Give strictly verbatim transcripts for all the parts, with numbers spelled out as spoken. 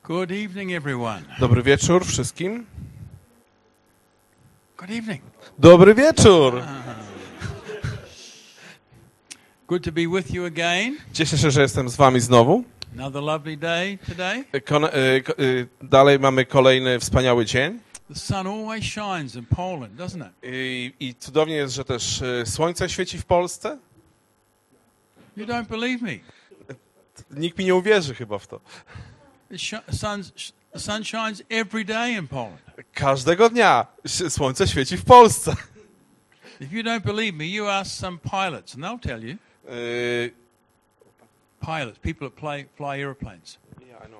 Good evening, everyone. Dobry wieczór wszystkim. Good evening. Dobry wieczór. Good to be with you again. Cieszę się, że jestem z wami znowu. Another lovely day today. Kon- y- ko- y- dalej mamy kolejny wspaniały dzień. The sun always shines in Poland, doesn't it? I, I cudownie jest, że też y, słońce świeci w Polsce. You don't believe me. Nikt mi nie uwierzy chyba w to. The sh- sun's, the sun shines every day in Poland. Każdego dnia ś- słońce świeci w Polsce. If you don't believe me, you ask some pilots and they'll tell you. Y- Pilots, people that play, fly airplanes. Yeah, I know.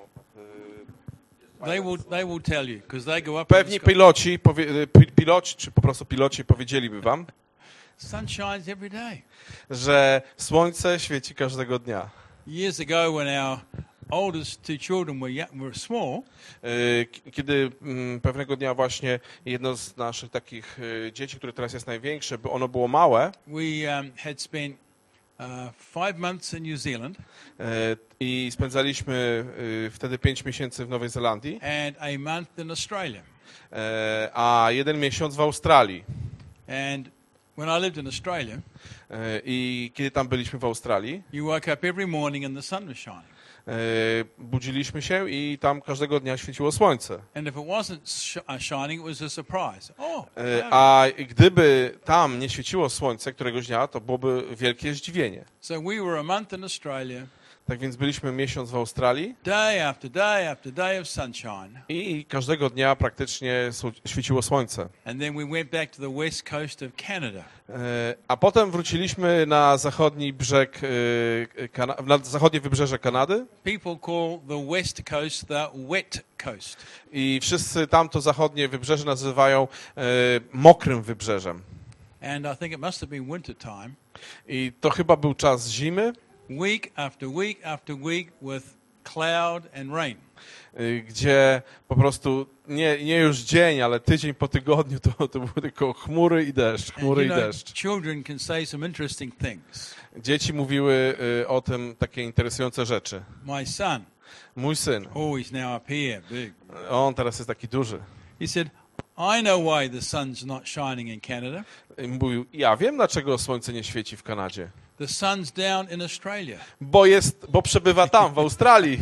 Y- They will, they will tell you because they go up. in Pewni the sky. piloci, powie- y, pi- piloci, czy po prostu piloci powiedzieliby wam, Sun shines every day. że słońce świeci każdego dnia. Years ago, when our oldest two children were young, were small, Y, k- Kiedy mm, pewnego dnia właśnie jedno z naszych takich y, dzieci, które teraz jest największe, bo ono było małe we um, had spent uh, five months in New Zealand y, i spędzaliśmy y, wtedy pięć miesięcy w Nowej Zelandii, and a month in Australia. y, a jeden miesiąc w Australii. And when I lived in Australia, Y, I kiedy tam byliśmy w Australii, you woke up every morning and the sun was shining. y, budziliśmy się i tam każdego dnia świeciło słońce. And if it wasn't sh- uh, shining, it was a surprise. Oh, Y, cloudy. A gdyby tam nie świeciło słońce któregoś dnia, to byłoby wielkie zdziwienie. So we were a month in Australia, Tak więc byliśmy miesiąc w Australii day after day after day of sunshine. i każdego dnia praktycznie sło- świeciło słońce. And then we went back to the west coast of Canada. E, A potem wróciliśmy na zachodni brzeg, e, Kana- na zachodnie wybrzeże Kanady People call the west coast the wet coast. i wszyscy tamto zachodnie wybrzeże nazywają e, mokrym wybrzeżem. And I think it must have been winter time. I to chyba był czas zimy, Week after week after week with cloud and rain. e, gdzie po prostu nie, nie już dzień, ale tydzień po tygodniu to, to były tylko chmury i deszcz, And chmury you i know, deszcz. children can say some interesting things. Dzieci mówiły e, o tym takie interesujące rzeczy. My son, Mój syn, oh, he's now up here, big. on teraz jest taki duży. He said, I know why the sun's not shining in Canada. I mówił, ja wiem, dlaczego słońce nie świeci w Kanadzie. The sun's down in Australia. Bo jest, bo przebywa tam, w Australii.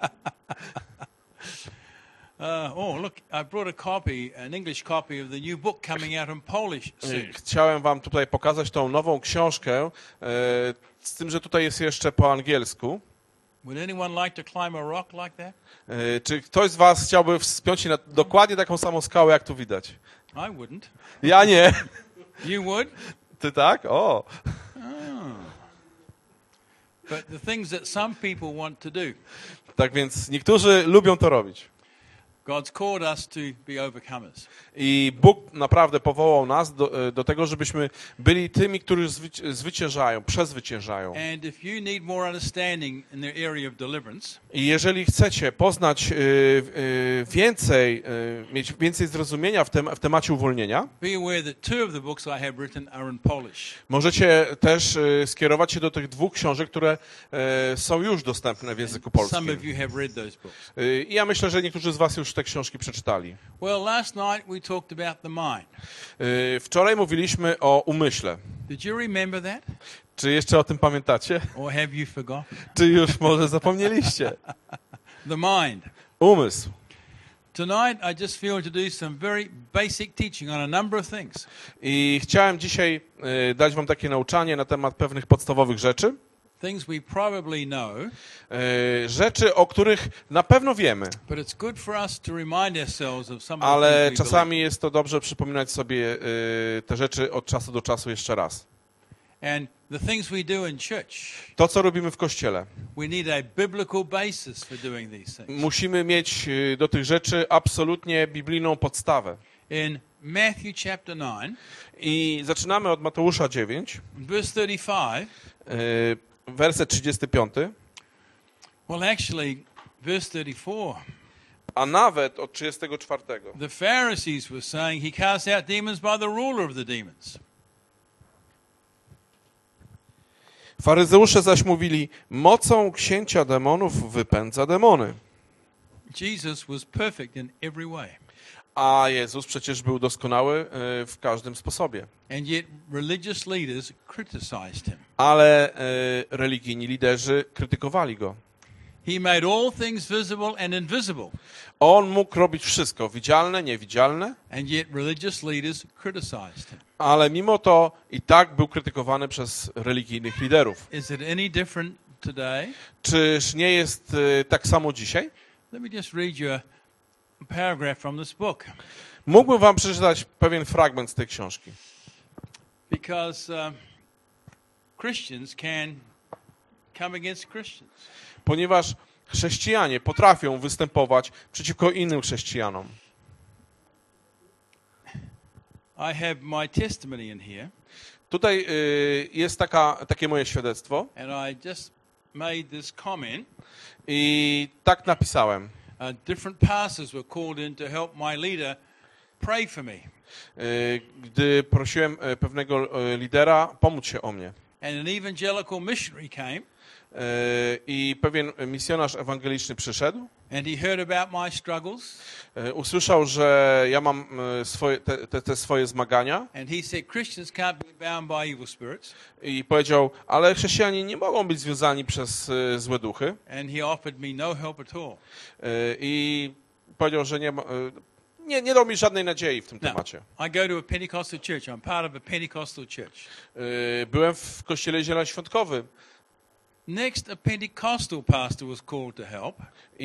Uh, oh, look, I brought a copy, an English copy of the new book coming out in Polish soon. Chciałem wam tutaj pokazać tą nową książkę, e, z tym, że tutaj jest jeszcze po angielsku. Would anyone like to climb a rock like that? E, Czy ktoś z was chciałby wspiąć się na dokładnie taką samą skałę, jak tu widać? I wouldn't. Ja nie. You would? Ty tak? O. But the things that some people want to do, Tak więc niektórzy lubią to robić. God's called us to be overcomers. I Bóg naprawdę powołał nas do, do tego, żebyśmy byli tymi, którzy zwyci- zwyciężają, przezwyciężają. And if you need more understanding in the area of deliverance, I jeżeli chcecie poznać y, y, więcej, y, mieć więcej zrozumienia w, tem, w temacie uwolnienia, be aware that two of the books I have written are in Polish. możecie też y, skierować się do tych dwóch książek, które y, są już dostępne w języku Some polskim. of you have read those books. Y, I ja myślę, że niektórzy z was już te książki przeczytali. Well, last night we talked about the mind. Y, Wczoraj mówiliśmy o umyśle. Did you remember that? Czy jeszcze o tym pamiętacie? Or have you forgotten? Czy już może zapomnieliście? The mind. Umysł. Tonight I just feel to do some very basic teaching on a number of things. I chciałem dzisiaj y, dać wam takie nauczanie na temat pewnych podstawowych rzeczy. Things we probably know, Y, Rzeczy, o których na pewno wiemy, but it's good for us to remind ourselves of some of the ale things we czasami jest to dobrze przypominać sobie y, te rzeczy od czasu do czasu jeszcze raz. believe. And the things we do in church, To, co robimy w Kościele. we need a biblical basis for doing these things. Musimy mieć y, do tych rzeczy absolutnie biblijną podstawę. In Matthew chapter nine, I zaczynamy od Mateusza dziewięć, verse thirty-five, y, werset trzydziesty piąty, well actually verse thirty-four, a nawet od trzydziestego czwartego. the Pharisees were saying he casts out demons by the ruler of the demons. Faryzeusze zaś mówili, mocą księcia demonów wypędza demony. Jesus was perfect in every way. A Jezus przecież był doskonały e, w każdym sposobie. And yet religious leaders criticized him. Ale e, religijni liderzy krytykowali go. He made all things visible and invisible. On mógł robić wszystko, widzialne, niewidzialne, And yet religious leaders criticized him. ale mimo to i tak był krytykowany przez religijnych liderów. Is it any different today? Czyż nie jest e, tak samo dzisiaj? Let me just read you a paragraph from this book. Mógłbym wam przeczytać pewien fragment z tej książki. Because um, Christians can come against Christians. Ponieważ chrześcijanie potrafią występować przeciwko innym chrześcijanom. I have my testimony in here. Tutaj y, jest taka, takie moje świadectwo And I just made this comment. i tak napisałem. Uh, different pastors were called in to help my leader pray for me. Y, gdy prosiłem y, pewnego y, lidera pomóc się o mnie. And an evangelical missionary came. Y, I pewien misjonarz ewangeliczny przyszedł. And he heard about my struggles. Y, usłyszał, że ja mam y, swoje, te, te, te swoje zmagania And he said Christians can't be bound by evil spirits. i powiedział, ale chrześcijanie nie mogą być związani przez y, złe duchy. And he offered me no help at all. Y, I powiedział, że nie, ma, y, nie, nie dał mi żadnej nadziei w tym Now, temacie. I go to a Pentecostal church. I'm part of a Pentecostal church. Y, byłem w kościele zielonoświątkowym Next, a Pentecostal pastor was called to help.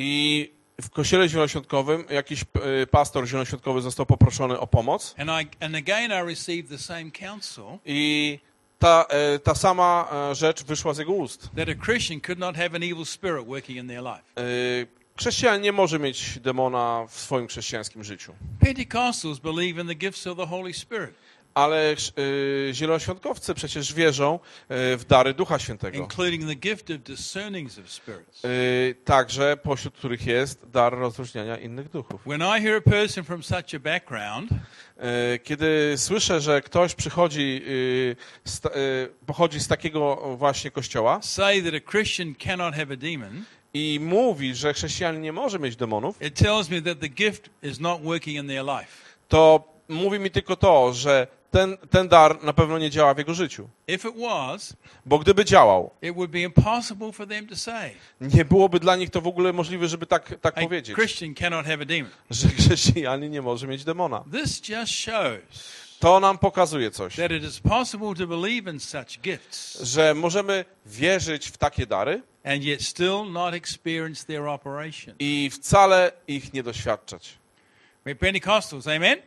i w kościele zielonoświątkowym jakiś y, pastor zielonoświątkowy został poproszony o pomoc And I and again I received the same counsel i ta, y, ta sama y, rzecz wyszła z jego ust. that a Christian could not have an evil spirit working in their life. Y, Chrześcijan nie może mieć demona w swoim chrześcijańskim życiu, Pentecostals believe in the gifts of the Holy Spirit, ale y, zielonoświątkowcy przecież wierzą y, w dary Ducha Świętego. including the gift of discerning of spirits. Y, także pośród których jest dar rozróżniania innych duchów. When I hear a person from such a background Y, Kiedy słyszę, że ktoś przychodzi, y, st, y, pochodzi z takiego właśnie kościoła say that a Christian cannot have a demon, i mówi, że chrześcijanin nie może mieć demonów, it tells me that the gift is not working in their life. to mówi mi tylko to, że ten, ten dar na pewno nie działa w jego życiu. If it was, Bo gdyby działał, it would be impossible for them to say nie byłoby dla nich to w ogóle możliwe, żeby tak, tak a powiedzieć, Christian cannot have a demon. że chrześcijanin nie może mieć demona. This just shows To nam pokazuje coś, that it is possible to believe in such gifts że możemy wierzyć w takie dary and yet still not experience their operation. i wcale ich nie doświadczać. We're Pentecostals, amen?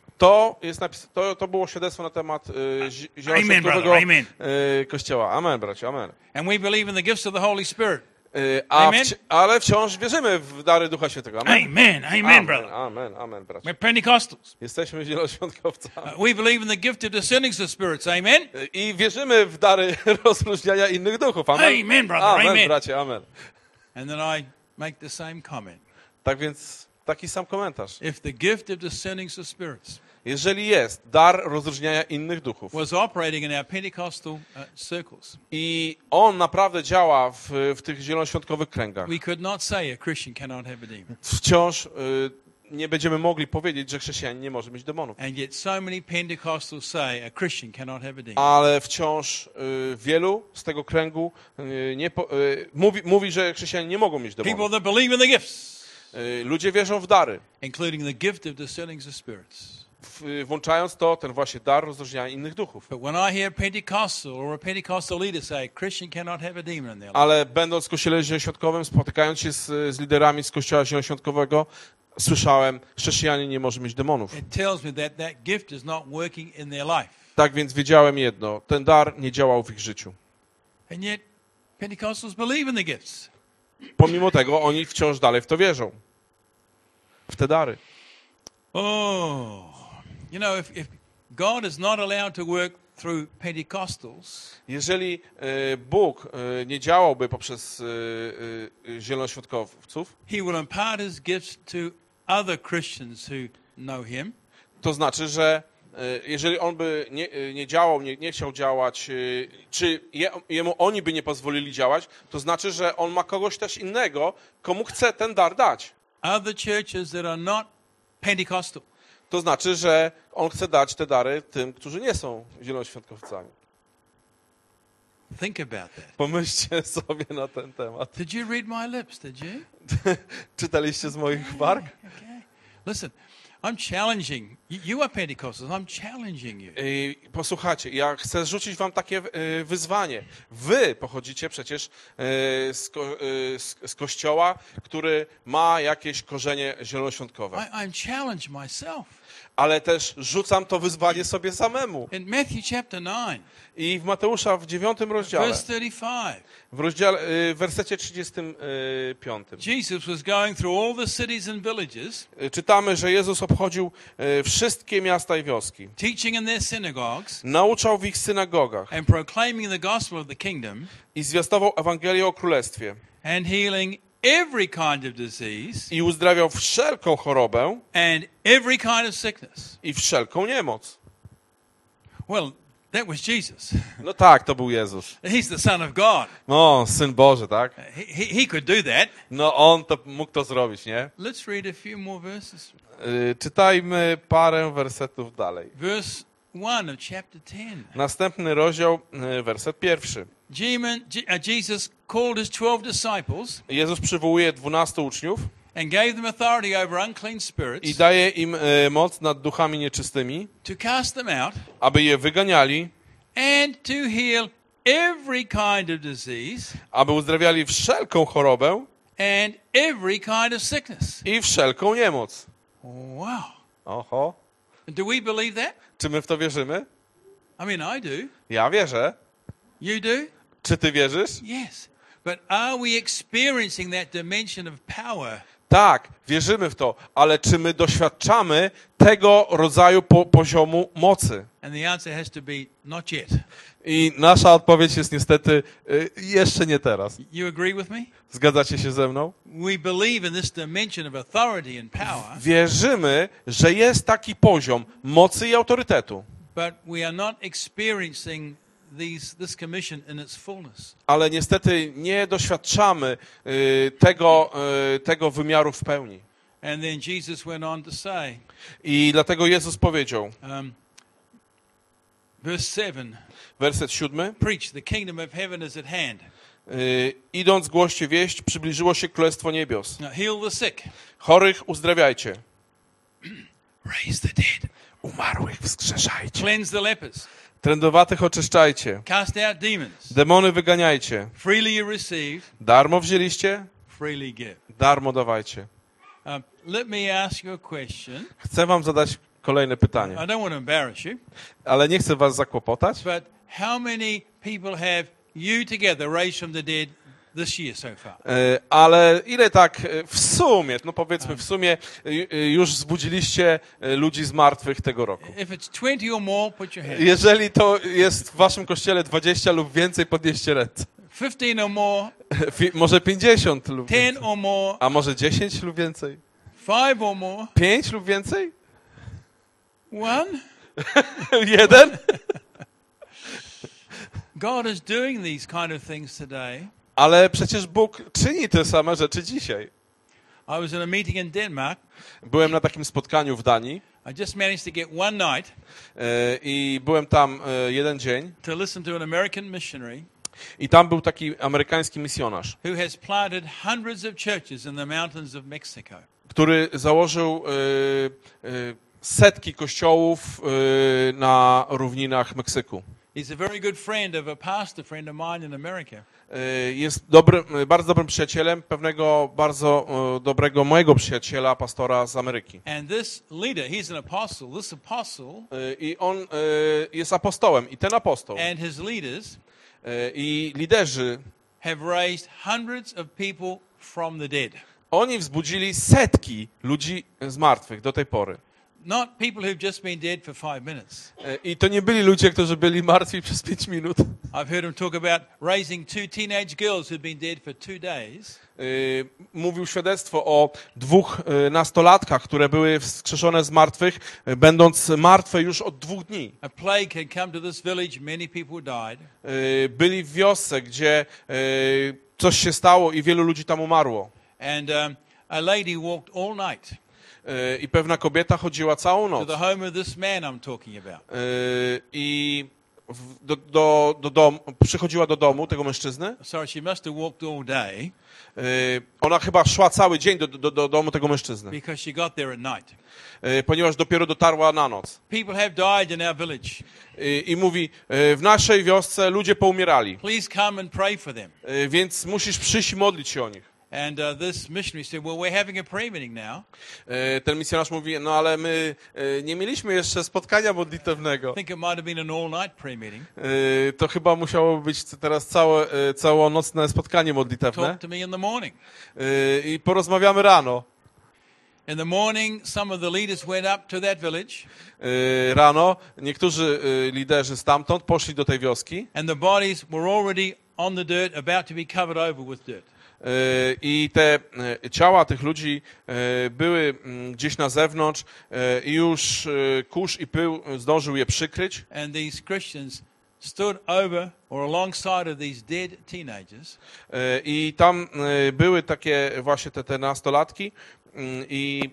To, jest napis, to, to było świadectwo na temat y, zi- zielonoświątkowego brother, amen. y, kościoła. Amen, bracie, amen. And we believe in the gifts of the Holy Spirit. Y, a Amen. wci- ale wciąż wierzymy w dary Ducha Świętego. Amen. Amen, amen, Amen, brother. amen, amen, bracie. We're Pentecostals. Jesteśmy zielonoświątkowcami. Uh, we believe in the gift of discerning of spirits, amen? Y, I wierzymy w dary rozróżniania innych duchów. Amen, Amen, brother, amen, amen. bracie, amen. And then I make the same comment. Tak więc taki sam komentarz. If the gift of discerning of spirits Jeżeli jest dar rozróżniania innych duchów was operating in our Pentecostal uh, circles, i on naprawdę działa w, w tych zielonoświątkowych kręgach, we could not say a Christian cannot have a demon. wciąż y, nie będziemy mogli powiedzieć, że chrześcijanin nie może mieć demonów. And yet so many Pentecostals say a Christian cannot have a demon. Ale wciąż y, wielu z tego kręgu y, nie po, y, mówi, mówi, że chrześcijanie nie mogą mieć People demonów. that believe in the gifts, Y, ludzie wierzą w dary, including the gift of discerning of spirits. w, y, włączając to ten właśnie dar rozróżniania innych duchów. But when I hear Pentecostal or a Pentecostal leader say a Christian cannot have a demon in their life, Ale będąc w kościele zielonoświątkowym, spotykając się z, z liderami z kościoła zielonoświątkowego, słyszałem, chrześcijanin nie może mieć demonów. it tells me that that gift is not working in their life. Tak więc wiedziałem jedno, ten dar nie działał w ich życiu. And yet Pentecostals believe in the gifts. Pomimo tego oni wciąż dalej w to wierzą. W te dary. Oh, you know, if, if God is not allowed to work through Pentecostals, Jeżeli e, Bóg e, nie działałby poprzez e, e, zielonoświątkowców, He will impart His gifts to other Christians who know Him, to znaczy, że e, jeżeli On by nie, e, nie działał, nie, nie chciał działać, e, czy je, jemu oni by nie pozwolili działać, to znaczy, że On ma kogoś też innego, komu chce ten dar dać. other churches that are not Pentecostal. To znaczy, że on chce dać te dary tym, którzy nie są zielonoświątkowcami. Think about that. Pomyślcie sobie na ten temat. Did you read my lips, did you? Czytaliście z moich warg? Okay. Listen, I'm challenging. You, you are Pentecostals. I'm challenging you. I posłuchajcie, ja chcę rzucić wam takie y, wyzwanie. Wy pochodzicie przecież y, z, ko, y, z, z kościoła, który ma jakieś korzenie zielonoświątkowe. I, I'm challenged myself. Ale też rzucam to wyzwanie sobie samemu. In Matthew chapter nine, I w Mateusza w dziewiątym rozdziale, verse thirty-five, w rozdziale, y, w wersecie trzydziestym piątym, Jesus was going through all the cities and villages, y, czytamy, że Jezus obchodził y, wszystkie miasta i wioski. teaching in their synagogues Nauczał w ich synagogach and proclaiming the gospel of the kingdom i zwiastował Ewangelię o Królestwie. and healing every kind of disease I uzdrawiał wszelką chorobę and every kind of sickness. i wszelką niemoc. Well, that was Jesus. No tak, to był Jezus. He's the Son of God. No, Syn Boży, tak? He, he, he could do that. No on to mógł to zrobić, nie? Let's read a few more verses. Yy, czytajmy parę wersetów dalej. Verse one of chapter ten. Następny rozdział, yy, werset pierwszy. Jeman- Je- uh, Jesus called his twelve disciples Jezus przywołuje dwunastu uczniów and gave them authority over unclean i spirits daje im yy, moc nad duchami nieczystymi, to cast them out aby je wyganiali, and to heal every kind of disease aby uzdrawiali wszelką chorobę and every kind of sickness. i wszelką niemoc. Wow. Oho. Do we believe that? Czy my w to wierzymy? I mean, I do. Ja wierzę. You do? Czy ty wierzysz? Yes. But are we experiencing that dimension of power? Tak, wierzymy w to, ale czy my doświadczamy tego rodzaju po poziomu mocy? And the answer has to be not yet. I nasza odpowiedź jest niestety y, jeszcze nie teraz. You agree with me? Zgadzacie się ze mną? We believe in this dimension of authority and power, Wierzymy, że jest taki poziom mocy i autorytetu, but we are not experiencing these, this commission in its fullness. ale niestety nie doświadczamy y, tego, y, tego wymiaru w pełni. And then Jesus went on to say, I dlatego Jezus powiedział, um, verse seven, werset siódmy, preach, the kingdom of heaven is at hand. y, idąc głoście wieść, przybliżyło się Królestwo Niebios. Now heal the sick, Chorych uzdrawiajcie, raise the dead, umarłych wskrzeszajcie, cleanse the lepers, trędowatych oczyszczajcie, cast out demons. demony wyganiajcie. Freely you receive, Darmo wzięliście, freely give. darmo dawajcie. Um, let me ask you a question. Chcę wam zadać kolejne pytanie, I don't want to embarrass you, ale nie chcę was zakłopotać. but how many people have you together raised from the dead this year so far? E, Ale ile tak e, w sumie, no powiedzmy w sumie, e, e, już wzbudziliście e, ludzi z martwych tego roku? If it's twenty or more, put your hand. Jeżeli to jest w waszym kościele dwadzieścia lub więcej, podnieście ręce. fifteen or more, Fi- Może pięćdziesiąt lub ten więcej. or more, A może dziesięć lub więcej? five or more, pięć lub więcej? one? Jeden? God is doing these kind of things today. Ale przecież Bóg czyni te same rzeczy dzisiaj. I was in a meeting in Denmark. Byłem na takim spotkaniu w Danii I just managed to get one night e, i byłem tam e, jeden dzień to listen to an American missionary i tam był taki amerykański misjonarz, who has planted hundreds of churches in the mountains of Mexico. który założył e, e, setki kościołów e, na równinach Meksyku. He's a very good friend of a pastor friend of mine in America. E, Jest dobrym, bardzo dobrym przyjacielem pewnego bardzo e, dobrego mojego przyjaciela, pastora z Ameryki. And this leader, he's an apostle. This apostle E, I on e, jest apostołem i ten apostoł and his leaders e, i liderzy, have raised hundreds of people from the dead. oni wzbudzili setki ludzi z martwych do tej pory. Not people who've just been dead for five minutes. E, I to nie byli ludzie, którzy byli martwi przez pięć minut. I've heard him talk about raising two teenage girls who've been dead for two days. E, Mówił świadectwo o dwóch e, nastolatkach, które były wskrzeszone z martwych, e, będąc martwe już od dwóch dni. A plague had come to this village. Many people died. E, Byli w wiosce, gdzie e, coś się stało i wielu ludzi tam umarło. And um, a lady walked all night E, I pewna kobieta chodziła całą to noc. the home of this man I'm talking about. E, I w, do, do, do domu, przychodziła do domu tego mężczyzny. Sorry, she must have walked all day E, Ona chyba szła cały dzień do, do, do domu tego mężczyzny, because she got there at night. e, ponieważ dopiero dotarła na noc. People have died in our village. E, I mówi, e, w naszej wiosce ludzie poumierali, Please come and pray for them. e, więc musisz przyjść i modlić się o nich. And uh, this missionary said, well, we're having a prayer meeting now. E, Ten misjonarz mówi, no ale my e, nie mieliśmy jeszcze spotkania modlitewnego. I think it might have been an all-night prayer meeting. E, To chyba musiało być teraz całe, e, całonocne spotkanie modlitewne. Talk to me in the morning. E, I porozmawiamy rano. In the morning, some of the leaders went up to that village, E, Rano niektórzy e, liderzy stamtąd poszli do tej wioski and the bodies were already on the dirt, about to be covered over with dirt. e, i te e, ciała tych ludzi e, były mm, gdzieś na zewnątrz e, i już e, kurz i pył zdążył je przykryć. And these Christians stood over or alongside of these dead teenagers E, I tam e, były takie właśnie te, te nastolatki mm, i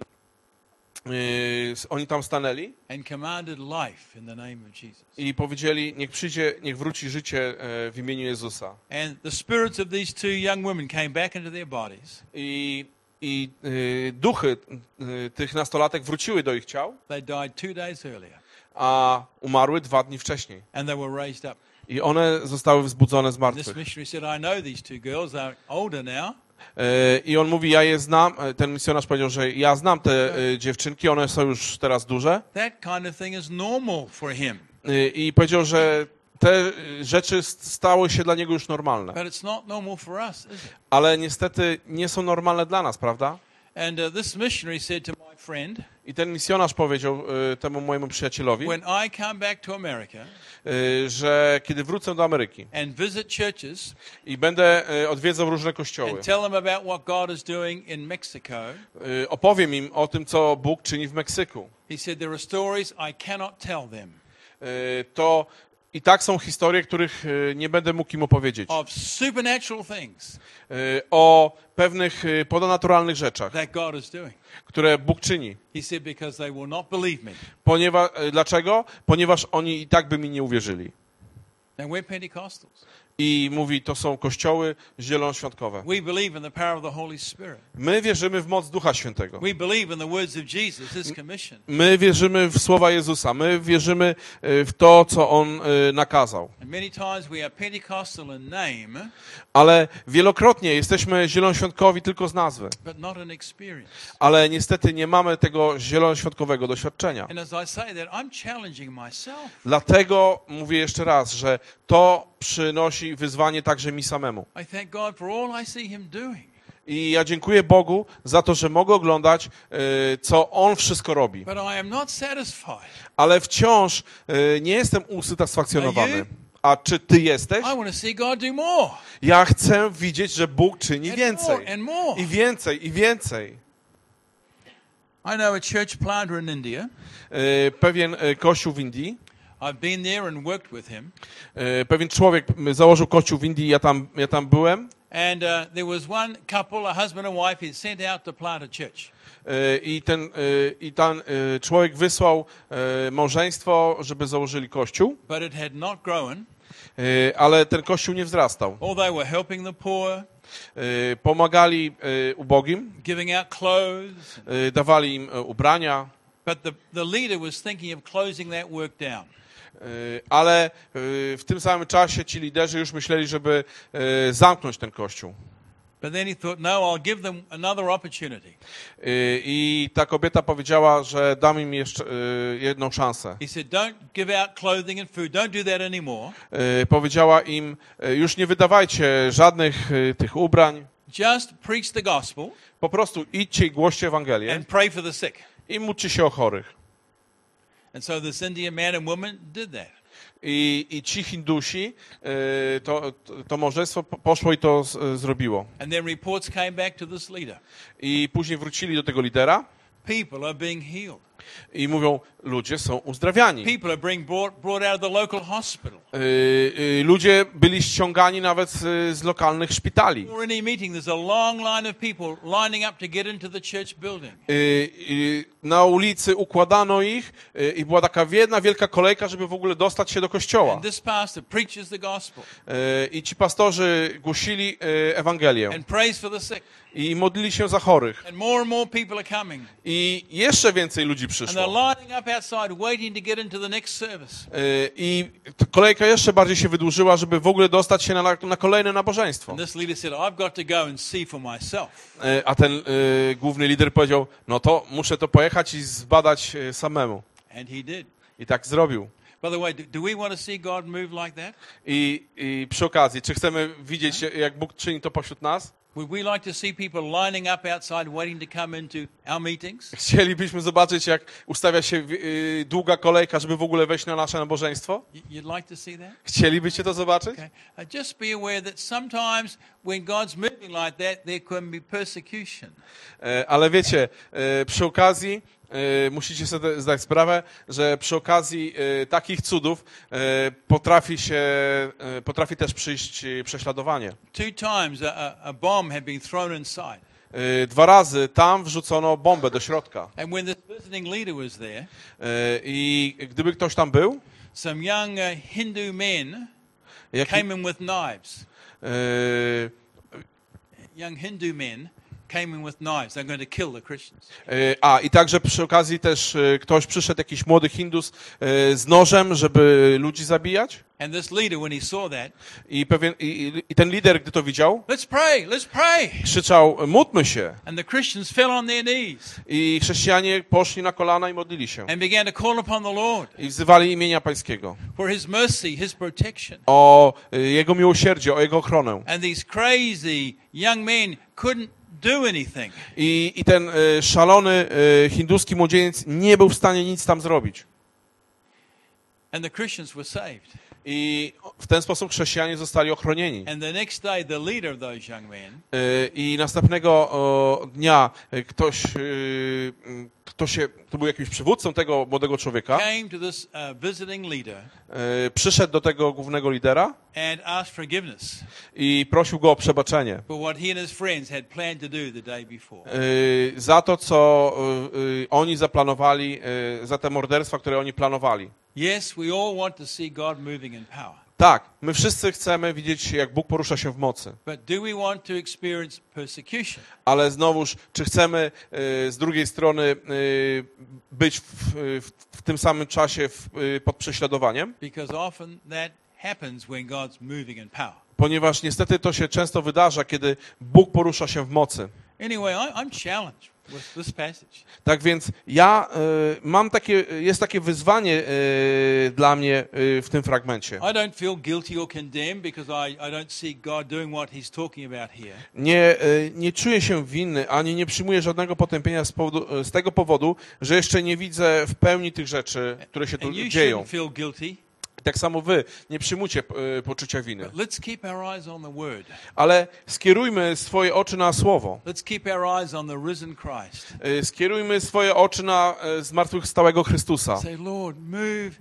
e, s- oni tam stanęli and commanded life in the name of Jesus. i powiedzieli, niech przyjdzie, niech wróci życie e, w imieniu Jezusa. And the spirits of these two young women came back into their bodies. I, i e, duchy e, tych nastolatek wróciły do ich ciał, They died two days earlier, a umarły dwa dni wcześniej. and they were raised up. I one zostały wzbudzone z This martwych. missionary said, I know these two girls. They're older now. E, I on mówi, ja je znam, e, ten misjonarz powiedział, że ja znam te e, dziewczynki, one są już teraz duże. That kind of thing is normal for him, E, I powiedział, że te e, rzeczy st- stały się dla niego już normalne. but it's not normal for us, is it? Ale niestety nie są normalne dla nas, prawda? And uh, this missionary said to my friend, I ten misjonarz powiedział e, temu mojemu przyjacielowi, when I come back to America e, że kiedy wrócę do Ameryki and visit churches i będę e, odwiedzał różne kościoły, and tell them about what God is doing in Mexico, e, opowiem im o tym, co Bóg czyni w Meksyku, he said, there are stories I cannot tell them e, to i tak są historie, których e, nie będę mógł im opowiedzieć. of supernatural things E, O pewnych e, ponadnaturalnych rzeczach, that God is doing. które Bóg czyni. He said, because they will not believe me. Ponieważ, e, dlaczego? Ponieważ oni i tak by mi nie uwierzyli. And we're Pentecostals. I mówi, to są kościoły zielonoświątkowe. We believe in the power of the Holy Spirit. My wierzymy w moc Ducha Świętego. We believe in the words of Jesus, his commission. My wierzymy w słowa Jezusa. My wierzymy e, w to, co On e, nakazał. And many times we are Pentecostal in name, Ale wielokrotnie jesteśmy zielonoświątkowi tylko z nazwy. but not in experience. Ale niestety nie mamy tego zielonoświątkowego doświadczenia. And as I say that, I'm challenging myself. Dlatego mówię jeszcze raz, że to przynosi wyzwanie także mi samemu. I thank God for all I see him doing. I ja dziękuję Bogu za to, że mogę oglądać, e, co On wszystko robi. But I am not satisfied. Ale wciąż e, nie jestem usatysfakcjonowany. Are you? A czy ty jesteś? I want to see God do more. Ja chcę widzieć, że Bóg czyni And więcej. more and more. I więcej, i więcej. I know a church planter in India. E, Pewien e, kościół w Indii, I've been there and worked with him. e, pewien człowiek założył kościół w Indii, ja tam, ja tam byłem. And uh, there was one couple, a husband and wife, he'd sent out to plant a church. E, I ten, e, i ten e, człowiek wysłał e, małżeństwo, żeby założyli kościół, But it had not grown. e, ale ten kościół nie wzrastał. All they were helping the poor, E, Pomagali e, ubogim, giving out clothes. e, dawali im e, ubrania, But the, the leader was thinking of closing that work down. e, ale e, w tym samym czasie ci liderzy już myśleli, żeby e, zamknąć ten kościół. But then he thought, no, I'll give them another opportunity. E, I ta kobieta powiedziała, że dam im jeszcze e, jedną szansę. He said, don't give out clothing and food. Don't do that anymore. E, Powiedziała im, e, już nie wydawajcie żadnych e, tych ubrań, Just preach the gospel po prostu idźcie i głoście Ewangelię and pray for the sick. i módlcie się o chorych. And so this Indian man and woman did that. I, i ci Hindusi, e, to, to, to małżeństwo po- poszło i to z, zrobiło. And then reports came back to this leader. I później wrócili do tego lidera People are being healed. I mówią, ludzie są uzdrawiani. People are being brought, brought out of the local hospital. Y, y, ludzie byli ściągani nawet z, z lokalnych szpitali. Before any meeting, there's a long line of people lining up to get into the church building. Y, y, na ulicy układano ich y, i była taka jedna wielka kolejka, żeby w ogóle dostać się do kościoła. And this pastor preaches the gospel Y, I ci pastorzy głosili y, Ewangelię and prays for the sick. i modlili się za chorych. And more and more people are coming. I jeszcze więcej ludzi And przyszło. they're lining up outside waiting to get into the next service. Y, I ta kolejka jeszcze bardziej się wydłużyła, żeby w ogóle dostać się na, na kolejne nabożeństwo. And this leader said, I've got to go and see for myself. Y, A ten y, główny lider powiedział, no to muszę to pojechać i zbadać y, samemu. And he did. I tak zrobił. By the way, do, do we want to see God move like that? I, I przy okazji, czy chcemy widzieć, jak Bóg czyni to pośród nas? Would we like to see people lining up outside waiting to come into our meetings? Chcielibyśmy zobaczyć, jak ustawia się y, długa kolejka, żeby w ogóle wejść na nasze nabożeństwo? Y- You'd like to see that? Chcielibyście to zobaczyć? Okay. Uh, just be aware that sometimes when God's moving like that, there can be persecution. E, Ale wiecie, e, przy okazji e, musicie sobie zdać sprawę, że przy okazji e, takich cudów e, potrafi się, e, potrafi też przyjść e, prześladowanie. Two times a, a, a bomb had been thrown inside. E, Dwa razy tam wrzucono bombę do środka. And when this visiting leader was there, E, I gdyby ktoś tam był, some young uh, Hindu men jaki, came in with knives. e, Young Hindu men came in with knives. They're going to kill the Christians. E, A, i także przy okazji też e, ktoś przyszedł, jakiś młody Hindus e, z nożem, żeby ludzi zabijać. And this leader, when he saw that, I, pewien, i, I ten lider, gdy to widział, let's pray, let's pray. krzyczał, módlmy się. And the Christians fell on their knees I chrześcijanie poszli na kolana i modlili się. and began to call upon the Lord I wzywali imienia Pańskiego. for his mercy, his protection. O e, Jego miłosierdzie, o Jego ochronę. And these crazy young men couldn't do anything. I, i ten e, szalony e, hinduski młodzieniec nie był w stanie nic tam zrobić. And the Christians were saved. I w ten sposób chrześcijanie zostali ochronieni. And the next day, the leader of those young men E, I następnego o, dnia e, ktoś, e, m, kto się, to był jakimś przywódcą tego młodego człowieka, came to this uh, visiting leader e, przyszedł do tego głównego lidera and asked forgiveness i prosił go o przebaczenie for what he and his friends had planned to do the day before. e, za to, co e, e, oni zaplanowali, e, za te morderstwa, które oni planowali. Yes, we all want to see God moving in power. Tak, my wszyscy chcemy widzieć, jak Bóg porusza się w mocy. But do we want to experience persecution? Ale znowuż, czy chcemy e, z drugiej strony e, być w, w, w tym samym czasie w, e, pod prześladowaniem? Because often that happens when God's moving in power. Ponieważ niestety to się często wydarza, kiedy Bóg porusza się w mocy. Anyway, I, I'm challenged with this passage. Tak więc ja e, mam takie, jest takie wyzwanie e, dla mnie e, w tym fragmencie. I don't feel guilty or condemned because I, I don't see God doing what he's talking about here. Nie, e, nie czuję się winny, ani nie przyjmuję żadnego potępienia z, powodu, z tego powodu, że jeszcze nie widzę w pełni tych rzeczy, które się tu And you dzieją. shouldn't feel guilty. Tak samo wy nie przyjmujcie e, poczucia winy. But let's keep our eyes on the Word. Ale skierujmy swoje oczy na Słowo. Let's keep our eyes on the risen Christ. E, Skierujmy swoje oczy na e, zmartwychwstałego Chrystusa. Say, Lord, move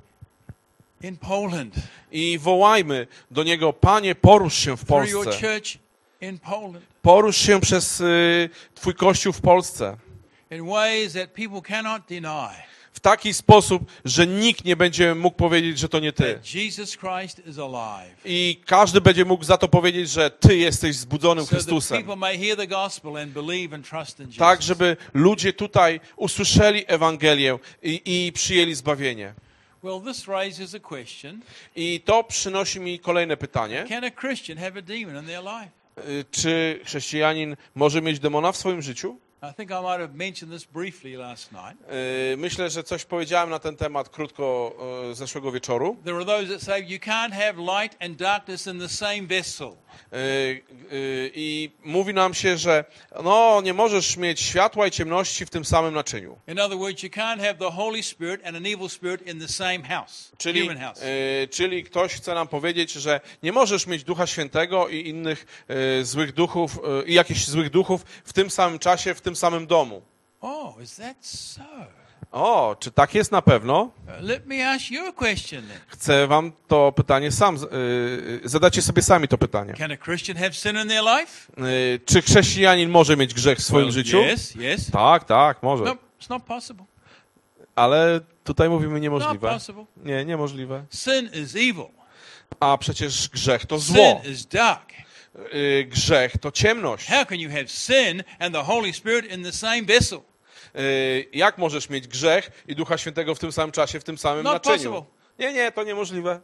in Poland. I wołajmy do Niego, Panie, porusz się w Through your Polsce. church in Poland. Porusz się przez y, Twój Kościół w Polsce. In ways that people cannot deny. W taki sposób, że nikt nie będzie mógł powiedzieć, że to nie Ty. That Jesus Christ is alive. I każdy będzie mógł za to powiedzieć, że Ty jesteś zbudzonym So that Chrystusem. people may hear the gospel and believe and trust in Jesus. Tak, żeby ludzie tutaj usłyszeli Ewangelię i, i przyjęli zbawienie. Well, this raises a question. I to przynosi mi kolejne pytanie. Can a Christian have a demon in their life? Y, Czy chrześcijanin może mieć demona w swoim życiu? I think I might have mentioned this briefly last night. Y, Myślę, że coś powiedziałem na ten temat krótko y, zeszłego wieczoru. There are those that say you can't have light and darkness in the same vessel. Y, y, I mówi nam się, że no, nie możesz mieć światła i ciemności w tym samym naczyniu. In other words, you can't have the Holy Spirit and an evil spirit in the same house, Czyli, human house. y, czyli ktoś chce nam powiedzieć, że nie możesz mieć Ducha Świętego i innych y, złych duchów, y, i jakichś złych duchów w tym samym czasie, w tym samym domu. Oh, is that so? O, czy tak jest na pewno? Uh, let me ask you a question then. Chcę wam to pytanie sam, yy, zadacie sobie sami to pytanie. Can a Christian have sin in their life? Yy, czy chrześcijanin może mieć grzech w swoim Well, życiu? Yes, yes. Tak, tak, może. No, it's not possible. Ale tutaj mówimy Not niemożliwe. possible. Nie, niemożliwe. Sin is evil. A przecież grzech to zło. Sin is dark. Yy, grzech to ciemność. How can you have sin and the Holy Spirit in the same vessel? Yy, jak możesz mieć grzech i Ducha Świętego w tym samym czasie, w tym samym Not naczyniu? possible. Nie, nie, to niemożliwe.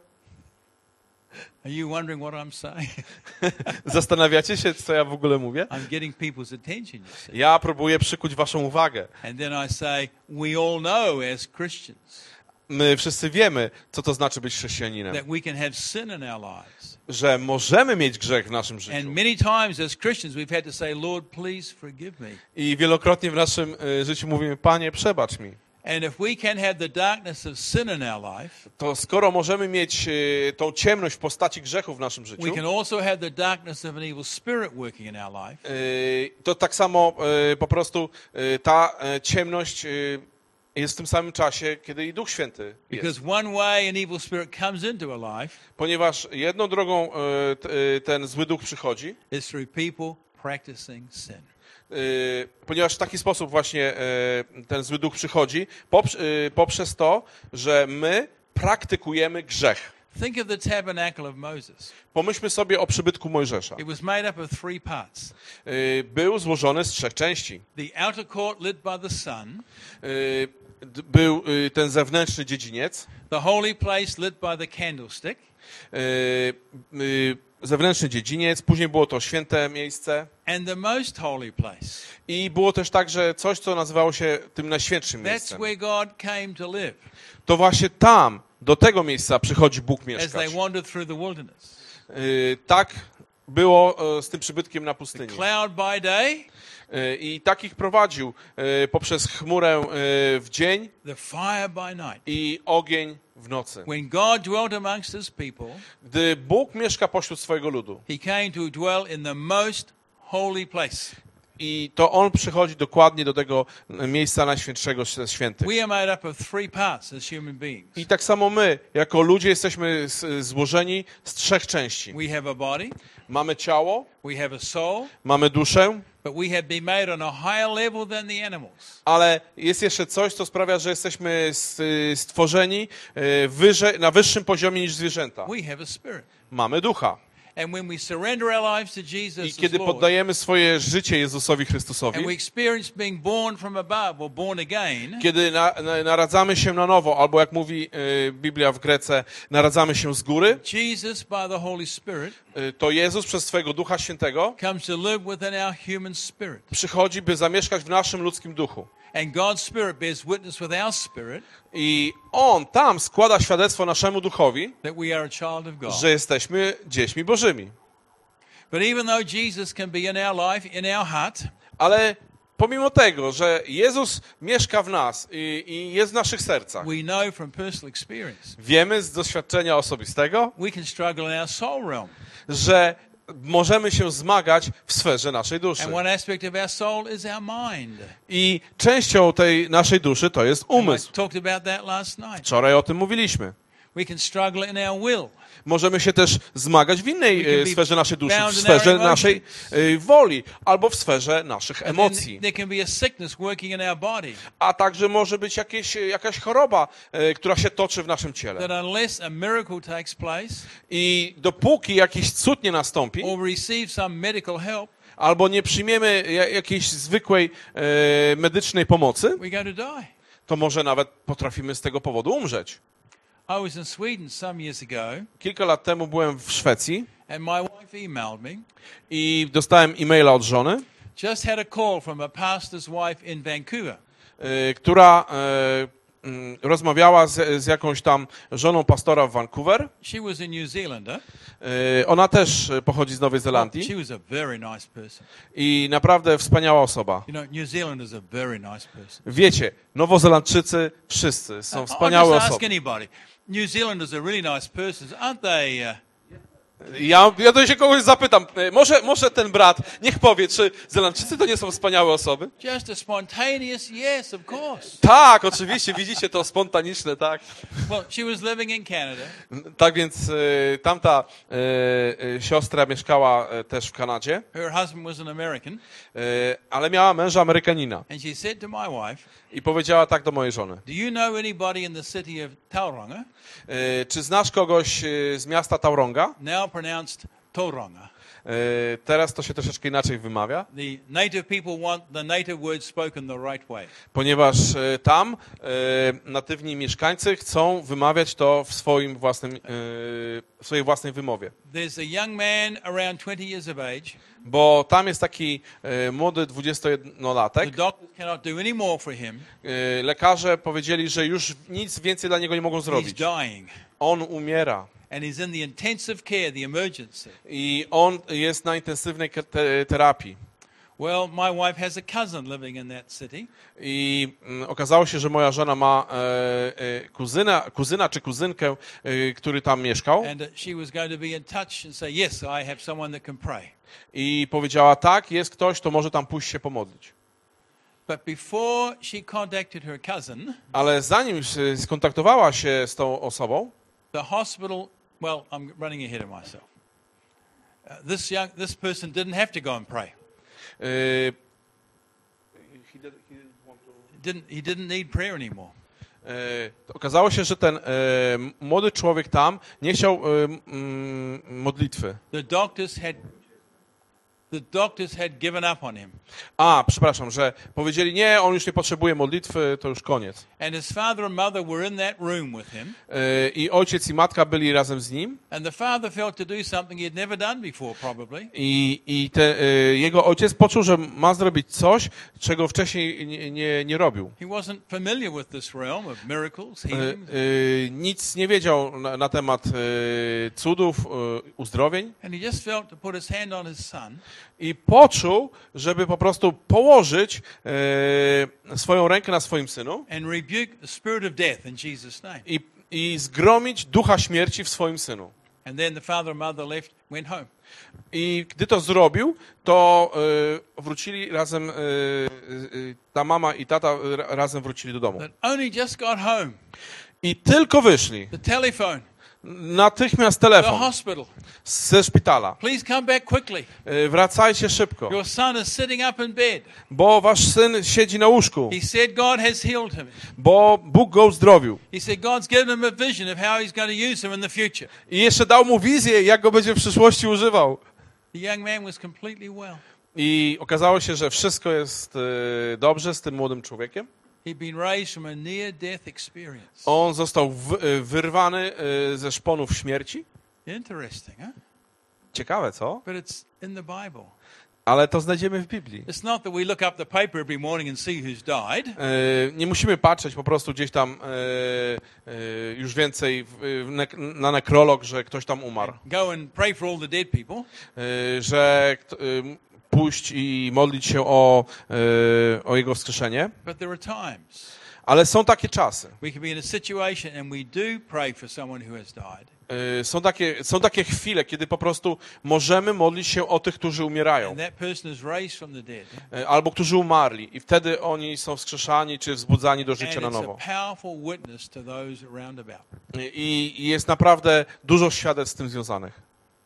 Are you wondering what I'm saying? Zastanawiacie się, co ja w ogóle mówię? I'm getting people's attention, you see. Ja próbuję przykuć waszą uwagę. And then I say, we all know as Christians My wszyscy wiemy, co to znaczy być chrześcijaninem. that we can have sin in our lives. Że możemy mieć grzech w naszym And życiu. many times as Christians we've had to say, Lord, please forgive me. I wielokrotnie w naszym y, życiu mówimy, Panie, przebacz mi. And if we can have the darkness of sin in our life, To skoro możemy mieć y, tą ciemność w postaci grzechu w naszym życiu, we can also have the darkness of an evil spirit working in our life. y, to tak samo y, po prostu y, ta y, ciemność y, jest w tym samym czasie, kiedy i Duch Święty jest. Because one way an evil spirit comes into a life Ponieważ jedną drogą y, t, y, ten zły duch przychodzi, is through people practicing sin. y, ponieważ w taki sposób właśnie y, ten zły duch przychodzi, poprze, y, poprzez to, że my praktykujemy grzech. Think of the tabernacle of Moses. Pomyślmy sobie o przybytku Mojżesza. It was made up of three parts. Y, Był złożony z trzech części. The outer court lit by the sun, Y, d- Był y, ten zewnętrzny dziedziniec, the holy place lit by the candlestick, y, y, zewnętrzny dziedziniec, później było to święte miejsce and the most holy place. i było też także coś, co nazywało się tym najświętszym That's miejscem. where God came to live To właśnie tam, do tego miejsca przychodzi Bóg as they mieszkać. wandered through the wilderness. Y, Tak było y, z tym przybytkiem na The pustyni. cloud by day, Y, I tak ich prowadził y, poprzez chmurę y, w dzień the fire by night. i ogień w nocy. When God dwelt amongst his people, Gdy Bóg mieszka pośród swojego ludu he came to dwell in the most holy place. i to On przychodzi dokładnie do tego miejsca najświętszego ze świętych. We are made up of three parts as human beings. I tak samo my, jako ludzie, jesteśmy z- złożeni z trzech części. We have a body, Mamy ciało, we have a soul, mamy duszę, but we have been made on a higher level than the animals. ale jest jeszcze coś, co sprawia, że jesteśmy s- stworzeni e, wyżej, na wyższym poziomie niż zwierzęta. We have a spirit. Mamy ducha. And when we surrender our lives to Jesus I as kiedy Lord, poddajemy swoje życie Jezusowi and we Chrystusowi, experience being born from above or born again, kiedy na, na, naradzamy się na nowo, albo jak mówi e, Biblia w Grece, naradzamy się z góry, Jesus by the Holy Spirit e, to Jezus przez swojego Ducha Świętego comes to live within our human spirit. przychodzi, by zamieszkać w naszym ludzkim duchu. And God's Spirit bears witness with our spirit I On tam składa świadectwo naszemu duchowi, that we are a child of God. że jesteśmy dziećmi Bożymi. But even though Jesus can be in our life, in our heart, Ale pomimo tego, że Jezus mieszka w nas i, i jest w naszych sercach, we know from personal experience, wiemy z doświadczenia osobistego, we can struggle in our soul realm. że możemy się zmagać w sferze naszej duszy. And one aspect of our soul is our mind. I częścią tej naszej duszy to jest And I umysł. talked about that last night. Wczoraj o tym mówiliśmy. We can struggle in our will. Możemy się też zmagać w innej We can e, be sferze naszej duszy, w bound in sferze our naszej e, woli, albo w sferze naszych And then emocji. there can be a sickness working in our body A także może być jakieś, jakaś choroba, e, która się toczy w naszym ciele. that unless a miracle takes place I dopóki jakiś cud nie nastąpi, or receive some medical help, albo nie przyjmiemy ja- jakiejś zwykłej e, medycznej pomocy, we're going to die. to może nawet potrafimy z tego powodu umrzeć. I was in Sweden some years ago, Kilka lat temu byłem w Szwecji and my wife emailed me. i dostałem e-maila od żony, Just had a call from a pastor's wife in Vancouver. e, która e, mm, rozmawiała z, z jakąś tam żoną pastora w Vancouver. She was a New Zealander. E, ona też pochodzi z Nowej Zelandii She was a very nice person. i naprawdę wspaniała osoba. You know, New Zealand is a very nice person. Wiecie, Nowozelandczycy wszyscy są I- I'll wspaniałe just ask osoby. anybody. New Zealanders are really nice persons, aren't they? Uh, Ja, ja to się kogoś zapytam, e, może, może ten brat, niech powie, czy Zelandczycy to nie są wspaniałe osoby? Just a spontaneous yes, of course. Tak, oczywiście, widzicie to spontaniczne, tak. Well, she was living in Canada. Tak więc e, tamta e, e, siostra mieszkała e, też w Kanadzie, Her husband was an American. e, ale miała męża Amerykanina. And she said to my wife, I powiedziała tak do mojej żony. do you know anybody in the city of Tauranga, E, czy znasz kogoś e, z miasta Tauranga? now pronounced Tauranga? E, teraz to się troszeczkę inaczej wymawia, The native people want the native words spoken the right way. ponieważ e, tam e, natywni mieszkańcy chcą wymawiać to w swoim własnym, e, w swojej własnej wymowie. There's a young man around twenty years of age. Bo tam jest taki e, młody The dwudziestojednolatek. doctors cannot do any more for him. E, lekarze powiedzieli, że już nic więcej dla niego nie mogą He's zrobić. dying. On umiera. And he's in the intensive care, the emergency. I on jest na intensywnej ke- te- terapii. Well, my wife has a cousin living in that city. I mm, okazało się, że moja żona ma e, e, kuzyna, kuzyna czy kuzynkę, e, który tam mieszkał. And uh, she was going to be in touch and say, yes, I have someone that can pray. I powiedziała, tak, jest ktoś, to może tam pójść się pomodlić. But before she contacted her cousin, Ale zanim się skontaktowała się z tą osobą, the hospital, well, I'm running ahead of myself. Uh, this young, this person didn't have to go and pray. e, Didn't, he didn't need prayer anymore. E, okazało się, że ten e, młody człowiek tam nie chciał e, m, modlitwy. The doctors had, the doctors had given up on him. A, przepraszam, że powiedzieli, nie, on już nie potrzebuje modlitwy, to już koniec. And his father and mother were in that room with him. E, I ojciec i matka byli razem z nim And the father felt to do something he'd never done before, probably. i, i te, e, jego ojciec poczuł, że ma zrobić coś, czego wcześniej nie, nie, nie robił. He wasn't familiar with this realm of miracles, E, healings. e, nic nie wiedział na, na temat e, cudów, e, uzdrowień And he just felt to put his hand on his son i poczuł, żeby po prostu położyć e, swoją rękę na swoim synu and rebuke the spirit of death in Jesus' name. i, i zgromić ducha śmierci w swoim synu. And then the father and mother left, went home. I gdy to zrobił, to e, wrócili razem, e, e, ta mama i tata ra, razem wrócili do domu. But only just got home. I tylko wyszli, The telephone, natychmiast the telefon hospital. ze szpitala. Please come back quickly. E, wracajcie szybko, Your son is sitting up in bed. bo wasz syn siedzi na łóżku, He said God has healed him. bo Bóg go uzdrowił. He said God's given him a vision of how he's going to use him in the future. I jeszcze dał mu wizję, jak go będzie w przyszłości używał. The young man was completely well. I okazało się, że wszystko jest e, dobrze z tym młodym człowiekiem. He'd been raised from a near-death experience. On został w, e, wyrwany e, ze szponów śmierci. Interesting, huh? Ciekawe, co? But it's in the Bible. Ale to znajdziemy w Biblii. It's not that we look up the paper every morning and see who's died. E, nie musimy patrzeć po prostu gdzieś tam e, e, już więcej w, w nek na nekrolog, że ktoś tam umarł. Go and pray for all the dead people. E, że e, pójść i modlić się o, e, o jego wskrzeszenie. But there are times Ale są takie czasy. we can be in a situation and we do pray for someone who has died. E, są, takie, są takie chwile, kiedy po prostu możemy modlić się o tych, którzy umierają. And that person is raised from the dead. E, albo którzy umarli. I wtedy oni są wskrzeszani czy wzbudzani do życia And na it's nowo. a powerful witness to those around about. I, I jest naprawdę dużo świadectw z tym związanych.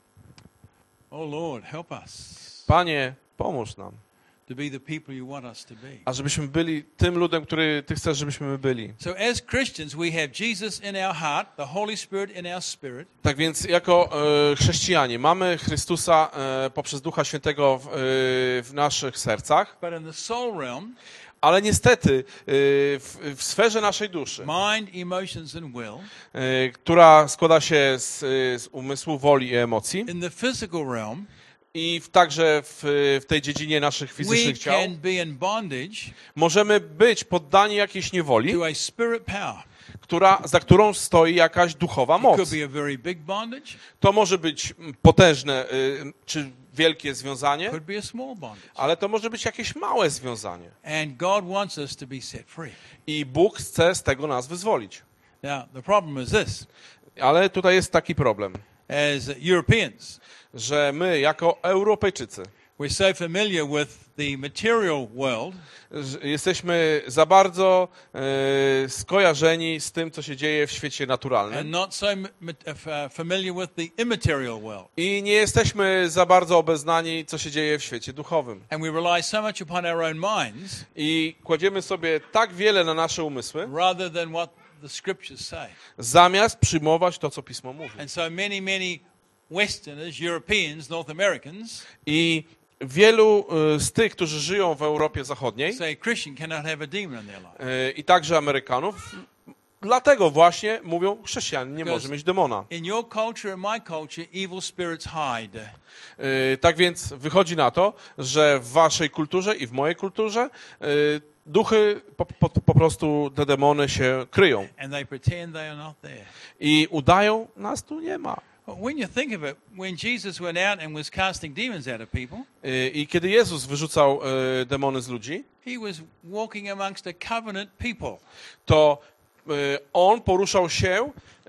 Oh Lord, help us Panie, pomóż nam. to be the people you want us to be. A żebyśmy byli tym ludem, który Ty chcesz, żebyśmy my byli. So as Christians, we have Jesus in our heart, the Holy Spirit in our spirit. Tak więc jako e, chrześcijanie mamy Chrystusa e, poprzez Ducha Świętego w, e, w naszych sercach, But in the soul realm, ale niestety e, w, w sferze naszej duszy, mind, emotions, and will, e, która składa się z, z umysłu, woli i emocji in the physical realm, i w, także w, w tej dziedzinie naszych we fizycznych ciał, can be in bondage możemy być poddani jakiejś niewoli, to a spirit power. która, za którą stoi jakaś duchowa It moc. could be a very big bondage, To może być potężne y, czy wielkie związanie, could be a small bondage. ale to może być jakieś małe związanie. And God wants us to be set free. I Bóg chce z tego nas wyzwolić. Now, the problem is this. Ale tutaj jest taki problem. as Europeans, że my jako Europejczycy we're so familiar with the material world że jesteśmy za bardzo e, skojarzeni z tym, co się dzieje w świecie and naturalnym not so m- uh, familiar with the immaterial world. i nie jesteśmy za bardzo obeznani, co się dzieje w świecie duchowym. And we rely so much upon our own minds I kładziemy sobie tak wiele na nasze umysły, rather than what the scriptures say. zamiast przyjmować to, co Pismo mówi. And so many, many Westerners, Europeans, North Americans I wielu e, z tych, którzy żyją w Europie Zachodniej say Christian cannot have a demon in their life. e, i także Amerykanów, dlatego właśnie mówią, chrześcijanin nie może mieć demona. In your culture and my culture, evil spirits hide. E, Tak więc wychodzi na to, że w waszej kulturze i w mojej kulturze e, duchy, po, po, po prostu te demony się kryją And they pretend they are not there. i udają, nas tu nie ma. But when you think of it, when Jesus went out and was casting demons out of people, E, I kiedy Jezus wyrzucał e, demony z ludzi, he was walking amongst a covenant people. to e, on poruszał się e,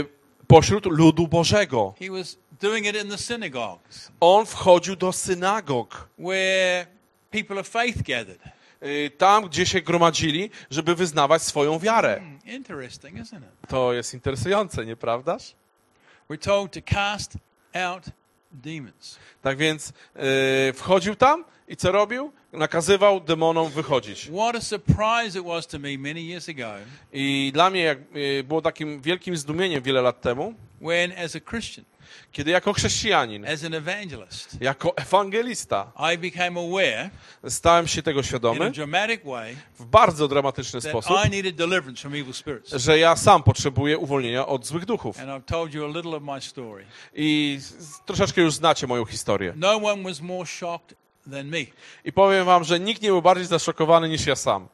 pośród ludu Bożego. He was doing it in the synagogues On wchodził do synagog, where people of faith gathered. e, tam, gdzie się gromadzili, żeby wyznawać swoją wiarę. Hmm, interesting, isn't it? To jest interesujące, nieprawdaż? We're told to cast out demons. Tak więc e, wchodził tam i co robił? Nakazywał demonom wychodzić. What a surprise it was to me many years ago I dla mnie jak, e, było takim wielkim zdumieniem wiele lat temu, when, as a Christian, kiedy jako chrześcijanin, as an evangelist, jako ewangelista I became aware stałem się tego in a świadomy dramatic way w bardzo dramatyczny that sposób, I needed deliverance from evil spirits. że ja sam potrzebuję uwolnienia od złych duchów. And I've told you a little of my story. I z- troszeczkę już znacie moją historię. No one was more shocked than me. I powiem wam, że nikt nie był bardziej zaszokowany niż ja sam.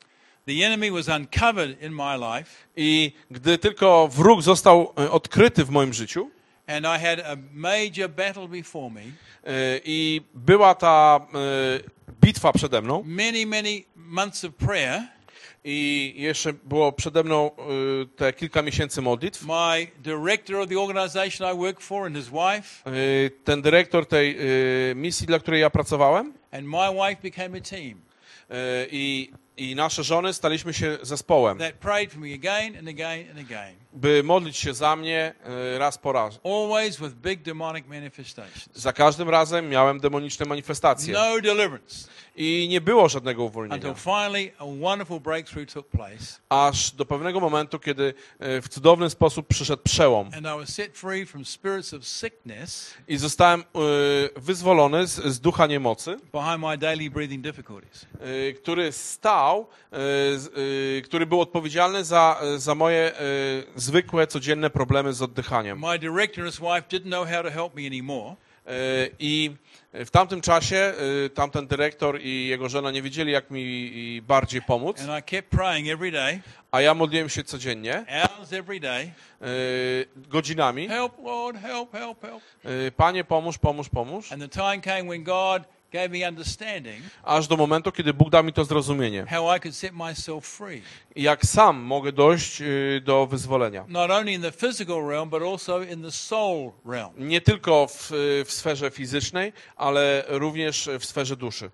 The enemy was uncovered in my life, I gdy tylko wróg został e, odkryty w moim życiu and I had a major battle before me. e, i była ta e, bitwa przede mną Many, many months of prayer. i jeszcze było przede mną e, te kilka miesięcy modlitw. My director of the organization I work for and his wife E, Ten dyrektor tej e, misji, dla której ja pracowałem and my wife became a team e, i, i nasze żony staliśmy się zespołem, that prayed for me again and again and again. by modlić się za mnie e, raz po raz. Always with big demonic manifestations. Za każdym razem miałem demoniczne manifestacje No deliverance i nie było żadnego until uwolnienia. finally a wonderful breakthrough took place Aż do pewnego momentu, kiedy e, w cudowny sposób przyszedł przełom and I was set free from spirits of sickness i zostałem e, wyzwolony z, z ducha niemocy, behind my daily breathing difficulties. e, który stał, e, z- e, który był odpowiedzialny za, za moje e, zwykłe, codzienne problemy z oddychaniem. My director and his wife didn't know how to help me anymore. E, I w tamtym czasie e, tamten dyrektor i jego żona nie wiedzieli, jak mi bardziej pomóc, And I kept praying every day, a ja modliłem się codziennie, hours every day. e, godzinami. Help, Lord, help, help, help. E, Panie, pomóż, pomóż, pomóż. And the time came when God gave me understanding Aż do momentu, kiedy Bóg dał mi to zrozumienie. how I could set myself free. I jak sam mogę dojść y, do wyzwolenia. Not only in the physical realm, but also in the soul realm. Nie tylko w, y, w sferze fizycznej, ale również w sferze duszy.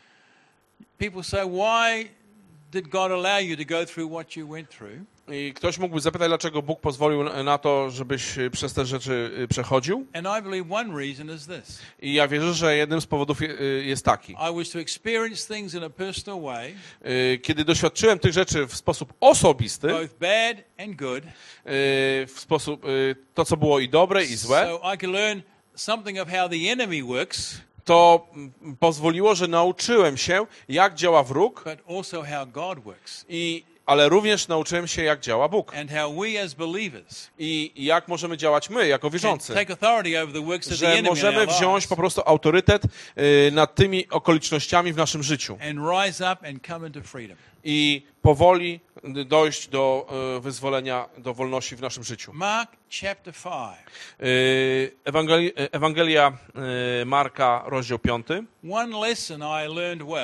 People say, why did God allow you to go through what you went through? I ktoś mógłby zapytać, dlaczego Bóg pozwolił na to, żebyś y, przez te rzeczy y, przechodził. And I believe one reason is this. I ja wierzę, że jednym z powodów je- y, jest taki. I was to experience things in a personal way, Y, Kiedy doświadczyłem tych rzeczy w sposób osobisty, both bad and good, y, w sposób y, to, co było i dobre, i złe, so I could learn something of how the enemy works, to mm, pozwoliło, że nauczyłem się, jak działa wróg, but also how God works. i, ale również nauczyłem się, jak działa Bóg. And how we as believers I i jak możemy działać my, jako can wierzący. take authority over the works of the Że enemy in możemy our wziąć lives po prostu autorytet y, nad tymi okolicznościami w naszym życiu. and rise up and come into freedom. I powoli dojść do y, wyzwolenia, do wolności w naszym życiu. Mark chapter five. Y, Ewangeli Ewangelia y, Marka, rozdział piąty. One lesson I learned well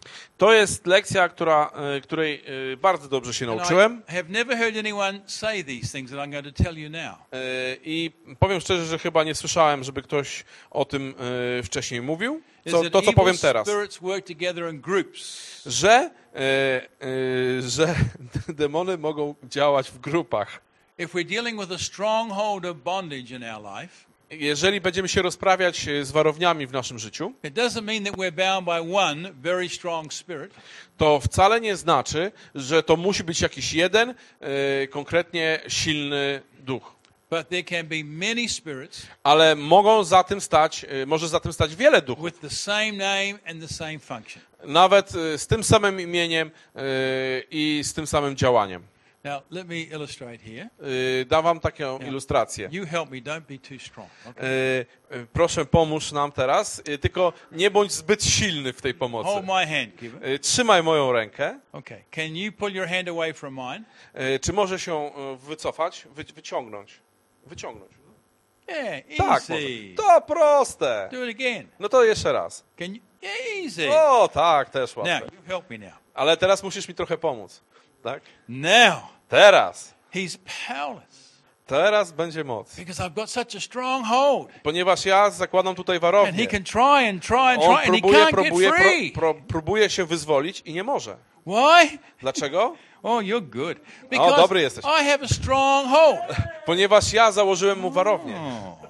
To jest lekcja, która, e, której e, bardzo dobrze się And nauczyłem. I have never heard anyone say these things that I'm going to tell you now. E, I powiem szczerze, że chyba nie słyszałem, żeby ktoś o tym e, wcześniej mówił. Is Co, that to, co evil powiem teraz. spirits work together in groups. Że, e, e, że demony mogą działać w grupach. If we're dealing with a stronghold of bondage in our life, Jeżeli będziemy się rozprawiać z warowniami w naszym życiu, it doesn't mean that we're bound by one very strong spirit. to wcale nie znaczy, że to musi być jakiś jeden e, konkretnie silny duch. But there can be many spirits Ale mogą za tym stać, e, może za tym stać wiele duchów. with the same name and the same function. Nawet e, z tym samym imieniem e, i z tym samym działaniem. Now, let me illustrate here. E, Dam wam taką Yeah. ilustrację. You help me, don't be too strong. Okay? E, e, Proszę, pomóż nam teraz, e, tylko nie bądź zbyt silny w tej pomocy. Hold my hand, Giver. E, Trzymaj moją rękę. Okay. Can you pull your hand away from mine? E, Czy może się e, wycofać, wy, wyciągnąć? Wyciągnąć. Yeah, Tak, może. easy. To proste. Do it again. No to jeszcze raz. Can you? Easy. O, tak, też Now, łatwe. you help me now. Ale teraz musisz mi trochę pomóc. Tak? Now, Teraz. he's powerless Teraz będzie moc. because I've got such a strong hold. Ponieważ ja zakładam tutaj And warownię. he can try and try and try On and he próbuje, can't próbuje, get pro, free. pro, próbuje się wyzwolić i nie może. Why? Dlaczego? Oh, you're good. Because dobry jesteś. I have a strong hold. Ponieważ ja założyłem mu warownię.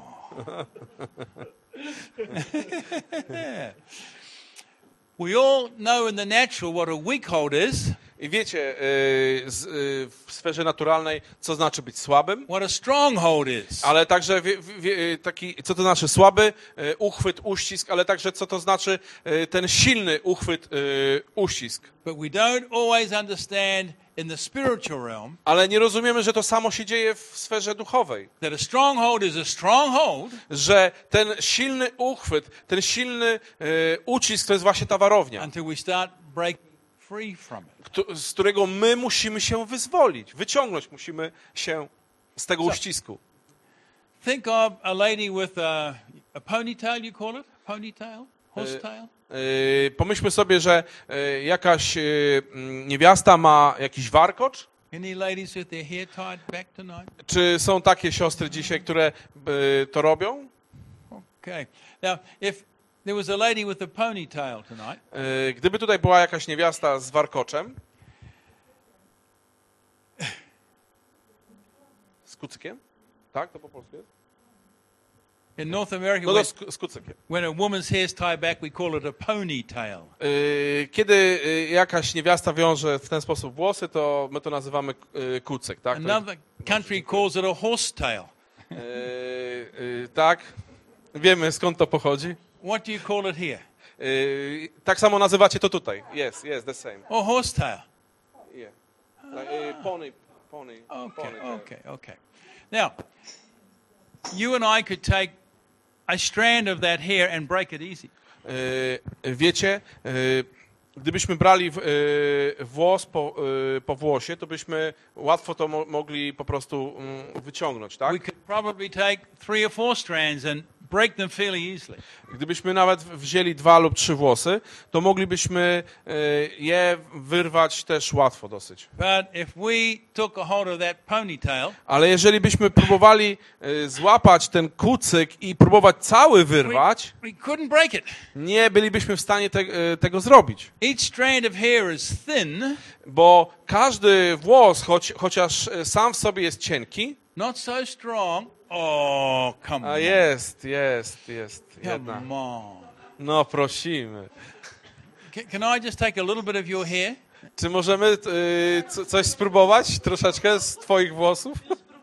We all know in the natural what a weak hold is, I wiecie, y, z, y, w sferze naturalnej, co znaczy być słabym, what a strong hold is. ale także wie, wie, taki, co to znaczy słaby y, uchwyt, uścisk, ale także co to znaczy y, ten silny uchwyt, y, uścisk. But we don't always understand in the spiritual realm Ale nie rozumiemy, że to samo się dzieje w sferze duchowej. that a strong hold is a strong hold Że ten silny uchwyt, ten silny y, ucisk to jest właśnie ta warownia, until we start breaking free from it. któ- z którego my musimy się wyzwolić, wyciągnąć musimy się z tego So- uścisku. Think of a lady with a, a ponytail, you call it? Ponytail? Horsetail? Yy, pomyślmy sobie, że yy, jakaś yy, mm, niewiasta ma jakiś warkocz. Any ladies with their hair tied back tonight? Czy są takie siostry dzisiaj, które yy, to robią? Okay. Now, if there was a lady with a ponytail tonight, Yy, gdyby tutaj była jakaś niewiasta z warkoczem, z kucykiem, tak? To po polsku jest? in North America, No when, to z, z kucykiem. when a woman's hair's tied back, we call it a ponytail. Yy, kiedy yy, jakaś niewiasta wiąże w ten sposób włosy, to my to nazywamy yy, kucyk, tak? To- Another country calls it a horsetail. Yy, yy, tak, wiemy skąd to pochodzi. What do you call it here? Yy, tak samo nazywacie to tutaj. Yes, yes, the same. Oh, horsetail. Yeah. Like, yy, pony, pony, Okay, pony. okay, okay. Now, you and I could take a strand of that hair and break it easy. Yy, wiecie, yy, gdybyśmy brali w, yy, włos po, yy, po włosie, to byśmy łatwo to mo mogli po prostu yy, wyciągnąć, tak? We could probably take three or four strands and break them fairly easily. Gdybyśmy nawet wzięli dwa lub trzy włosy, to moglibyśmy yy, je wyrwać też łatwo dosyć. But if we took a hold of that ponytail, Ale jeżeli byśmy próbowali yy, złapać ten kucyk i próbować cały wyrwać, we couldn't break it. nie bylibyśmy w stanie te, yy, tego zrobić. Each strand of hair is thin, Bo każdy włos, choć, chociaż yy, sam w sobie jest cienki, not so strong. Oh, come a on. jest, jest, jest jedna. Come on. No prosimy. Can, can I just take a little bit of your hair? Czy możemy yy, co, coś spróbować? Troszeczkę z twoich włosów?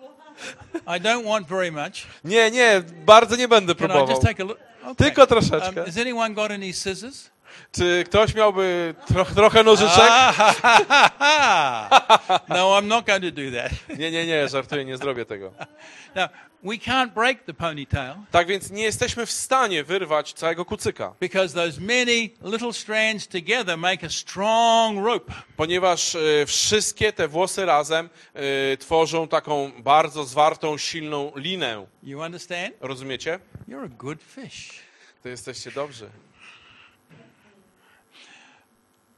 I don't want very much. Nie, nie, bardzo nie będę Can I próbował. just take a little? Okay. Tylko troszeczkę. Um, has anyone got any scissors? Czy ktoś miałby tro, trochę nożyczek? Ah, ha, ha, ha. No, I'm not going to do that. Nie, nie, nie, żartuję, nie zrobię tego. Now, we can't break the ponytail Tak więc nie jesteśmy w stanie wyrwać całego kucyka, because those many little strands together make a strong rope. ponieważ y, wszystkie te włosy razem y, tworzą taką bardzo zwartą, silną linę. You understand? Rozumiecie? You're a good fish. To jesteście dobrzy.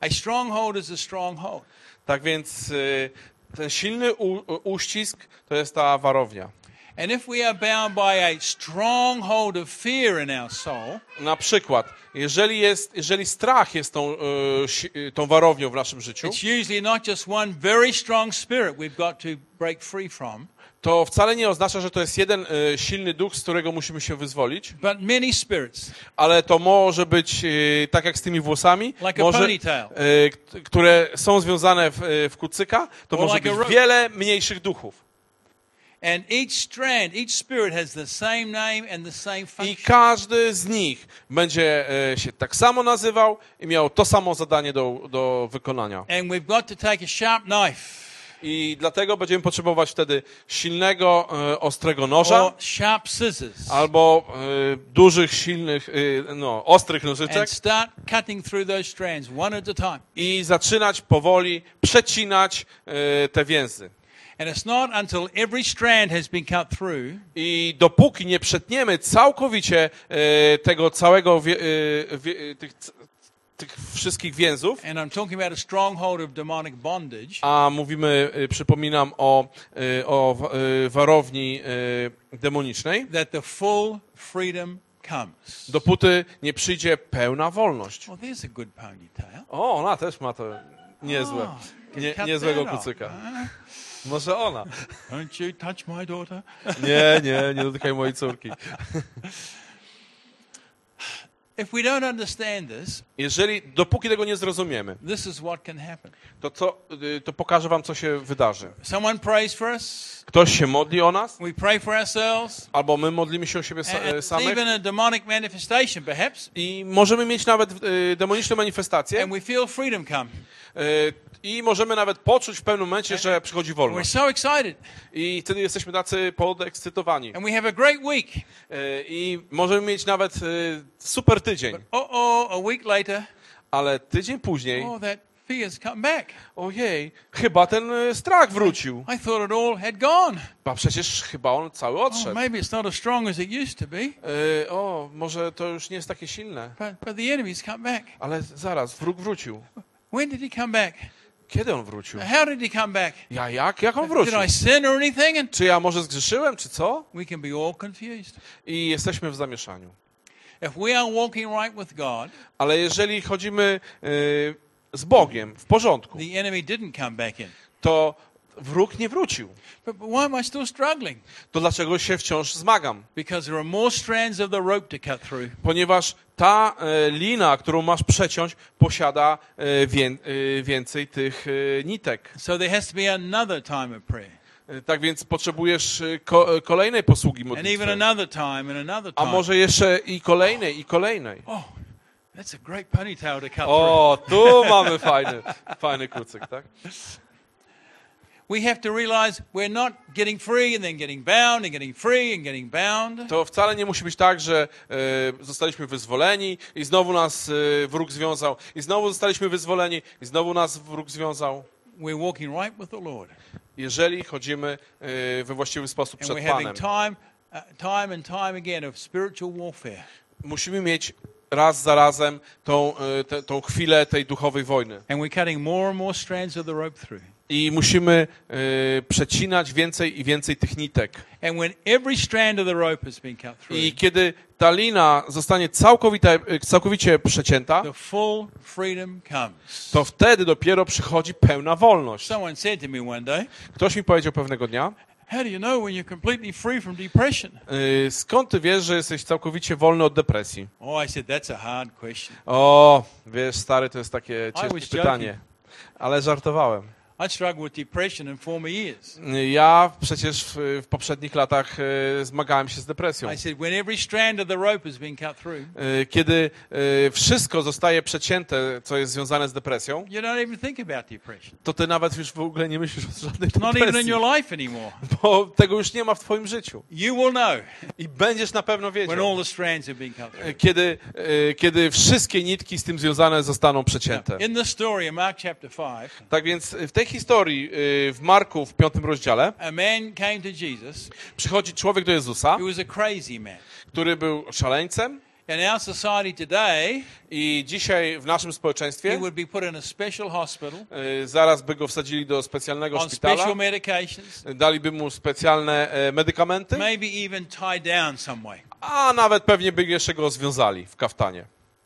A stronghold is a stronghold. Tak więc y, ten silny u, uścisk to jest ta warownia. And if we are bound by a stronghold of fear in our soul, Na przykład, jeżeli, jest, jeżeli strach jest tą, y, si- y, tą warownią w naszym życiu, it's usually not just one very strong spirit we've got to break free from, to wcale nie oznacza, że to jest jeden y, silny duch, z którego musimy się wyzwolić, but many spirits, ale to może być y, tak jak z tymi włosami, like a może, ponytail. y, k- które są związane w, y, w kucyka, to Or może like a być rope. wiele mniejszych duchów. And each strand, each spirit has the same name and the same I function. każdy z nich będzie e, się tak samo nazywał i miał to samo zadanie do, do wykonania. And we've got to take a sharp knife I dlatego będziemy potrzebować wtedy silnego, e, ostrego noża or sharp scissors albo e, dużych, silnych, e, no, ostrych nożyczek and start cutting through those strands one at a time. i zaczynać powoli przecinać e, te więzy. And it's not until every strand has been cut through I dopóki nie przetniemy całkowicie e, tego całego, wie, e, wie, tych, tych wszystkich więzów, and I'm talking about a stronghold of demonic bondage, a mówimy, y, przypominam o, y, o wa- y, warowni y, demonicznej, that the full freedom comes. dopóty nie przyjdzie pełna wolność. Well, there's a good ponytail. O, ona też ma to niezłe, Oh, nie, cut niezłego that off, kucyka. huh? Może ona. Don't you touch my daughter. Nie, nie, nie dotykaj mojej córki. If we don't understand this, Jeżeli, dopóki tego nie zrozumiemy, this is what can happen. to, co, y, to pokażę wam, co się wydarzy. Someone prays for us, Ktoś się modli o nas, we pray for ourselves, albo my modlimy się o siebie and sa- it's samych even a demonic manifestation perhaps, i możemy mieć nawet y, demoniczne manifestacje and we feel freedom come. y, i możemy nawet poczuć w pewnym momencie, że przychodzi We're wolność. so excited, I wtedy jesteśmy tacy podekscytowani. and we have a great week. Y, I możemy mieć nawet y, super tydzień, But oh, a week later, ale tydzień później, oh, that fear's come back. ojej, chyba ten y, strach wrócił. I thought it all had gone. A przecież chyba on cały Oh, odszedł. maybe it's not as strong as it used to be, Y, o, może to już nie jest takie silne. but, but the enemy's come back. Ale zaraz, wróg wrócił. When did he come back? Kiedy on wrócił? How did he come back? Ja jak? Jak on Did wrócił? I sin or anything? And Czy ja może zgrzeszyłem, czy co? we can be all confused. I jesteśmy w zamieszaniu. If we are walking right with God, Ale jeżeli chodzimy y, z Bogiem w porządku, the enemy didn't come back in. to wróg nie wrócił. But, but why am I still struggling? To dlaczego się wciąż zmagam? Because there are more strands of the rope to cut through. Ponieważ ta e, lina, którą masz przeciąć, posiada e, wię, e, więcej tych e, nitek. So there has to be another time of prayer. E, tak więc potrzebujesz e, ko, e, kolejnej posługi And even modlitwy. another time and another A time. może jeszcze i kolejnej, i kolejnej. Oh, that's a great ponytail to cut through. O, tu mamy fajny, fajny kucyk, tak? We have to realize we're not getting free and then getting bound and getting free and getting bound. To wcale nie musi być tak, że e, zostaliśmy wyzwoleni i znowu nas e, wróg związał, i znowu zostaliśmy wyzwoleni i znowu nas wróg związał. We're walking right with the Lord. Jeżeli chodzimy e, we właściwy sposób And przed we're having Panem. time, uh, time and time again of spiritual warfare. Musimy mieć raz za razem tą, e, te, tą chwilę tej duchowej wojny. And we're cutting more and more strands of the rope through. I musimy e, przecinać więcej i więcej tych nitek. And when every strand of the rope has been cut through, I kiedy ta lina zostanie całkowite, całkowicie przecięta, the full freedom comes. to wtedy dopiero przychodzi pełna wolność. Someone said to me one day, Ktoś mi powiedział pewnego dnia, how do you know when you're completely free from depression? y, skąd ty wiesz, że jesteś całkowicie wolny od depresji? Oh, I said, that's a hard question. O, wiesz, stary, to jest takie was ciężkie joking. pytanie. Ale żartowałem. I struggled with depression in former years. Ja przecież w, w poprzednich latach y, zmagałem się z depresją. I said, when every strand of the rope has been cut through, Y, Kiedy y, wszystko zostaje przecięte, co jest związane z depresją, you don't even think about depression. to ty nawet już w ogóle nie myślisz o żadnej Not even in depresji, your life anymore. bo tego już nie ma w twoim życiu. You will know I będziesz na pewno when wiedział, all the strands have been cut y, through. kiedy, y, kiedy wszystkie nitki z tym związane zostaną Now, przecięte. in this story in Mark chapter five, Tak więc w tej historii y, w Marku w piątym rozdziale a man came to Jesus przychodzi człowiek do Jezusa, who was a crazy man. który był szaleńcem In our society today, I dzisiaj w naszym he społeczeństwie would be put in a special hospital y, zaraz by go wsadzili do specjalnego on szpitala, special medications, daliby mu specjalne e, medykamenty, maybe even tied down some way. a nawet pewnie by jeszcze go związali w kaftanie.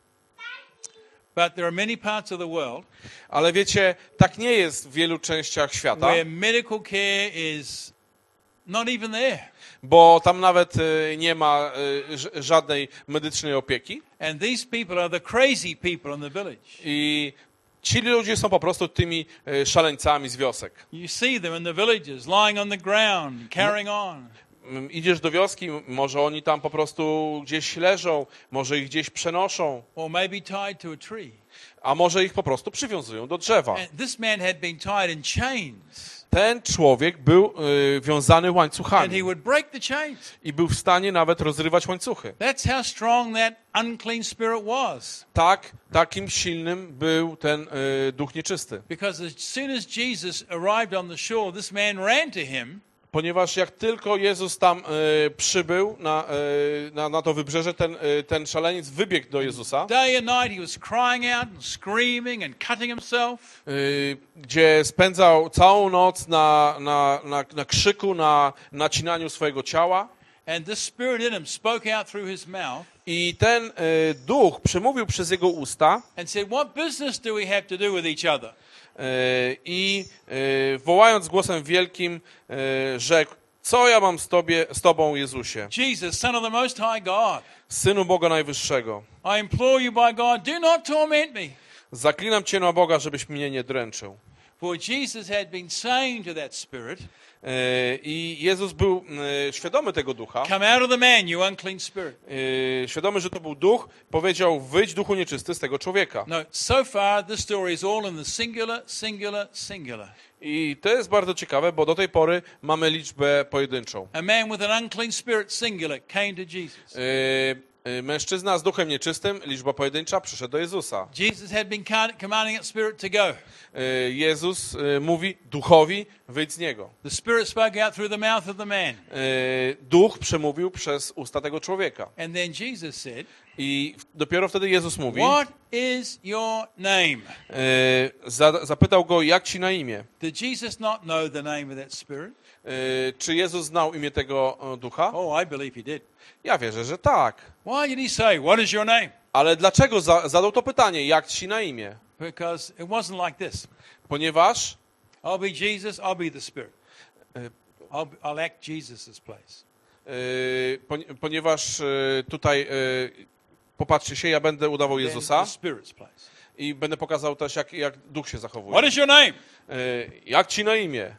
But there are many parts of the world Ale wiecie, tak nie jest w wielu częściach świata, where medical care is not even there. bo tam nawet e, nie ma e, ż- żadnej medycznej opieki And these people are the crazy people in the village. i ci ludzie są po prostu tymi e, szaleńcami z wiosek. You see them in the villages, lying on the ground, carrying on. Mm, Idziesz do wioski, m- może oni tam po prostu gdzieś leżą, może ich gdzieś przenoszą, Or maybe tied to a tree. a może ich po prostu przywiązują do drzewa. And this man had been tied in chains. Ten człowiek był e, wiązany And he łańcuchami would break the chains. i był w stanie nawet rozrywać łańcuchy. That's how strong that unclean spirit was. Tak, takim silnym był ten e, duch nieczysty. Because as soon as Jesus arrived on the shore, this man ran to him Ponieważ jak tylko Jezus tam e, przybył na, e, na, na to wybrzeże, ten, e, ten szaleniec wybiegł do Jezusa, day and night. He was crying out and screaming and cutting himself. e, gdzie spędzał całą noc na, na, na, na krzyku, na nacinaniu swojego ciała. And this spirit in him spoke out through his mouth I ten e, duch przemówił przez jego usta and said, "What business do we have to do with each other? e, i e, wołając głosem wielkim e, rzekł, co ja mam z, tobie, z Tobą, Jezusie, Jesus, Son of the Most High God, Synu Boga Najwyższego. I implore you by God, do not torment me." Zaklinam Cię na Boga, żebyś mnie nie dręczył. For Jesus had been saying to that spirit, E, I Jezus był e, świadomy tego ducha, "Come out of the man, you unclean spirit." e, świadomy, że to był duch, powiedział, wyjdź duchu nieczysty z tego człowieka. No, so far this story is all in the singular, singular, singular. I to jest bardzo ciekawe, bo do tej pory mamy liczbę pojedynczą. A man with an unclean spirit, singular, came to Jesus. E, e, Mężczyzna z duchem nieczystym, liczba pojedyncza, przyszedł do Jezusa. Jesus had been commanding that spirit to go. E, Jezus e, mówi duchowi, wyjdź z niego. The spirit spoke out through the mouth of the man. E, Duch przemówił przez usta tego człowieka. And then Jesus said, I dopiero wtedy Jezus mówi, "What is your name?" e, za, zapytał go, jak ci na imię? Did Jesus not know the name of that spirit? E, Czy Jezus znał imię tego e, ducha? Oh, I believe he did. Ja wierzę, że tak. Why did he say, "What is your name"? Ale dlaczego za, zadał to pytanie, jak ci na imię? Because it wasn't like this. Ponieważ I'll be Jesus, I'll be the spirit. e, I'll, I'll act Jesus' place. e, poni- ponieważ e, tutaj, e, popatrzcie się, ja będę udawał Then Jezusa the spirit's place. i będę pokazał też, jak, jak duch się What zachowuje. is your name? E, Jak ci na imię?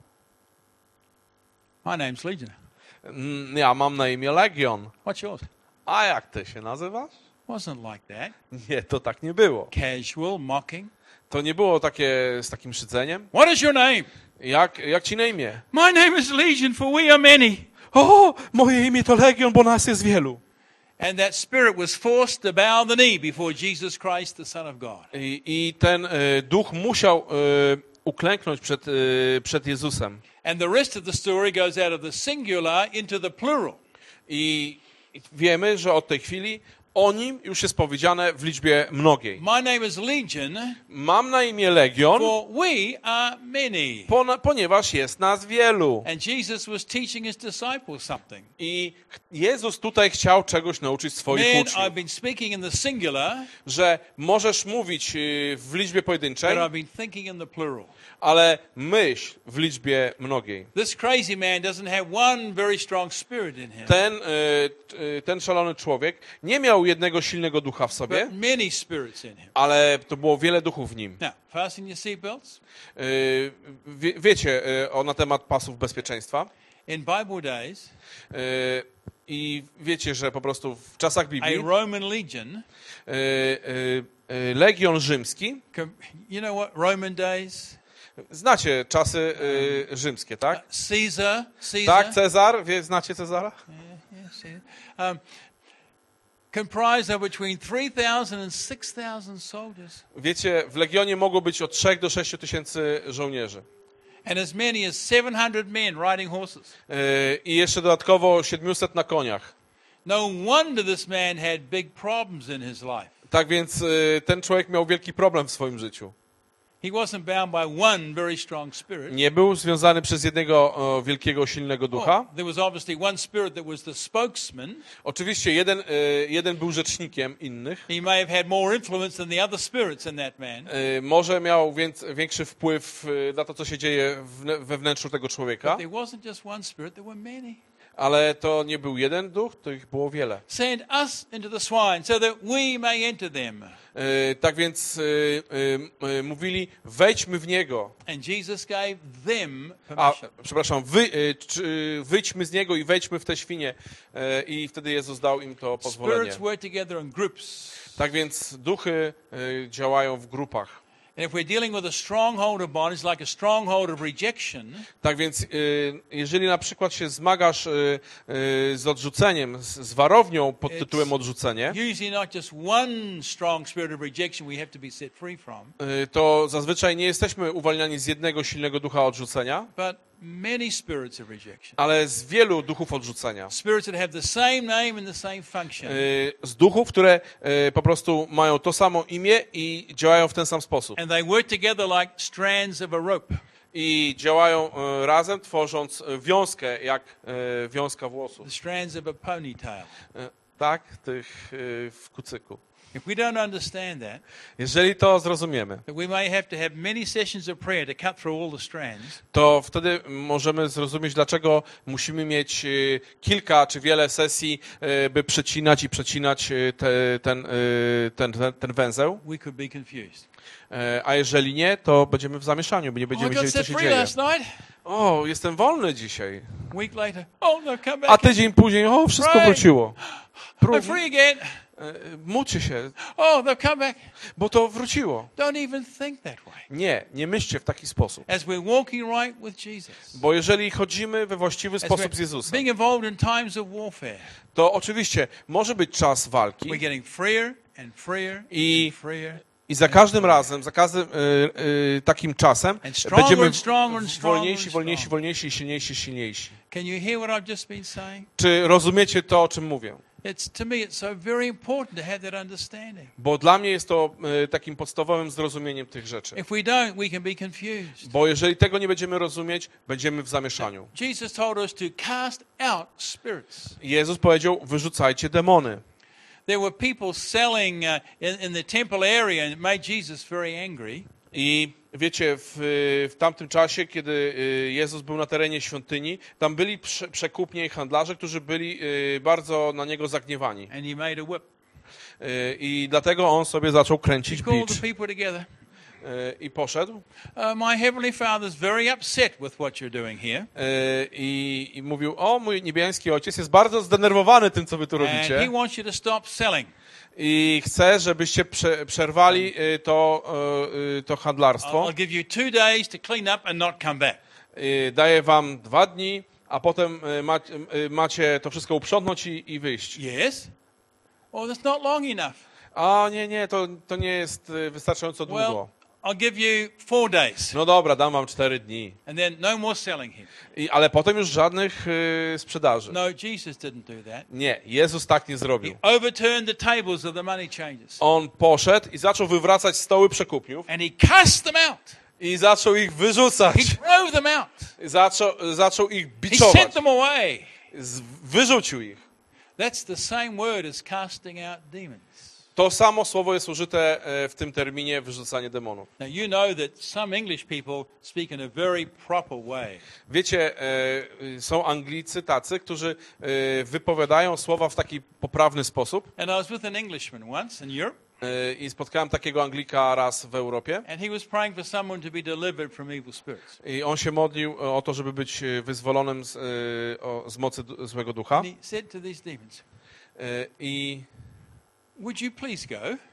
My name's Legion. Mm, Ja mam na imię Legion. What's yours? A jak ty się nazywasz? Wasn't like that. Nie, to tak nie było. Casual, mocking. To nie było takie z takim szydzeniem. What is your name? Jak, jak ci na imię? My name is Legion, for we are many. O, moje imię to Legion, bo nas jest wielu. And that spirit was forced to bow the knee before Jesus Christ, the Son of God. I, i ten e, duch musiał e, uklęknąć przed, e, przed Jezusem. And the rest of the story goes out of the singular into the plural. I i wiemy, że od tej chwili o nim już jest powiedziane w liczbie mnogiej. My name is Legion, Mam na imię Legion, for we are many. pona- ponieważ jest nas wielu. And Jesus was teaching his disciples something. I ch- Jezus tutaj chciał czegoś nauczyć swoich Man, uczniów, I've been speaking in the singular, że możesz mówić y, w liczbie but pojedynczej, I've been thinking in the plural. ale myśl w liczbie mnogiej. This crazy man doesn't have one very strong spirit in him, Ten, y, y, ten szalony człowiek nie miał jednego silnego ducha w sobie, but many spirits in him. ale to było wiele duchów w nim. Now, fasten your seatbelts. Y, wie, wiecie y, o, na temat pasów bezpieczeństwa In Bible days, y, i wiecie, że po prostu w czasach a Biblii Roman legion, y, y, y, Legion Rzymski, com- you know what, Roman days? znacie czasy y, rzymskie, tak? Caesar, Caesar. Tak, Cezar, wie, znacie Cezara? Yeah, yes, yeah. Um, comprised of between three thousand and six thousand soldiers, Wiecie, w Legionie mogło być od trzech do sześciu tysięcy żołnierzy. and as many as seven hundred men riding horses. Y, I jeszcze dodatkowo siedmiuset na koniach. No wonder this man had big problems in his life. Tak więc y, ten człowiek miał wielki problem w swoim życiu. He wasn't bound by one very strong spirit. Nie był związany przez jednego o, wielkiego, silnego ducha. Oh, there was obviously one spirit that was the spokesman. Oczywiście jeden, y, jeden był rzecznikiem innych. He may have had more influence than the other spirits in that man. Y, może miał więc, większy wpływ y, na to, co się dzieje w, we wnętrzu tego człowieka. But there wasn't just one spirit, there were many. Ale to nie był jeden duch, to ich było wiele. Send us into the swine so that we may enter them. Y, tak więc y, y, y, mówili, wejdźmy w niego. And Jesus gave them A, permission. przepraszam, wy, y, czy, wyjdźmy z niego i wejdźmy w te świnie. Y, I wtedy Jezus dał im to pozwolenie. Spirits work together in groups. Tak więc duchy y, działają w grupach. And if we're dealing with a stronghold of bondage, like a stronghold of rejection, Tak więc y, jeżeli na przykład się zmagasz y, y, z odrzuceniem, z, z warownią pod tytułem odrzucenie, usually not just one strong spirit of rejection we have to be set free from, y, to zazwyczaj nie jesteśmy uwalniani z jednego silnego ducha odrzucenia, but many spirits of rejection. ale z wielu duchów odrzucenia. Spirits that have the same name and the same function. Y, z duchów, które y, po prostu mają to samo imię i działają w ten sam sposób. And they work together like strands of a rope. I działają y, razem, tworząc y, wiązkę, jak y, wiązka włosów. The strands of a ponytail. Y, tak, tych y, w kucyku. If we don't understand that, Jeżeli to zrozumiemy, that we may have to have many sessions of prayer to cut through all the strands, to wtedy możemy zrozumieć, dlaczego musimy mieć y, kilka czy wiele sesji, y, by przecinać i przecinać y, te, ten, y, ten, ten, ten węzeł. we could be confused. Y, A jeżeli nie, to będziemy w zamieszaniu, bo nie Oh, I będziemy got wiedzieli, co set się free dzieje. last night. O, jestem wolny dzisiaj. Week later, oh, they've come A back. tydzień później, o, wszystko Pray. wróciło. I'm free again. Y, Módlcie się, Oh, they've come back. bo to wróciło. Don't even think that way. Nie, nie myślcie w taki sposób. As we're walking right with Jesus, Bo jeżeli chodzimy we właściwy as sposób z we're Jezusem, being involved in times of warfare, to oczywiście może być czas walki we're getting freer and freer I- and freer. i za każdym razem, za każdym y, y, takim czasem And stronger będziemy and stronger and stronger wolniejsi, and wolniejsi, stronger. wolniejsi, silniejsi, silniejsi. Can you hear what I've just been saying? Czy rozumiecie to, o czym mówię? It's to me, it's so very important to have that understanding. Bo dla mnie jest to y, takim podstawowym zrozumieniem tych rzeczy. If we don't, we can be confused. Bo jeżeli tego nie będziemy rozumieć, będziemy w zamieszaniu. Jesus told us to cast out spirits. Jezus powiedział, wyrzucajcie demony. There were people selling uh, in, in the temple area, and it made Jesus very angry. I wiecie, w, w tamtym czasie, kiedy y, Jezus był na terenie świątyni, tam byli prze, przekupnie i handlarze, którzy byli y, bardzo na Niego zagniewani. And he made a whip. Y, I dlatego on sobie zaczął He kręcić called bicz the people together. y, i poszedł. Uh, my heavenly Father is very upset with what you're doing here. y, I, I mówił, o mój niebiański ojciec jest bardzo zdenerwowany tym, co wy tu And he robicie. wants you to stop selling. I chce, żebyście prze, przerwali y, to, y, y, to I'll, handlarstwo. I'll give you two days to clean up and not come back. Y, Daję wam dwa dni, a potem y, ma, y, macie to wszystko uprzątnąć i, i wyjść. Yes? Well, that's not long enough. A nie, nie, to, to nie jest y, wystarczająco Well, długo. I'll give you four days. No dobra, dam wam cztery dni. And then no more selling here. I, ale potem już żadnych y, sprzedaży. No, Jesus didn't do that. Nie, Jezus tak nie He zrobił. overturned the tables of the money changers. On poszedł i zaczął wywracać stoły przekupniów And he cast them out. i zaczął ich wyrzucać. He drove them out. Zaczął, zaczął ich He biczować. sent them away. Z, wyrzucił ich. That's the same word as casting out demons. To samo słowo jest użyte e, w tym terminie wyrzucanie demonów. Now, you know that some English people speak in a very proper way. Wiecie, e, są Anglicy tacy, którzy e, wypowiadają słowa w taki poprawny sposób. And I was with an Englishman once in Europe, E, I spotkałem takiego Anglika raz w Europie. and he was praying for someone to be delivered from evil spirits. I on się modlił o to, żeby być wyzwolonym z, e, o, z mocy d- złego ducha. And he said to these demons, E, I, would you please go? e,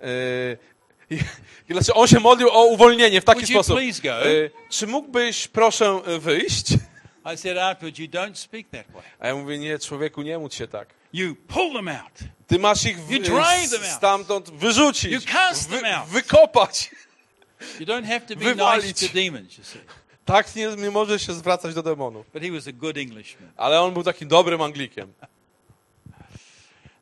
i, i znaczy on się modlił o uwolnienie w taki Would you sposób. please go? E, czy mógłbyś, proszę, wyjść? I said afterwards, you don't speak that way. A ja mówię, nie, człowieku, nie módl się tak. You pull them out. Ty masz ich w, You drive them out. stamtąd wyrzucić, You cast them out. wykopać. You don't have to be Wywalić. nice to demons, you see. Tak nie, nie może się zwracać do demonów. But he was a good Englishman. Ale on był takim dobrym Anglikiem.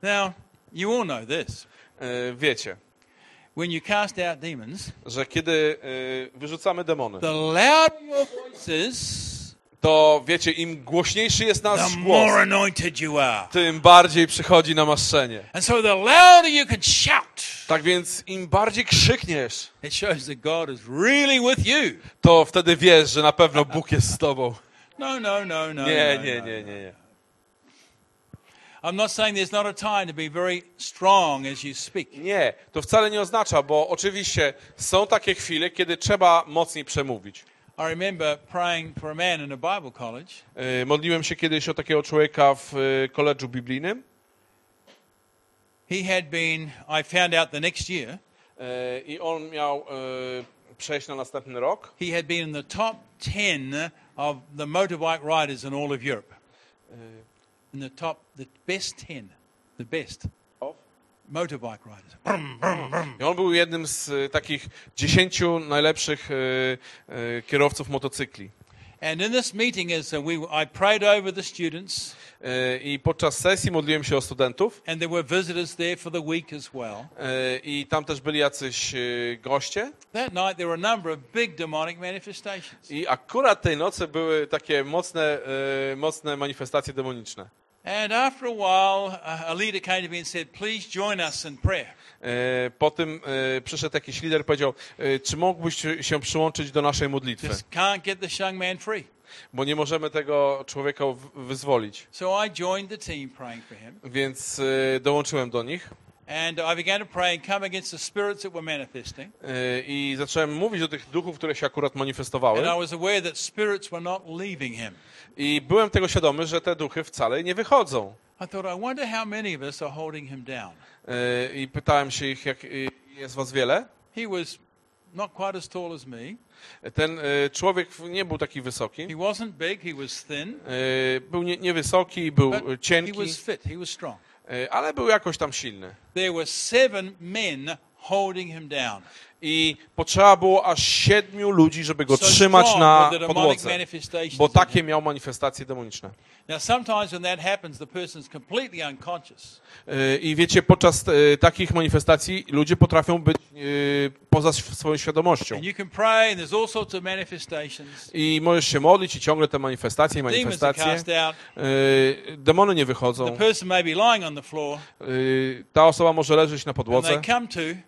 Now, you all know this. E, Wiecie, When you cast out demons, że kiedy e, wyrzucamy demony, the louder your voices, to wiecie, im głośniejszy jest nasz the głos, more anointed you are. tym bardziej przychodzi namaszczenie. And so the louder you can shout, Tak więc im bardziej krzykniesz, it shows that God is really with you. to wtedy wiesz, że na pewno Bóg jest z tobą. No, no, no, no. Nie, no, nie, no. nie, nie, nie. I'm not saying there's not a time to be very strong as you speak. Nie, to wcale nie oznacza, bo oczywiście są takie chwile, kiedy trzeba mocniej przemówić. I remember praying for a man in a Bible college. E, Modliłem się kiedyś o takiego człowieka w e, koledżu biblijnym. He had been, I found out the next year, E, I on miał e, przejść na następny rok. he had been in the top ten of the motorbike riders in all of Europe. In the top, the best ten, the best motorbike riders. Brum, brum, brum. I on był jednym z e, takich dziesięciu najlepszych e, e, kierowców motocykli. And in this meeting, as uh, we, I prayed over the students, E, I podczas sesji modliłem się o studentów. and there were visitors there for the week as well. E, I tam też byli jacyś e, goście. That night, there were a number of big demonic manifestations. I akurat tej nocy były takie mocne, e, mocne manifestacje demoniczne. And after a while, a a leader came to me and said, please join us in prayer. E, Po tym e, przyszedł jakiś lider i powiedział, e, czy mógłbyś się przyłączyć do naszej modlitwy, Just can't get this young man free. bo nie możemy tego człowieka w- wyzwolić. So I joined the team praying for him. Więc e, dołączyłem do nich And I began to pray and come against the spirits that were manifesting. e, i zacząłem mówić do tych duchów, które się akurat manifestowały. And I was aware that spirits were not leaving him. I byłem tego świadomy, że te duchy wcale nie wychodzą. I thought, I wonder how many of us are holding him down. E, I pytałem się ich, jak e, jest was wiele. He was not quite as tall as me. Ten e, człowiek nie był taki wysoki. He wasn't big, he was thin. E, Był nie- niewysoki, był But he cienki, was fit, he was strong. e, ale był jakoś tam silny. There were seven men holding him down. I potrzeba było aż siedmiu ludzi, żeby go So trzymać strong na were the demonic podłodze, manifestations bo in him. takie miał manifestacje demoniczne. Now, sometimes when that happens, the person's completely unconscious. E, I wiecie, podczas e, takich manifestacji ludzie potrafią być e, poza sw- swoją świadomością. And you can pray, and there's all sorts of manifestations. I możesz się modlić i ciągle te manifestacje i Demons are manifestacje. cast out. E, Demony nie The wychodzą. person may be lying on the floor, E, Ta osoba może leżeć na and they podłodze, come to, e,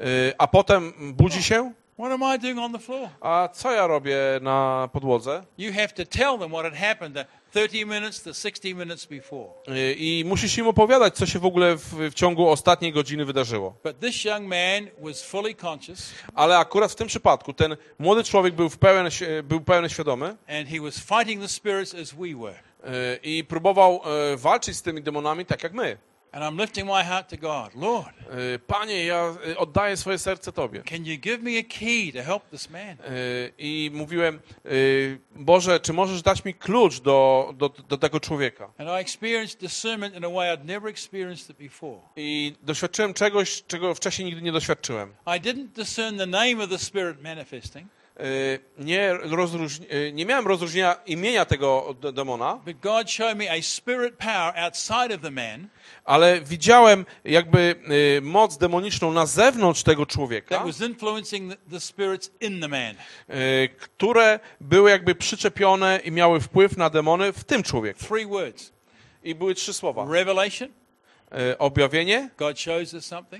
a potem budzi się. what am I doing on the floor? A co ja robię na podłodze? You have to tell them what had happened the thirty minutes to sixty minutes before. E, I musisz im opowiadać, co się w ogóle w, w ciągu ostatniej godziny wydarzyło. But this young man was fully conscious, Ale akurat w tym przypadku ten młody człowiek był, w pełen, był pełen świadomy and he was fighting the spirits as we were. e, i próbował e, walczyć z tymi demonami tak jak my. And I'm lifting my heart to God. Lord, E, Panie, ja e, oddaję swoje serce Tobie. can you give me a key to help this man? E, I mówiłem, e, Boże, czy możesz dać mi klucz do, do, do tego człowieka? And I experienced discernment in a way I'd never experienced it before. I doświadczyłem czegoś, czego wcześniej nigdy nie doświadczyłem. I didn't discern the name of the spirit manifesting, E, Nie, rozróżni- e, nie miałem rozróżnienia imienia tego d- demona, but God showed me a spirit power outside of the man ale widziałem jakby e, moc demoniczną na zewnątrz tego człowieka, that was influencing the, the spirits in the man. e, które były jakby przyczepione i miały wpływ na demony w tym człowieku. Three words. I były trzy słowa. Revelation, E, Objawienie, God shows us something.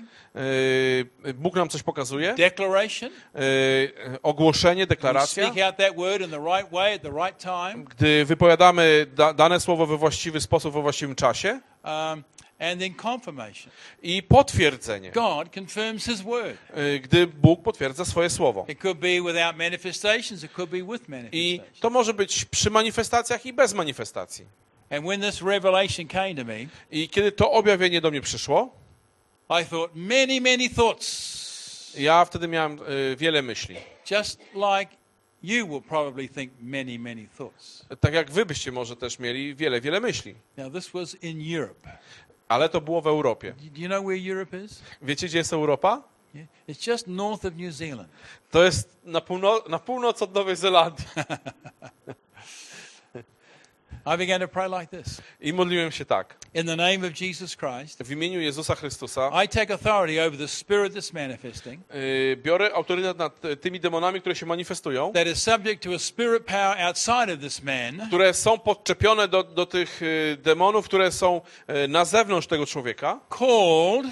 e, Bóg nam coś pokazuje, Declaration, e, ogłoszenie, we deklaracja. speak out that word in the right way at the right time. Gdy wypowiadamy da, dane słowo we właściwy sposób, we właściwym czasie. Um, and then confirmation. I potwierdzenie, God confirms his word. e, gdy Bóg potwierdza swoje słowo. It could be without manifestations, it could be with I manifestations. to może być przy manifestacjach i bez manifestacji. And when this revelation came to me, I kiedy to objawienie do mnie przyszło, I thought many, many thoughts. ja wtedy miałem e, wiele myśli. Just like you will probably think many, many thoughts. Tak jak wy byście może też mieli wiele, wiele myśli. Now, this was in Europe. Ale to było w Europie. Do you know where Europe is? Wiecie, gdzie jest Europa? Yeah. It's just north of New Zealand. To jest na, półno- na północ od Nowej Zelandii. I began to pray like this. I modliłem się tak. In the name of Jesus Christ, W imieniu Jezusa Chrystusa I take authority over the spirit that's manifesting, yy, biorę autorytet nad tymi demonami, które się manifestują, that is subject to a spirit power outside of this man, które są podczepione do, do tych y, demonów, które są y, na zewnątrz tego człowieka, called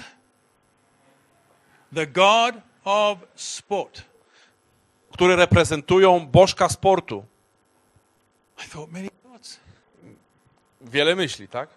the God of Sport. które reprezentują bożka sportu. I thought many thoughts. Wiele myśli, tak?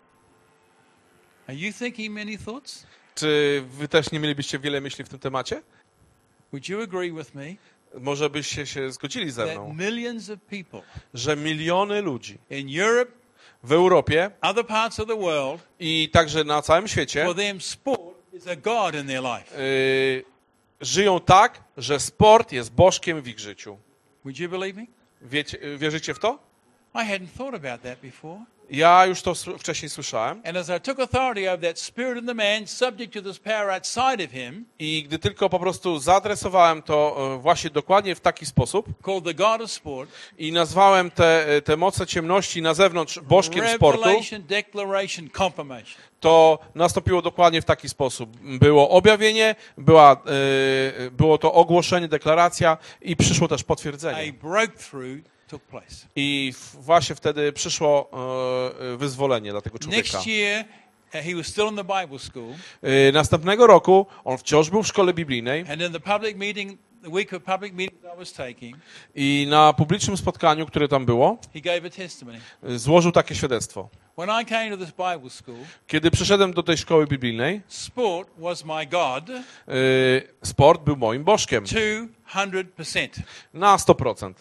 Are you thinking many thoughts? Czy wy też nie mielibyście wiele myśli w tym temacie? Would you agree with me Może byście się zgodzili ze that mną, millions of people że miliony ludzi in Europe, w Europie other parts of the world, i także na całym świecie for them sport is a God in their life? y, żyją tak, że sport jest bożkiem w ich życiu. Would you believe me? Wiecie, wierzycie w to? I hadn't thought about that before. Ja już to s- wcześniej słyszałem. And as I took authority over that spirit in the man, subject to this power outside of him, I gdy tylko po prostu zaadresowałem to e, właśnie dokładnie w taki sposób called the God of Sport, i nazwałem te, te moce ciemności na zewnątrz bożkiem sportu, revelation, declaration, confirmation. to nastąpiło dokładnie w taki sposób. Było objawienie, była, e, było to ogłoszenie, deklaracja i przyszło też A potwierdzenie. breakthrough took place. I w- właśnie wtedy przyszło e, wyzwolenie dla tego człowieka. Next year, uh, he was still in the Bible school, E, Następnego roku on wciąż był w szkole biblijnej and in the public meeting, the week of public meetings I was taking, i na publicznym spotkaniu, które tam było, he gave a testimony. e, złożył takie świadectwo. When I came to this Bible school, Kiedy przyszedłem do tej szkoły biblijnej, sport was my God y, sport był moim bożkiem two hundred percent. na sto procent.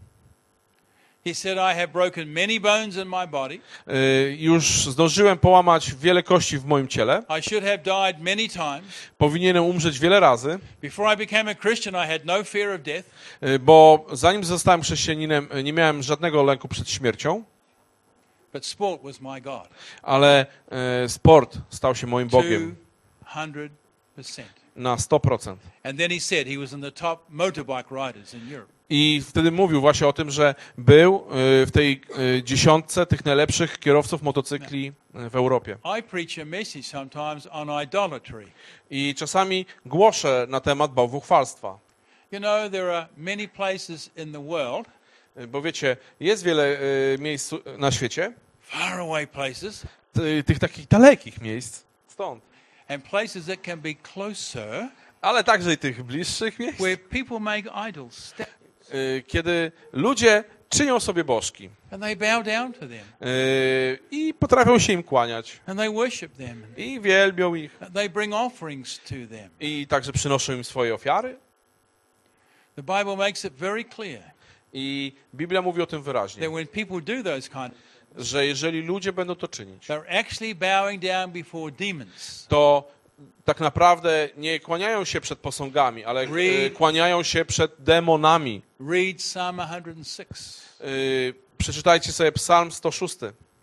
He said, I have broken many bones in my body. Y, Już zdążyłem połamać wiele kości w moim ciele. I should have died many times. Powinienem umrzeć wiele razy, Before I became a Christian, I had no fear of death. y, bo zanim zostałem chrześcijaninem, y, nie miałem żadnego lęku przed śmiercią, But sport was my God. ale y, sport stał się moim two Bogiem hundred percent. na sto procent. And then he said he was in the top motorbike riders in Europe. I wtedy mówił właśnie o tym, że był y, w tej y, dziesiątce tych najlepszych kierowców motocykli y, w Europie. I preach a message sometimes on idolatry. I czasami głoszę na temat bałwuchwalstwa. You know, there are many places in the world, Bo wiecie, jest wiele y, miejsc na świecie, far away places, ty, tych takich dalekich miejsc, stąd, and places that can be closer, ale także i tych bliższych miejsc, where people make idols. y, kiedy ludzie czynią sobie bożki And they bow down to them. y, i potrafią się im kłaniać And they worship them. i wielbią ich They bring offerings to them. i także przynoszą im swoje ofiary. The Bible makes it very clear I Biblia mówi o tym wyraźnie, that when people do those kind of, że jeżeli ludzie będą to czynić, they're actually bowing down before demons. to tak naprawdę nie kłaniają się przed posągami, ale y, kłaniają się przed demonami. Read Psalm one hundred six. Y, Przeczytajcie sobie Psalm sto sześć.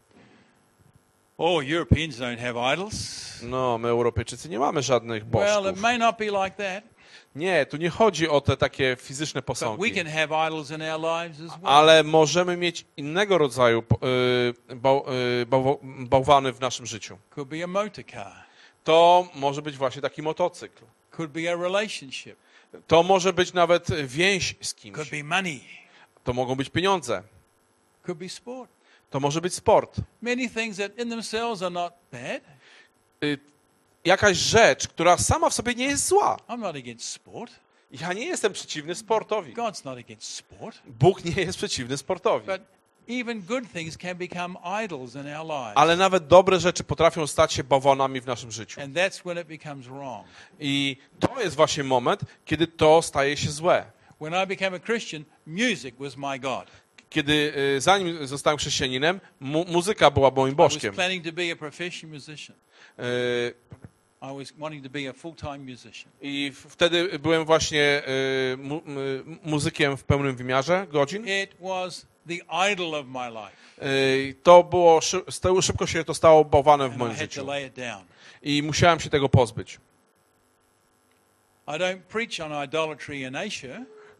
Oh, Europeans don't have idols. No, my Europejczycy nie mamy żadnych Well, it bożków. may not be like that, Nie, tu nie chodzi o te takie fizyczne but we posągi, can have idols in our lives as well. ale możemy mieć innego rodzaju y, bał, y, bał, bałwany w naszym życiu. Could be a motor car. To może być właśnie taki motocykl. Could be a relationship. To może być nawet więź z kimś. Could be money. To mogą być pieniądze. Could be sport. To może być sport. Many things that in themselves are not bad. Y, Jakaś rzecz, która sama w sobie nie jest zła. I'm not against sport. Ja nie jestem przeciwny sportowi. God's not against sport. Bóg nie jest przeciwny sportowi. But even good things can become idols in our lives. Ale nawet dobre rzeczy potrafią stać się bałwanami w naszym życiu. And that's when it becomes wrong. I to jest właśnie moment, kiedy to staje się złe. When I became a Christian, music was my God. Kiedy, y, zanim zostałem chrześcijaninem, mu muzyka była moim I was bożkiem. planning to be a professional musician. Y, I was wanting to be a full-time musician. I w- wtedy byłem właśnie y, mu y, muzykiem w pełnym wymiarze godzin. It was the idol of my life. Y, To było, szy stało- szybko się to stało bałwanem w And moim I had to życiu. lay it down. I musiałem się tego pozbyć. I don't preach on idolatry in Asia,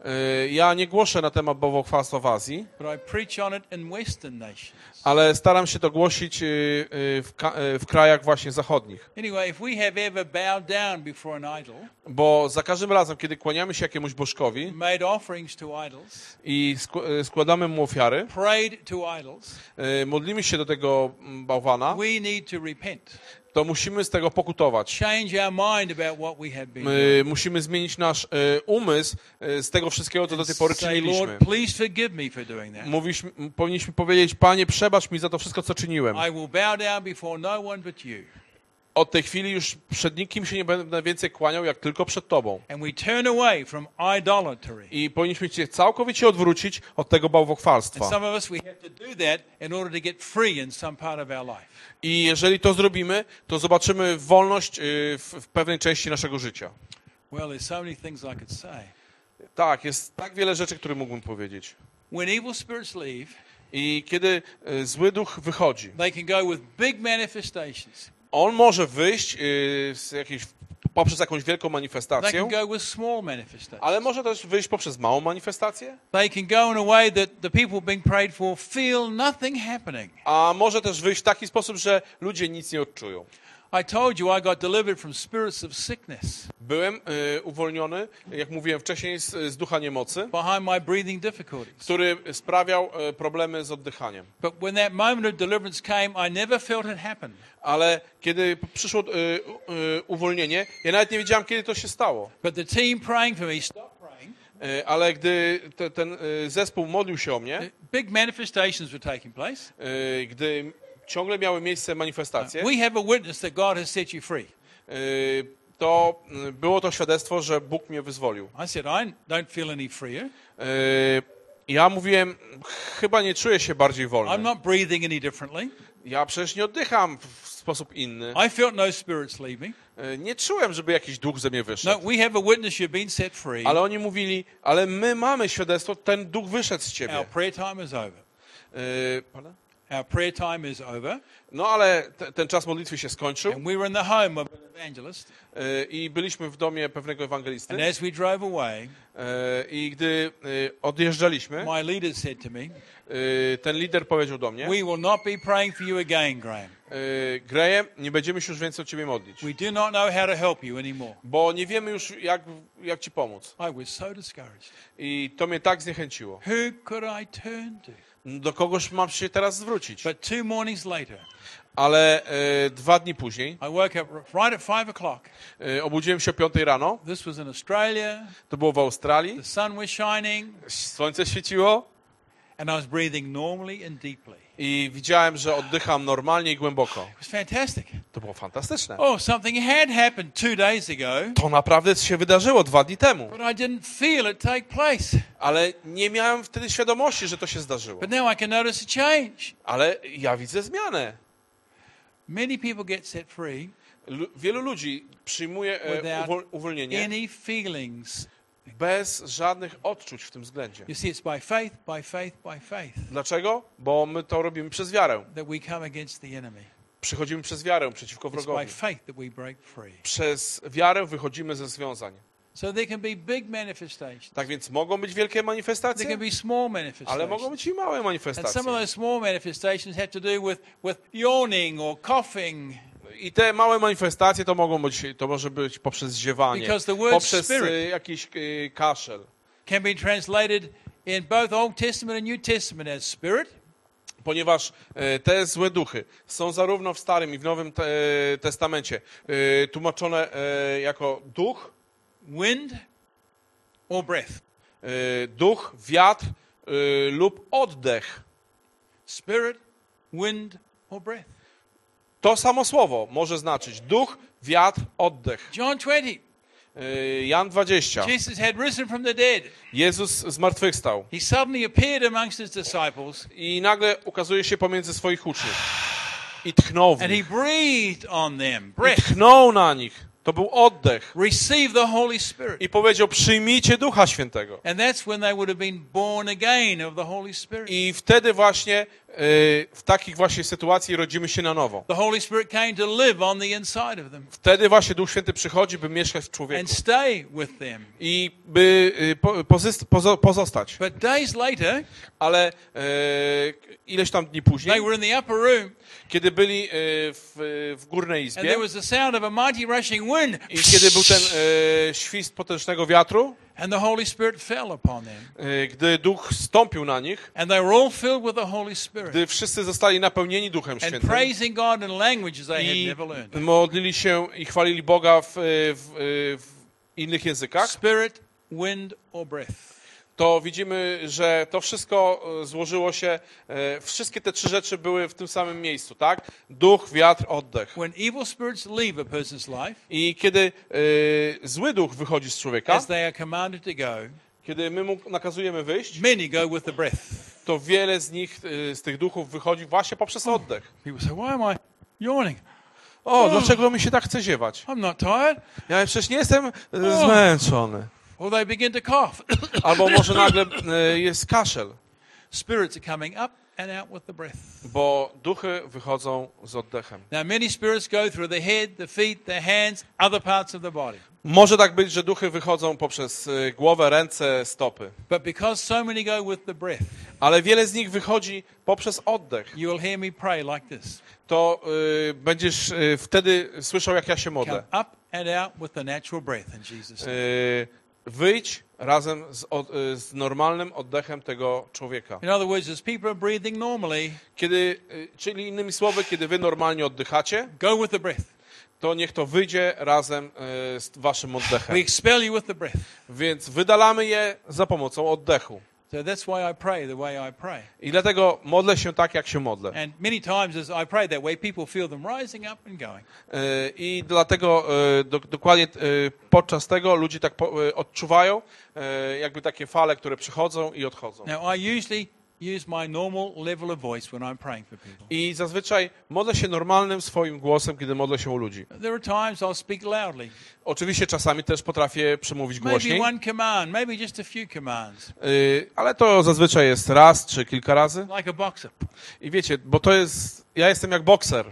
Y, Ja nie głoszę na temat bałwochwalstwa w Azji, but I preach on it in Western nations. ale staram się to głosić y, y, w, ka- y, w krajach właśnie zachodnich. Anyway, if we have ever bowed down before an idol, Bo za każdym razem, kiedy kłaniamy się jakiemuś bożkowi made offerings to idols, i sk- y, składamy mu ofiary, prayed to idols, y, modlimy się do tego mm, bałwana, we need to repent. to musimy z tego pokutować. Change our mind about what we have been My doing. musimy zmienić nasz y, umysł y, z tego wszystkiego, co do tej pory Say, czyniliśmy. Lord, please forgive me for doing that. Mówiliśmy, m- powinniśmy powiedzieć, Panie, przebacz mi za to wszystko, co czyniłem. I will bow down before no one but you. Od tej chwili już przed nikim się nie będę więcej kłaniał, jak tylko przed Tobą. And we turn away from idolatry. I powinniśmy się całkowicie odwrócić od tego And bałwochwalstwa. some of us, we have to do that in order to get free in some part of our life. I jeżeli to zrobimy, to zobaczymy wolność y, w, w pewnej części naszego życia. Well, there's so many things I could say. Tak, jest tak wiele rzeczy, które mógłbym powiedzieć. When evil spirits leave, I kiedy y, zły duch wychodzi, they can go with big manifestations. on może wyjść y, z jakiejś, poprzez jakąś wielką They manifestację, can go with small manifestations. ale może też wyjść poprzez małą manifestację, They can go in a way that the people being prayed for feel nothing happening. a może też wyjść w taki sposób, że ludzie nic nie odczują. I told you I got delivered from spirits of sickness Byłem y, uwolniony, jak mówiłem wcześniej, z, z ducha niemocy, behind my breathing difficulties. który sprawiał y, problemy z oddychaniem. But when that moment of deliverance came, I never felt it happen. Ale kiedy przyszło y, y, uwolnienie, ja nawet nie wiedziałem, kiedy to się stało. But the team praying for me stopped praying. Y, ale gdy te, ten y, zespół modlił się o mnie, Big manifestations were taking place. y, gdy ciągle miały miejsce manifestacje, We have a witness that God has set you free. y, to y, było to świadectwo, że Bóg mnie wyzwolił. I said, I don't feel any freer. Y, ja mówiłem, chyba nie czuję się bardziej I'm wolny. not breathing any differently. Ja przecież nie oddycham w sposób inny. I felt no spirits leave me. Y, nie czułem, żeby jakiś duch ze mnie No, wyszedł. we have a witness you've been set free. Ale oni mówili, ale my mamy świadectwo, ten duch wyszedł z Our ciebie. prayer time is over. Y, pardon? Our prayer time is over. No ale te, ten czas modlitwy się skończył And we were in the home of an evangelist. y, i byliśmy w domie pewnego And ewangelisty. as we drove away, Y, I gdy y, odjeżdżaliśmy, my leader said to me, y, ten lider powiedział do mnie, we will not be praying for you again, Graham. y, Graham, nie będziemy się już więcej o ciebie modlić, We do not know how to help you anymore. bo nie wiemy już, jak, jak ci pomóc. I was so discouraged. I to mnie tak zniechęciło. Who could I turn to? Do kogoś mam się teraz zwrócić. But two mornings later, Ale y, dwa dni później I woke up right at five o'clock. y, obudziłem się o piątej rano. This was in Australia. To było w Australii. The sun was shining, Słońce świeciło and I was breathing normally and deeply. i widziałem, że oddycham normalnie i głęboko. It was fantastic. To było fantastyczne. Oh, something had happened two days ago, To naprawdę się wydarzyło dwa dni temu. but I didn't feel it take place. Ale nie miałem wtedy świadomości, że to się zdarzyło. But now I can notice a change. Ale ja widzę zmianę. Many people get set free Lu- wielu ludzi przyjmuje e, Without uwol- uwolnienie any feelings. bez żadnych odczuć w tym względzie. You see, it's by faith, by faith, by faith Dlaczego? Bo my to robimy przez wiarę. that we come against the enemy. Przychodzimy przez wiarę przeciwko It's by wrogowi. faith that we break free. Przez wiarę wychodzimy ze związań. So there can be big manifestations. Tak więc mogą być wielkie There manifestacje, can be small ale manifestations. mogą być i małe And manifestacje. some of those small manifestations have to do with, with yawning or coughing. I te małe manifestacje to mogą być, to może być poprzez ziewanie, Because the word poprzez spirit- e, jakiś e, kaszel. Can be translated in both Old Testament and New Testament as spirit Ponieważ e, te złe duchy są zarówno w Starym i w Nowym te, Testamencie e, tłumaczone e, jako duch, wind or breath. e, duch, wiatr e, lub oddech. Spirit, wind or breath. To samo słowo może znaczyć duch, wiatr, oddech. John twenty. E, Jan dwadzieścia. Jesus had risen from the dead. Jezus zmartwychwstał He suddenly appeared amongst his disciples i nagle ukazuje się pomiędzy swoich uczniów i tchnął w and he nich. breathed on them. I Breath. tchnął na nich. To był oddech. Receive the Holy Spirit. I powiedział, przyjmijcie Ducha Świętego. And that's when they would have been born again of the Holy Spirit. I wtedy właśnie w takich właśnie sytuacji rodzimy się na nowo. The Holy Spirit came to live on the inside of them Wtedy właśnie Duch Święty przychodzi, by mieszkać w człowieku and stay with them. i by y, po- pozyst- pozo- pozostać. But days later, Ale e, ileś tam dni później, they were in the upper room, kiedy byli e, w, w górnej and there izbie was the sound of a mighty rushing wind, i kiedy był ten e, świst potężnego wiatru, and the Holy Spirit fell upon them. e, gdy Duch stąpił na nich, And they were all filled with the Holy Spirit gdy wszyscy zostali napełnieni Duchem and Świętym praising God in languages they had i never learned. modlili się i chwalili Boga w, w, w innych językach, Spirit, wind, or breath. to widzimy, że to wszystko e, złożyło się, e, wszystkie te trzy rzeczy były w tym samym miejscu, tak? Duch, wiatr, oddech. When evil spirits leave a person's life, I kiedy e, zły duch wychodzi z człowieka, as they are commanded to go, kiedy my mu nakazujemy wyjść, many go with the breath. to wiele z nich, e, z tych duchów wychodzi właśnie poprzez oddech. People say, why am I yawning? O, dlaczego mi się tak chce ziewać? I'm not tired. Ja przecież nie jestem e, zmęczony. Or they begin to cough. Albo może nagle e, jest kaszel, Spirits are coming up and out with the breath. bo duchy wychodzą z oddechem. Now, many spirits go through the head, the feet, the hands, other parts of the body. Może tak być, że duchy wychodzą poprzez e, głowę, ręce, stopy. But because so many go with the breath, Ale wiele z nich wychodzi poprzez oddech. you will hear me pray like this. To y, będziesz y, wtedy słyszał, jak ja się Come modlę. up and out with the natural breath in Jesus' name. Y, wyjdź razem z, od, y, z normalnym oddechem tego człowieka. In other words, as people are breathing normally, Kiedy, y, czyli innymi słowy, kiedy wy normalnie oddychacie, go with the breath. to niech to wyjdzie razem y, z waszym oddechem. We expel you with the breath. Więc wydalamy je za pomocą oddechu. So that's why I pray the way I pray. I dlatego modlę się tak, jak się modlę. And many times as I pray that way, people feel them rising up and going. Y, I dlatego y, do, dokładnie y, podczas tego ludzie tak po, y, odczuwają y, jakby takie fale, które przychodzą i odchodzą. Now, I usually use my normal level of voice when I'm praying for people. I zazwyczaj modlę się normalnym swoim głosem, kiedy modlę się o ludzi. There are times I'll speak loudly. Oczywiście czasami też potrafię przemówić Maybe głośniej, one command, maybe just a few commands, y, ale to zazwyczaj jest raz czy kilka razy. like a boxer. I wiecie, bo to jest, ja jestem jak bokser.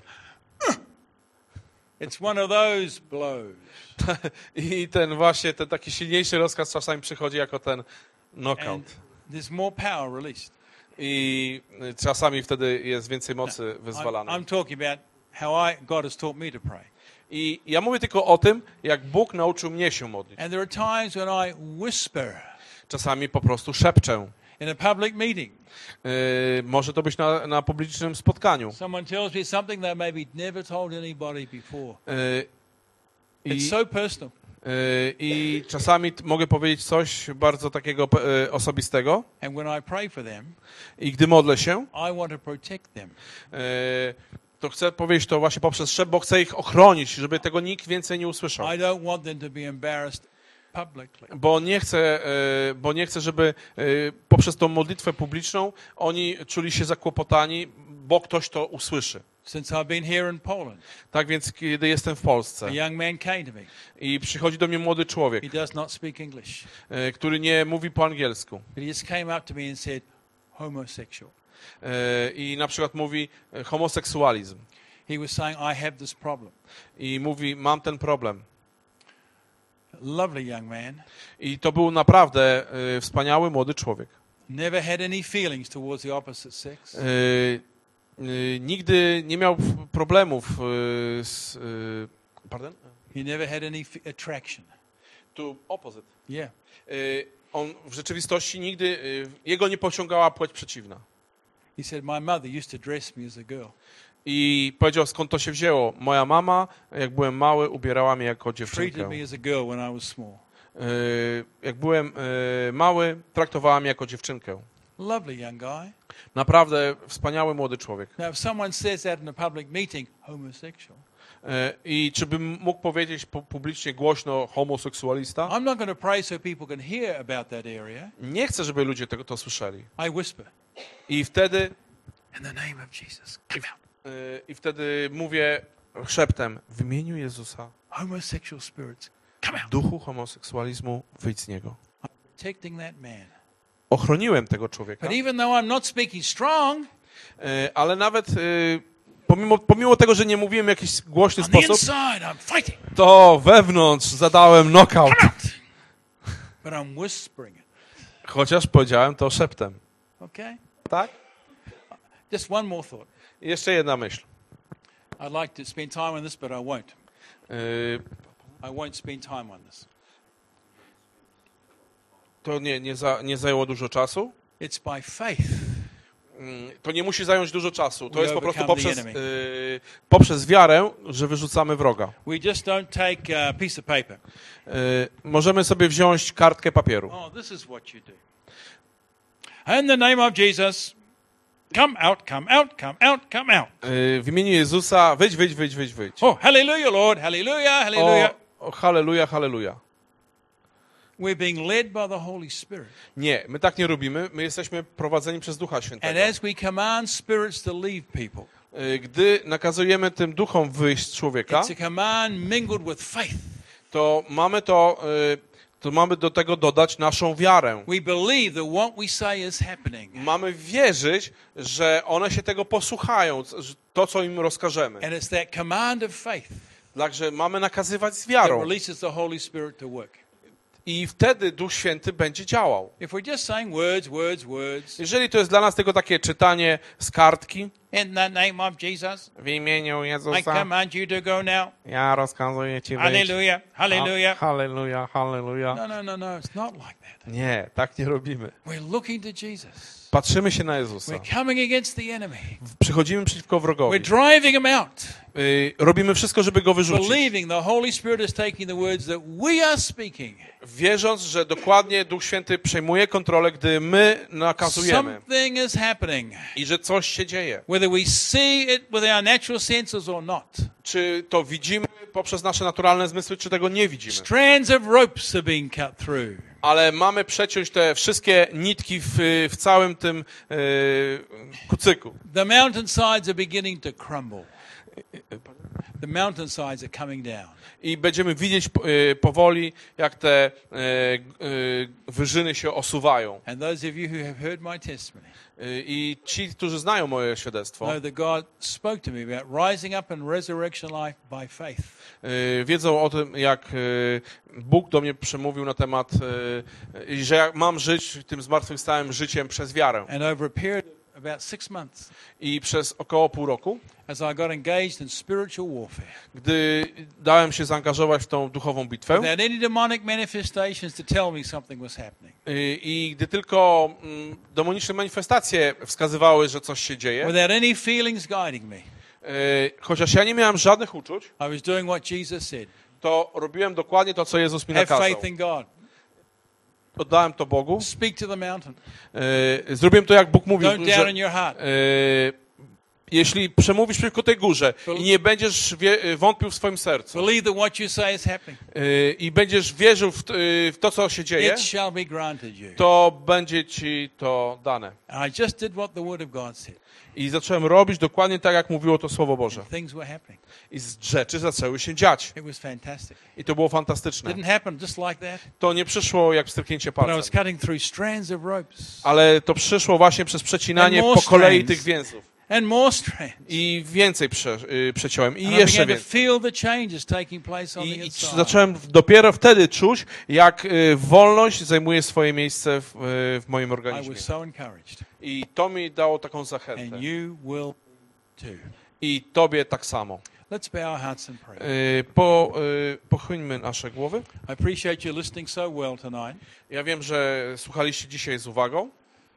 It's one of those blows. I ten właśnie, ten taki silniejszy rozkaz czasami przychodzi jako ten knockout. And there's more power released. I y, czasami wtedy jest więcej mocy I'm, wyzwalanej. I'm talking about how I, God has taught me to pray. I ja mówię tylko o tym, jak Bóg nauczył mnie się modlić. And there are times when I whisper Czasami po prostu szepczę. in a public meeting. Y, może to być na, na publicznym spotkaniu. Someone tells me something they maybe never told anybody before. Y, It's i, so personal. y, I czasami t- mogę powiedzieć coś bardzo takiego y, osobistego. And when I pray for them, I gdy modlę się, I want to protect them. y, to chcę powiedzieć to właśnie poprzez szep, bo chcę ich ochronić, żeby tego nikt więcej nie usłyszał. I don't want them to be embarrassed publicly. Bo nie chcę, y, bo nie chcę, żeby y, poprzez tą modlitwę publiczną oni czuli się zakłopotani, bo ktoś to usłyszy. Since I've been here in Poland, Tak więc, kiedy jestem w Polsce a young man came to me. i przychodzi do mnie młody człowiek, He does not speak English. y, który nie mówi po angielsku But he just came up to me and said, homosexual. y, i na przykład mówi y, homoseksualizm He was saying, I have this problem. i mówi, mam ten problem. Lovely young man. I to był naprawdę y, wspaniały młody człowiek. Never had any feelings towards the opposite sex. Y, y, nigdy nie miał problemów y, z... Y, pardon? He never had any f- attraction. To opposite. Yeah. Y, on w rzeczywistości nigdy, y, jego nie pociągała płeć przeciwna. He said, my mother used to dress me as a girl. I powiedział, skąd to się wzięło. Moja mama, jak byłem mały, ubierała mnie jako Treated dziewczynkę. me as a girl when I was small. Y, jak byłem y, mały, traktowała mnie jako dziewczynkę. Lovely young guy. Naprawdę wspaniały młody człowiek. Now, if someone says that in a public meeting, homosexual, Y, I czy bym mógł powiedzieć pu- publicznie głośno homoseksualista? I'm not going to pray so people can hear about that area. Nie chcę, żeby ludzie tego to słyszeli. I whisper, I wtedy, in the name of Jesus, come out. y, i wtedy mówię szeptem, w imieniu Jezusa, Homosexual spirits, come out. duchu homoseksualizmu, wyjdź z niego. Protecting that man. Ochroniłem tego człowieka, But even though I'm not speaking strong, E, Ale nawet e, pomimo, pomimo tego, że nie mówiłem w jakiś głośny On the sposób, inside, I'm fighting. to wewnątrz zadałem knockout. Come out. But I'm whispering it. Chociaż powiedziałem to szeptem. Okay? Tak? Just one more thought. I jeszcze jedna myśl. I'd like to spend time on this, but I won't. E, I won't spend time on this. To nie, nie, za, nie zajęło dużo czasu. It's by faith. Mm, To nie musi zająć dużo czasu. To We jest po prostu overcome the poprzez, enemy. y, poprzez wiarę, że wyrzucamy wroga. We just don't take a piece of paper. Y, możemy sobie wziąć kartkę papieru. Oh, this is what you do. In the name of Jesus, come out, come out, come out, come out. Y, w imieniu Jezusa wyjdź, wyjdź, wyjdź, wyjdź, wyjdź. Oh, hallelujah, Lord, hallelujah, hallelujah. O, o, halleluja, halleluja. We're being led by the Holy Spirit. Nie, my tak nie robimy. My jesteśmy prowadzeni przez Ducha And Świętego. as we command spirits to leave people, Y, Gdy nakazujemy tym duchom wyjść z człowieka, it's a command mingled with faith. to mamy to, y, to mamy do tego dodać naszą wiarę. We believe that what we say is happening. Mamy wierzyć, że one się tego posłuchają, że to, co im rozkażemy. And it's that command of faith Także mamy nakazywać z that wiarą. releases the Holy Spirit to work. I wtedy Duch Święty będzie działał. If we're just saying words, words, words, Jeżeli to jest dla nas tylko takie czytanie z kartki, in the name of Jesus, w imieniu I Jezusa, command you to go now. ja rozkazuję Ci wyjść. Hallelujah, hallelujah. Halleluja, halleluja. No, no, no, no, it's not like that. Nie, tak nie robimy. We're looking to Jesus. Patrzymy się na Jezusa. We're coming against the enemy. Przychodzimy przeciwko We're wrogowi. driving him out. Y, robimy wszystko, żeby go wyrzucić. Believing the Holy Spirit is taking the words that we are speaking. Wierząc, że dokładnie Duch Święty przejmuje kontrolę, gdy my nakazujemy. Something is happening. I że coś się dzieje. Whether we see it with our natural senses or not. Czy to widzimy poprzez nasze naturalne zmysły, czy tego nie widzimy. Strands of ropes are being cut through. Ale mamy przeciąć te wszystkie nitki w, w całym tym e, kucyku. The mountainsides are beginning to crumble. The mountainsides are coming down. I będziemy widzieć e, powoli, jak te e, e, wyżyny się osuwają. And those of you who have heard my testimony E, I ci, którzy znają moje świadectwo, know that God spoke to me about rising up in resurrection life by faith. e, wiedzą o tym, jak e, Bóg do mnie przemówił na temat, e, że ja mam żyć tym zmartwychwstałym życiem przez wiarę. And over a period of about six months, I przez około pół roku, as I got engaged in spiritual warfare, gdy dałem się zaangażować w tą duchową bitwę, without any demonic manifestations to tell me something was happening, I, I gdy tylko mm, demoniczne manifestacje wskazywały, że coś się dzieje, without any feelings guiding me, y, chociaż ja nie miałem żadnych uczuć, I was doing what Jesus said. to robiłem dokładnie to, co Jezus mi Have nakazał. faith in God. Oddałem to Bogu. Speak to the mountain. Y, zrobiłem to, jak Bóg mówił, Don't doubt że in your heart. y, jeśli przemówisz przeciwko tej górze i nie będziesz wie, wątpił w swoim sercu Believe that what you say is happening. y, i będziesz wierzył w, y, w to, co się dzieje, It shall be granted you. to będzie ci to dane. And I just did what the Word of God said. I zacząłem robić dokładnie tak, jak mówiło to Słowo Boże. Things were happening. I z rzeczy zaczęły się dziać. It was fantastic. I to było fantastyczne. Didn't happen just like that. To nie przyszło jak wstrzyknięcie But I palcem. was cutting through strands of ropes. Ale to przyszło właśnie przez przecinanie And more po kolei strands. tych więzów. And more strands. I więcej prze, y, przeciąłem. I And I jeszcze began to więcej. feel the changes taking place on the I, i inside. zacząłem dopiero wtedy czuć, jak y, wolność zajmuje swoje miejsce w, y, w moim I organizmie. was so encouraged. I to mi dało taką zachętę. And you will too. I tobie tak samo. Let's bow our hearts and pray. Y, po, y, pochyľmy nasze głowy. I appreciate you listening so well tonight. Ja wiem, że słuchaliście dzisiaj z uwagą.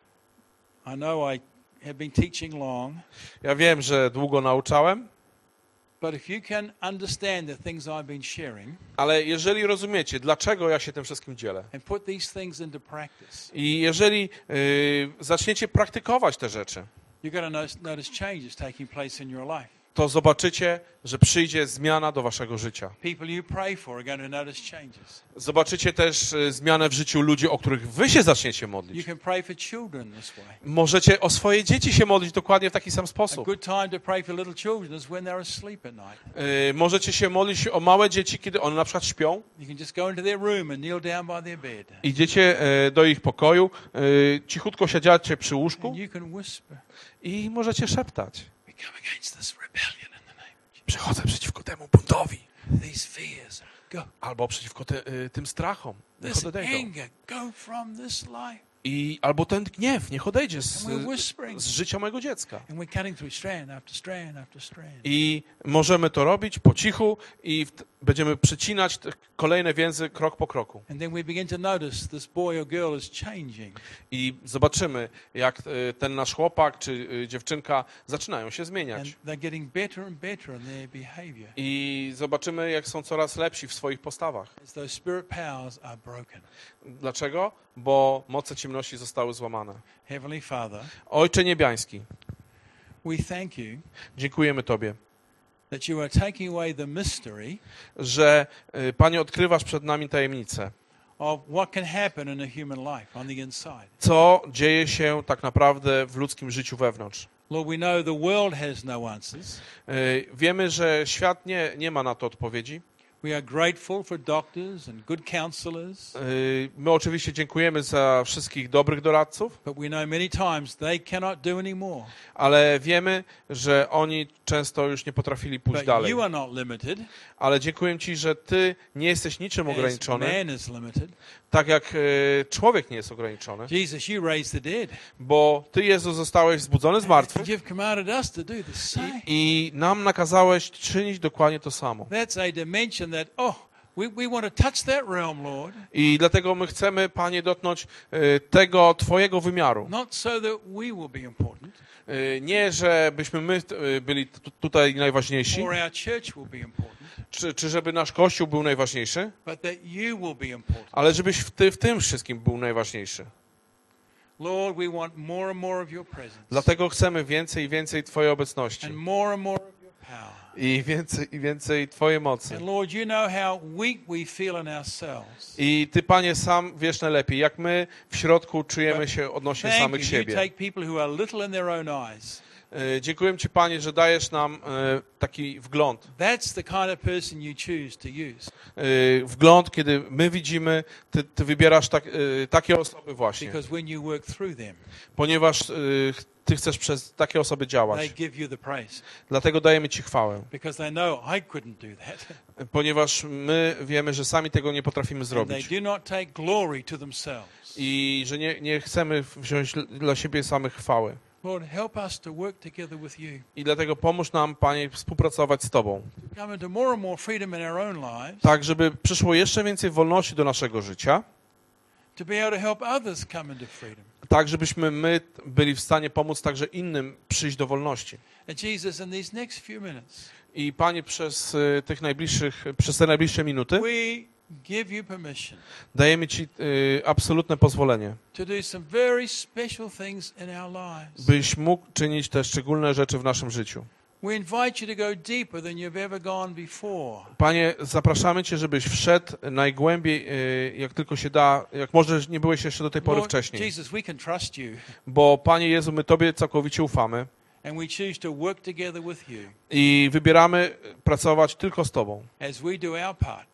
I know I have been teaching long, Ja wiem, że długo nauczałem. but if you can understand the things I've been sharing Ale jeżeli rozumiecie, dlaczego ja się tym wszystkim dzielę and put these things into practice, i jeżeli y, zaczniecie praktykować te rzeczy, you're going to notice, notice changes taking place in your life. to zobaczycie, że przyjdzie zmiana do waszego życia. People you pray for are going to notice changes. Zobaczycie też e, zmianę w życiu ludzi, o których wy się zaczniecie You modlić. can pray for children this way. Możecie o swoje dzieci się modlić dokładnie w taki sam A sposób. good time to pray for little children is when they're asleep at night. E, Możecie się modlić o małe dzieci, kiedy one na przykład śpią. You can just go into their room and kneel down by their bed. Idziecie e, do ich pokoju, e, cichutko siedziacie przy łóżku And you can whisper, i możecie szeptać. we come against this rebellion in the name of Jesus. Przechodzę przeciwko temu buntowi. These fears, go. Albo przeciwko te, y, tym strachom. Niech This odejdą. anger, go from this life. I albo ten gniew, niech odejdzie And z, we're whispering. z życia mojego dziecka. And we're cutting through strand after strand after strand. I możemy to robić po cichu i w, będziemy przecinać te kolejne więzy krok po kroku. And then we begin to notice this boy or girl is changing. I zobaczymy, jak y, ten nasz chłopak czy y, dziewczynka zaczynają się And zmieniać. they're getting better and better in their behavior I zobaczymy, jak są coraz lepsi w swoich postawach. as those spirit powers are broken. Dlaczego? Bo moce ciemności zostały złamane. Heavenly Father, Ojcze Niebiański, we thank you dziękujemy Tobie, that you are taking away the mystery że y, Panie odkrywasz przed nami tajemnicę. of what can happen in a human life on the inside. Co dzieje się tak naprawdę w ludzkim życiu wewnątrz. Lord, we know the world has no answers. Y, Wiemy, że świat nie, nie ma na to odpowiedzi. We are grateful for doctors and good counselors, Y, My oczywiście dziękujemy za wszystkich dobrych doradców, but we know many times they cannot do any more. ale wiemy, że oni często już nie potrafili pójść But dalej. you are not limited, Ale dziękuję Ci, że Ty nie jesteś niczym as ograniczony, man is limited. tak jak y, człowiek nie jest ograniczony, Jesus, you raised the dead. bo Ty, Jezu, zostałeś wzbudzony z martwych You've commanded us to do the same. i nam nakazałeś czynić dokładnie to samo. That's a dimension that, oh, we, we want to touch that realm, Lord. I dlatego my chcemy, Panie, dotknąć y, tego Twojego wymiaru. Not so that we will be important, Y, Nie, żebyśmy my y, byli tu- tutaj najważniejsi, or our church will be important, czy, czy żeby nasz Kościół był najważniejszy, but that you will be important. ale żebyś w, ty, w tym wszystkim był najważniejszy. Lord, we want more and more of your presence, Dlatego chcemy więcej i więcej Twojej obecności and more and more of your power. i więcej i więcej Twojej mocy. And Lord, you know how weak we feel in ourselves. I Ty, Panie, sam wiesz najlepiej, jak my w środku czujemy się odnośnie Thank samych you. You siebie. take people who are little in their own eyes. Y, Dziękuję Ci, Panie, że dajesz nam y, taki wgląd. That's the kind of person you choose to use, Y, Wgląd, kiedy my widzimy, Ty, ty wybierasz tak, y, takie osoby właśnie. because when you work through them, Ponieważ y, Ty chcesz przez takie osoby they działać. give you the praise Dlatego dajemy Ci chwałę. because they know I couldn't do that. Ponieważ my wiemy, że sami tego nie potrafimy And they zrobić. do not take glory to themselves. I że nie, nie chcemy wziąć dla siebie samych chwały. Lord, help us to work together with you, I dlatego pomóż nam, Panie, współpracować z Tobą. come into more and more freedom in our own lives, Tak, żeby przyszło jeszcze więcej wolności do naszego życia. to be able to help others come into freedom. Tak, żebyśmy my byli w stanie pomóc także innym przyjść do wolności. And Jesus, in these next few minutes, I Panie, przez y, tych najbliższych, przez te najbliższe minuty we give you permission dajemy Ci y, absolutne pozwolenie, to do some very special things in our lives. byś mógł czynić te szczególne rzeczy w naszym życiu. We invite you to go deeper than you've ever gone before. Panie, zapraszamy Cię, żebyś wszedł najgłębiej, y, jak tylko się da, jak może nie byłeś jeszcze do tej pory Lord wcześniej. Jesus, we can trust you, Bo, Panie Jezu, my Tobie całkowicie ufamy and we choose to work together with you i wybieramy pracować tylko z Tobą. as we do our part.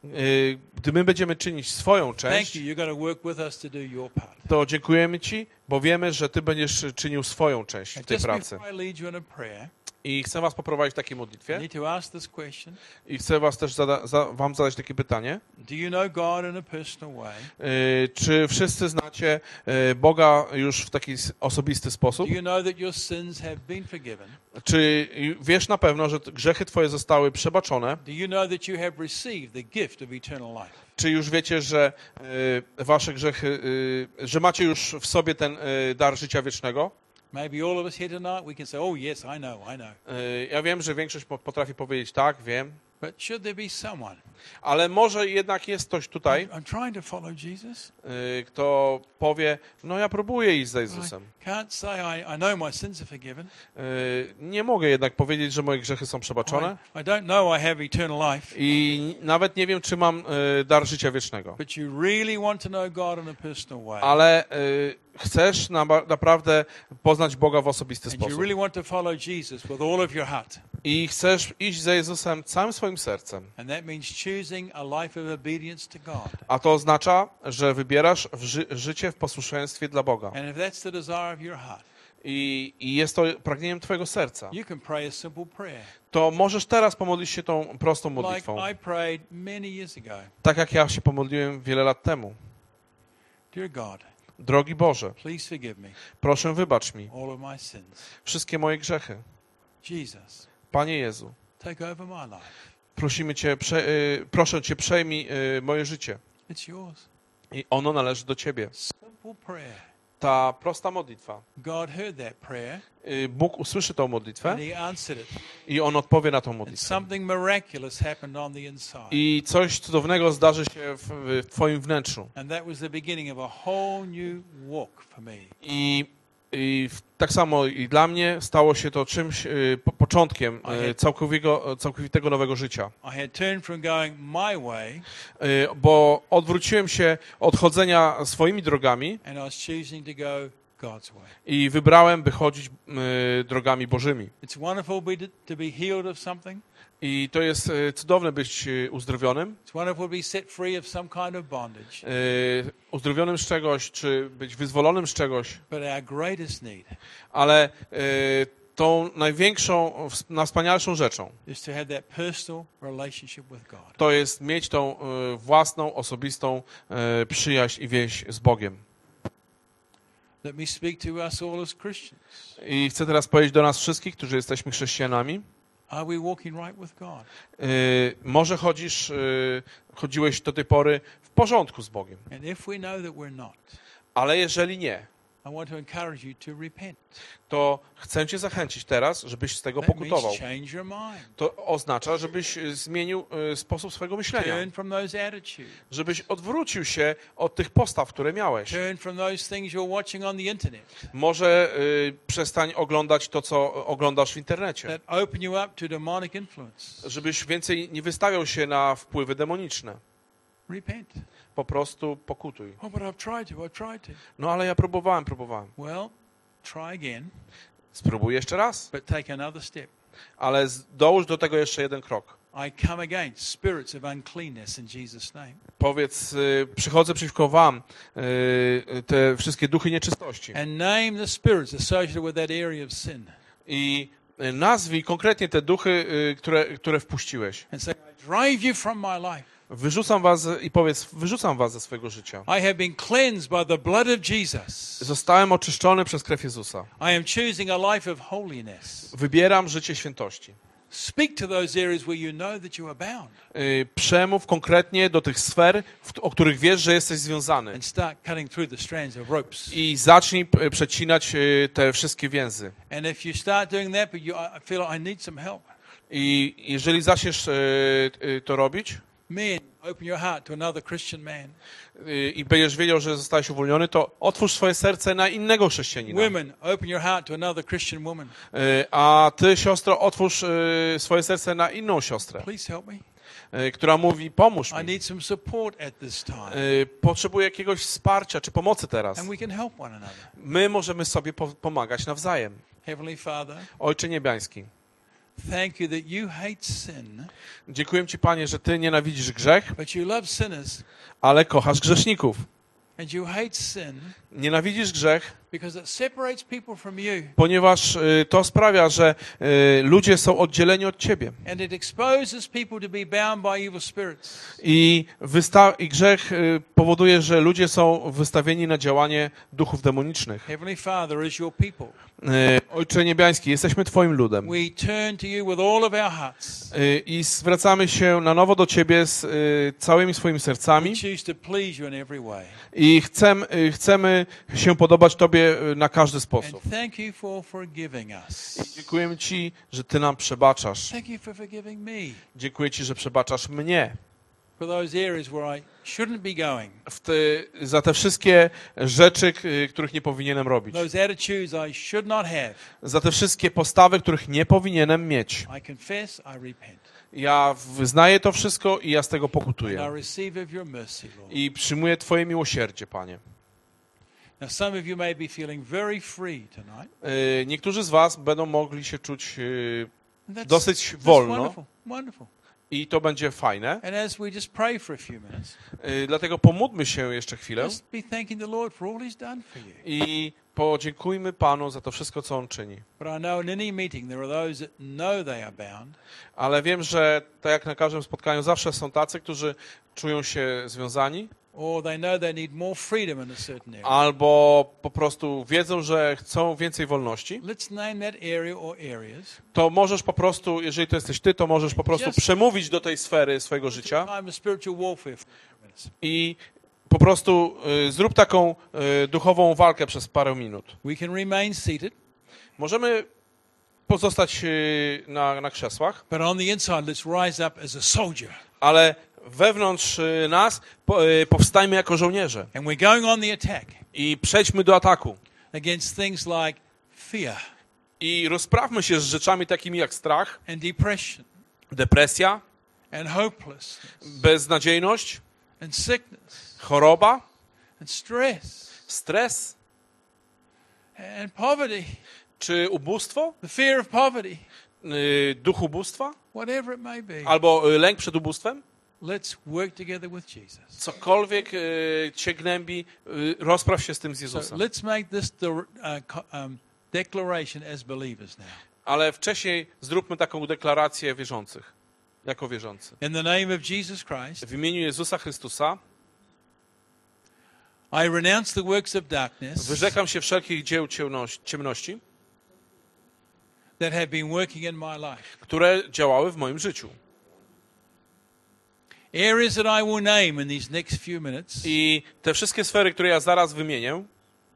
Y, Gdy my będziemy czynić swoją Thank część, you. You're going to work with us to do your part. to dziękujemy Ci, bo wiemy, że Ty będziesz czynił swoją część w And tej just pracy. before I lead you in a prayer, I chcę Was poprowadzić w takiej I modlitwie need to ask this question. i chcę Was też zada za Wam zadać takie pytanie. Do you know God in a personal way? Y, Czy wszyscy znacie y, Boga już w taki s- osobisty Do sposób? you know that your sins have been forgiven? Czy wiesz na pewno, że t- grzechy Twoje zostały przebaczone? Do you know that you have received the gift of eternal life? Czy już wiecie, że y, Wasze grzechy, y, że macie już w sobie ten y, dar życia wiecznego? Maybe all of us here tonight, we can say, oh yes, I know, I know. Y, Ja wiem, że większość po- potrafi powiedzieć tak, wiem, But should there be someone? Ale może jednak jest ktoś tutaj, I'm trying to follow Jesus. y, kto powie, no ja próbuję iść za Jezusem. I can't say I, I know my sins are forgiven. Y, Nie mogę jednak powiedzieć, że moje grzechy są przebaczone I, I don't know I have eternal life. i nawet nie wiem, czy mam y, dar życia wiecznego. But you really want to know God in a personal way. Ale y, chcesz na, naprawdę poznać Boga w osobisty And you sposób. really want to follow Jesus with all of your heart. I chcesz iść za Jezusem całym swoim sercem. And that means choosing a life of obedience to God. A to oznacza, że wybierasz w ży życie w posłuszeństwie dla Boga. And if that's the desire of your heart, I, I jest to pragnieniem twojego serca. you can pray a simple prayer. To możesz teraz pomodlić się tą prostą Like modlitwą. I prayed many years ago. Tak jak ja się pomodliłem wiele lat temu. Dear God, Drogi Boże, please forgive me proszę wybacz mi all of my sins. wszystkie moje grzechy. Jesus, Panie Jezu, take over my life. prosimy Cię, prze, y, proszę Cię, przejmij y, moje życie. It's yours. I ono należy do Ciebie. Simple prayer. Ta prosta modlitwa. God heard that prayer Y, Bóg usłyszy tą modlitwę and He answered it. i On odpowie na tą And modlitwę. something miraculous happened on the inside. I coś cudownego zdarzy się w, w Twoim wnętrzu. And that was the beginning of a whole new walk for me. I, i w- tak samo i dla mnie stało się to czymś, y, po, początkiem y, całkowitego, całkowitego nowego życia. I had turned from going my way Y, bo odwróciłem się od chodzenia swoimi drogami and I was choosing to go God's way. i wybrałem, by chodzić y, drogami Bożymi. It's wonderful be to be healed of something. I to jest y, cudowne być y, uzdrowionym, It's wonderful to be set free of some kind of bondage. y, uzdrowionym z czegoś, czy być wyzwolonym z czegoś, But our greatest need ale y, tą największą, ws- najwspanialszą rzeczą is to have that personal relationship with God. to jest mieć tą y, własną, osobistą y, przyjaźń i więź z Bogiem. Let me speak to us all as Christians. I chcę teraz powiedzieć do nas wszystkich, którzy jesteśmy chrześcijanami. Are we walking right with God? Y, może chodzisz, y, chodziłeś do tej pory w porządku z Bogiem, And if we know that we're not, ale jeżeli nie, I want to encourage you to repent. to chcę Cię zachęcić teraz, żebyś z tego That means pokutował. change your mind. To oznacza, żebyś y, zmienił y, sposób swojego myślenia, Turn from those attitudes. żebyś odwrócił się od tych postaw, które miałeś. Turn from those things you're watching on the internet Może y, przestań oglądać to, co oglądasz w internecie, that open you up to demonic influence. żebyś więcej nie wystawiał się na wpływy demoniczne. Repent. Po prostu pokutuj. Oh, but I've tried to. I've tried to. No ale ja próbowałem, próbowałem. Well, try again, Spróbuj jeszcze raz, but take another step. ale z- dołóż do tego jeszcze jeden krok. I come against spirits of uncleanness in Jesus' name. Powiedz, y, przychodzę przeciwko wam, y, te wszystkie duchy nieczystości. And name the spirits associated with that area of sin. I y, nazwij konkretnie te duchy, y, które, które wpuściłeś. And say, I drive you from my life. Wyrzucam was i powiedz, wyrzucam was ze swojego życia. I have been cleansed by the blood of Jesus. Zostałem oczyszczony przez krew Jezusa. I am choosing a life of holiness. Wybieram życie świętości. Speak to those areas where you know that you are bound Y, Przemów konkretnie do tych sfer, w- o których wiesz, że jesteś związany. and start cutting through the strands of ropes. I zacznij p- przecinać y, te wszystkie więzy. And if you start doing that, but you, I feel like I need some help. I jeżeli zaczniesz y, y, to robić, Men, open your heart to another Christian man. y, i będziesz wiedział, że zostałeś uwolniony, to otwórz swoje serce na innego chrześcijanina. Women, open your heart to another Christian woman. Y, A ty, siostro, otwórz y, swoje serce na inną siostrę, Please help me. y, która mówi, pomóż I mi. need some support at this time. Y, Potrzebuję jakiegoś wsparcia czy pomocy teraz. And we can help one another. My możemy sobie po- pomagać nawzajem. Heavenly Father, Ojcze Niebiański, thank you that you hate sin, dziękuję Ci, Panie, że Ty nienawidzisz grzech, but you love sinners. ale kochasz grzeszników. And you hate sin Nienawidzisz grzech, because it separates people from you. ponieważ y, to sprawia, że y, ludzie są oddzieleni od Ciebie. And it exposes people to be bound by evil spirits. I, wysta- I grzech y, powoduje, że ludzie są wystawieni na działanie duchów demonicznych. Heavenly Father, as your people, Y, Ojcze Niebiański, jesteśmy Twoim ludem. we turn to you with all of our hearts. Y, I zwracamy się na nowo do Ciebie z y, całymi swoimi We sercami choose to please you in every way. i chcemy, y, chcemy się podobać Tobie Ciebie na każdy And sposób. thank you for forgiving us. I dziękujemy Ci, że Ty nam przebaczasz. Thank you for forgiving me Dziękuję Ci, że przebaczasz mnie. for those areas where I shouldn't be going, W te, za te wszystkie rzeczy, k- których nie powinienem robić. those attitudes I should not have. Za te wszystkie postawy, których nie powinienem mieć. I confess, I repent, Ja wyznaję to wszystko i ja z tego and I pokutuję. receive of your mercy, Lord. I przyjmuję Twoje miłosierdzie, Panie. Now, some of you may be feeling very free tonight. Y, Niektórzy z Was będą mogli się czuć y, And that's, dosyć that's wolno wonderful, wonderful. i to będzie fajne. And as we just pray for a few minutes, Y, Dlatego pomódlmy się jeszcze chwilę just be thanking the Lord for all He's done for you. i podziękujmy Panu za to wszystko, co On czyni. But I know in any meeting there are those that know they are bound, Ale wiem, że tak jak na każdym spotkaniu zawsze są tacy, którzy czują się związani or they know they need more freedom in a certain area. albo po prostu wiedzą, że chcą więcej wolności. Let's name that area or areas. To możesz po prostu, jeżeli to jesteś Ty, to możesz po prostu Just- przemówić do tej sfery swojego życia Time of spiritual warfare for minutes. i po prostu y, zrób taką y, duchową walkę przez parę minut. We can remain seated, Możemy pozostać y, na, na krzesłach, but on the inside, let's rise up as a soldier. ale wewnątrz y, nas po, y, powstajmy jako żołnierze And we're going on the attack i przejdźmy do ataku. against things like fear I rozprawmy się z rzeczami takimi jak strach, and depression depresja, and hopelessness beznadziejność, and sickness choroba, and stress stres and poverty, czy ubóstwo, the fear of poverty, y, duch ubóstwa whatever it may be. albo y, lęk przed ubóstwem. Let's work together with Jesus. Cokolwiek y, cię gnębi, y, rozpraw się z tym z So Jezusem. let's make this the, uh, co- um, declaration as believers now. Ale wcześniej zróbmy taką deklarację wierzących, jako wierzący. In the name of Jesus Christ, W imieniu Jezusa Chrystusa I renounce the works of darkness wyrzekam się wszelkich dzieł ciemności, ciemności, that have been working in my life. które działały w moim życiu. Areas that I will name in these next few minutes. I te wszystkie sfery, które ja zaraz wymienię,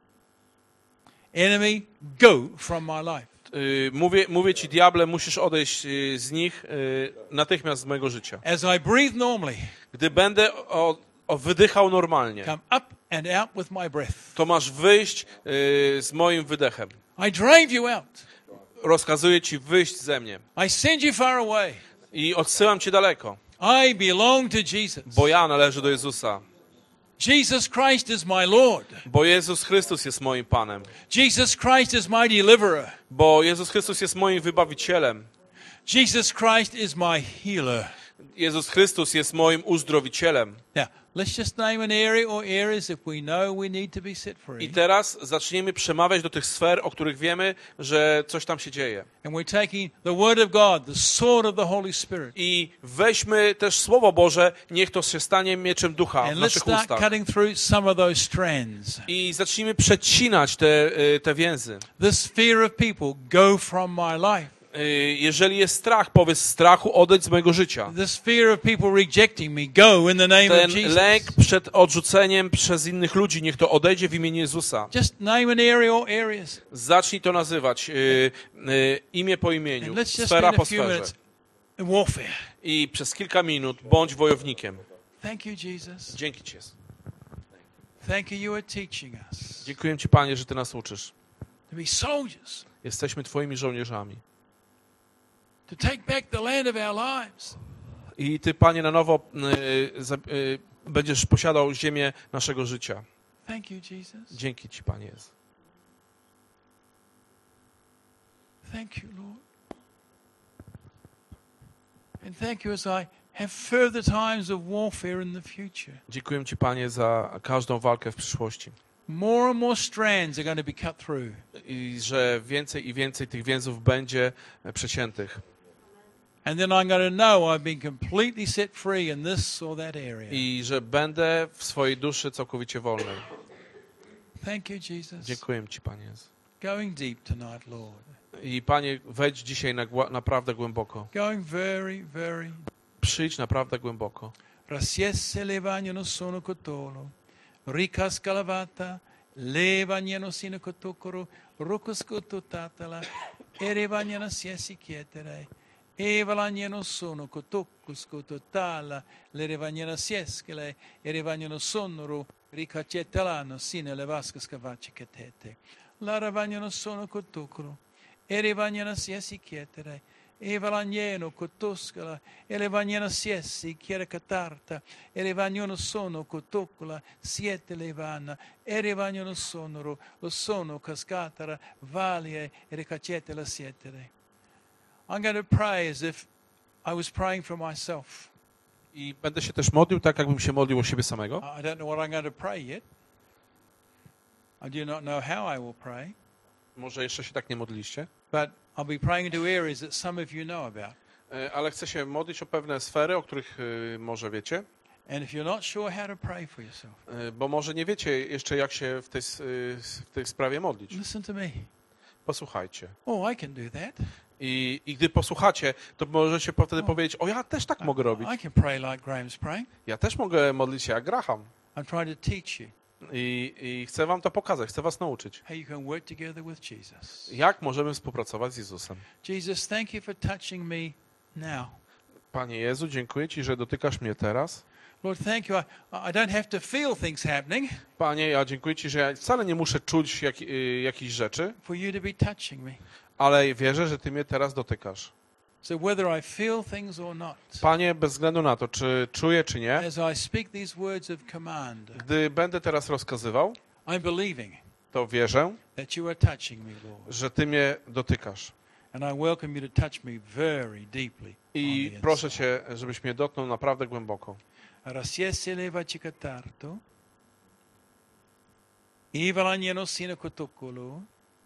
Enemy, go from my life. y, mówię, mówię ci, diable, musisz odejść y, z nich y, natychmiast z mojego życia. As I breathe normally, Gdy będę o, o wydychał normalnie, come up and out with my breath. to masz wyjść y, z moim wydechem. I drive you out. Rozkazuję ci wyjść ze mnie. I send you far away. I odsyłam cię daleko, I belong to Jesus. bo ja należę do Jezusa. Jesus Christ is my Lord. Bo Jezus Chrystus jest moim Panem. Jesus Christ is my deliverer. Bo Jezus Chrystus jest moim wybawicielem. Jesus Christ is my healer. Jezus Chrystus jest moim uzdrowicielem. Now, let's just name an area or areas if we know we need to be set I free. teraz zaczniemy przemawiać do tych sfer, o których wiemy, że coś tam się dzieje. And we're taking the Word of God, the sword of the Holy Spirit. I weźmy też Słowo Boże, niech to się stanie mieczem ducha w And let's naszych start ustach. cutting through some of those strands. I zacznijmy przecinać te, y, te więzy. This fear of people, go from my life. Y, Jeżeli jest strach, powiedz strachu, odejdź z mojego życia. This fear of people rejecting me, go in the name Ten of Jesus. lęk przed odrzuceniem przez innych ludzi, niech to odejdzie w imieniu Jezusa. Just name an area or areas. Zacznij to nazywać y, y, imię po And imieniu, let's just sfera spend po a few sferze. minutes in warfare. I przez kilka minut bądź wojownikiem. Thank you, Jesus. Dzięki Ci. Jezu. Thank you, you are teaching us Dziękuję Ci, Panie, że Ty nas uczysz. to be soldiers, Jesteśmy Twoimi żołnierzami. to take back the land of our lives. I Ty, Panie, na nowo y, za, y, będziesz posiadał ziemię naszego życia. Thank you, Jesus. Dzięki Ci, Panie Jezu. Thank you, Lord. And thank you as I have further times of warfare in the future. Dziękuję Ci, Panie, za każdą walkę w przyszłości. More and more strands are going to be cut through. I że więcej i więcej tych więzów będzie przeciętych. And then I'm going to know I've been completely set free in this or that area. I że będę w swojej duszy całkowicie wolny. Thank you, Jesus. Dziękuję Ci, Panie Jezu. Going deep tonight, Lord. I Panie, wejdź dzisiaj na, naprawdę głęboko. Going very, very. Przyjdź naprawdę głęboko. Rasiesse le bagno non sono cotolo. Ricas calavata, Levanyano sino kotukuru, rukuskutu tatala, erevanyana siesi kietere. Evalanyano sono kotukuskutu tala, lerevanyana sieskele, erevanyano sonoro, ricacetalano sine levascas cavaci ketete. Laravanyano sono kotukuru, erevanyana siesi kietere. Evalanyeno kotuskala, elevanyana siesi kiera katarta, elevanyano sono kotukula, siete levana, erevanyano sonoro, lo sono cascatara, valie, ericacete la sietere. I'm going to pray as if I was praying for myself. I będę się też modlił tak, jakbym się modlił o siebie samego. I don't know what I'm going to pray yet. I do not know how I will pray. Może jeszcze się tak nie modliliście. But I'll be praying into areas that some of you know about. Ale chcę się modlić o pewne sfery, o których może wiecie. And if you're not sure how to pray for yourself, bo może nie wiecie jeszcze, jak się w tej, w tej sprawie modlić. Listen to me. Posłuchajcie. Oh, I can do that. I, I gdy posłuchacie, to możecie wtedy powiedzieć, o ja też tak mogę robić. I can pray like Graham's praying. Ja też mogę modlić się jak Graham. I'm trying to teach you. I, I chcę wam to pokazać, chcę was nauczyć. How you can work together with Jesus. Jak możemy współpracować z Jezusem. Jesus, thank you for touching me now. Panie Jezu, dziękuję Ci, że dotykasz mnie teraz. Lord, thank you. I, I don't have to feel things happening. Panie, ja dziękuję Ci, że ja wcale nie muszę czuć jak, y, jakichś rzeczy, For you to be touching me. ale wierzę, że Ty mnie teraz dotykasz. So whether I feel things or not, Panie, bez względu na to, czy czuję, czy nie, as I speak these words of command, gdy będę teraz rozkazywał, I'm believing to wierzę, that you are touching me, Lord. że Ty mnie dotykasz. And I welcome you to touch me very deeply. I proszę Cię, żebyś mnie dotknął naprawdę głęboko. Rasiese leva cicatarto. Ivalanyano sino kotukulu.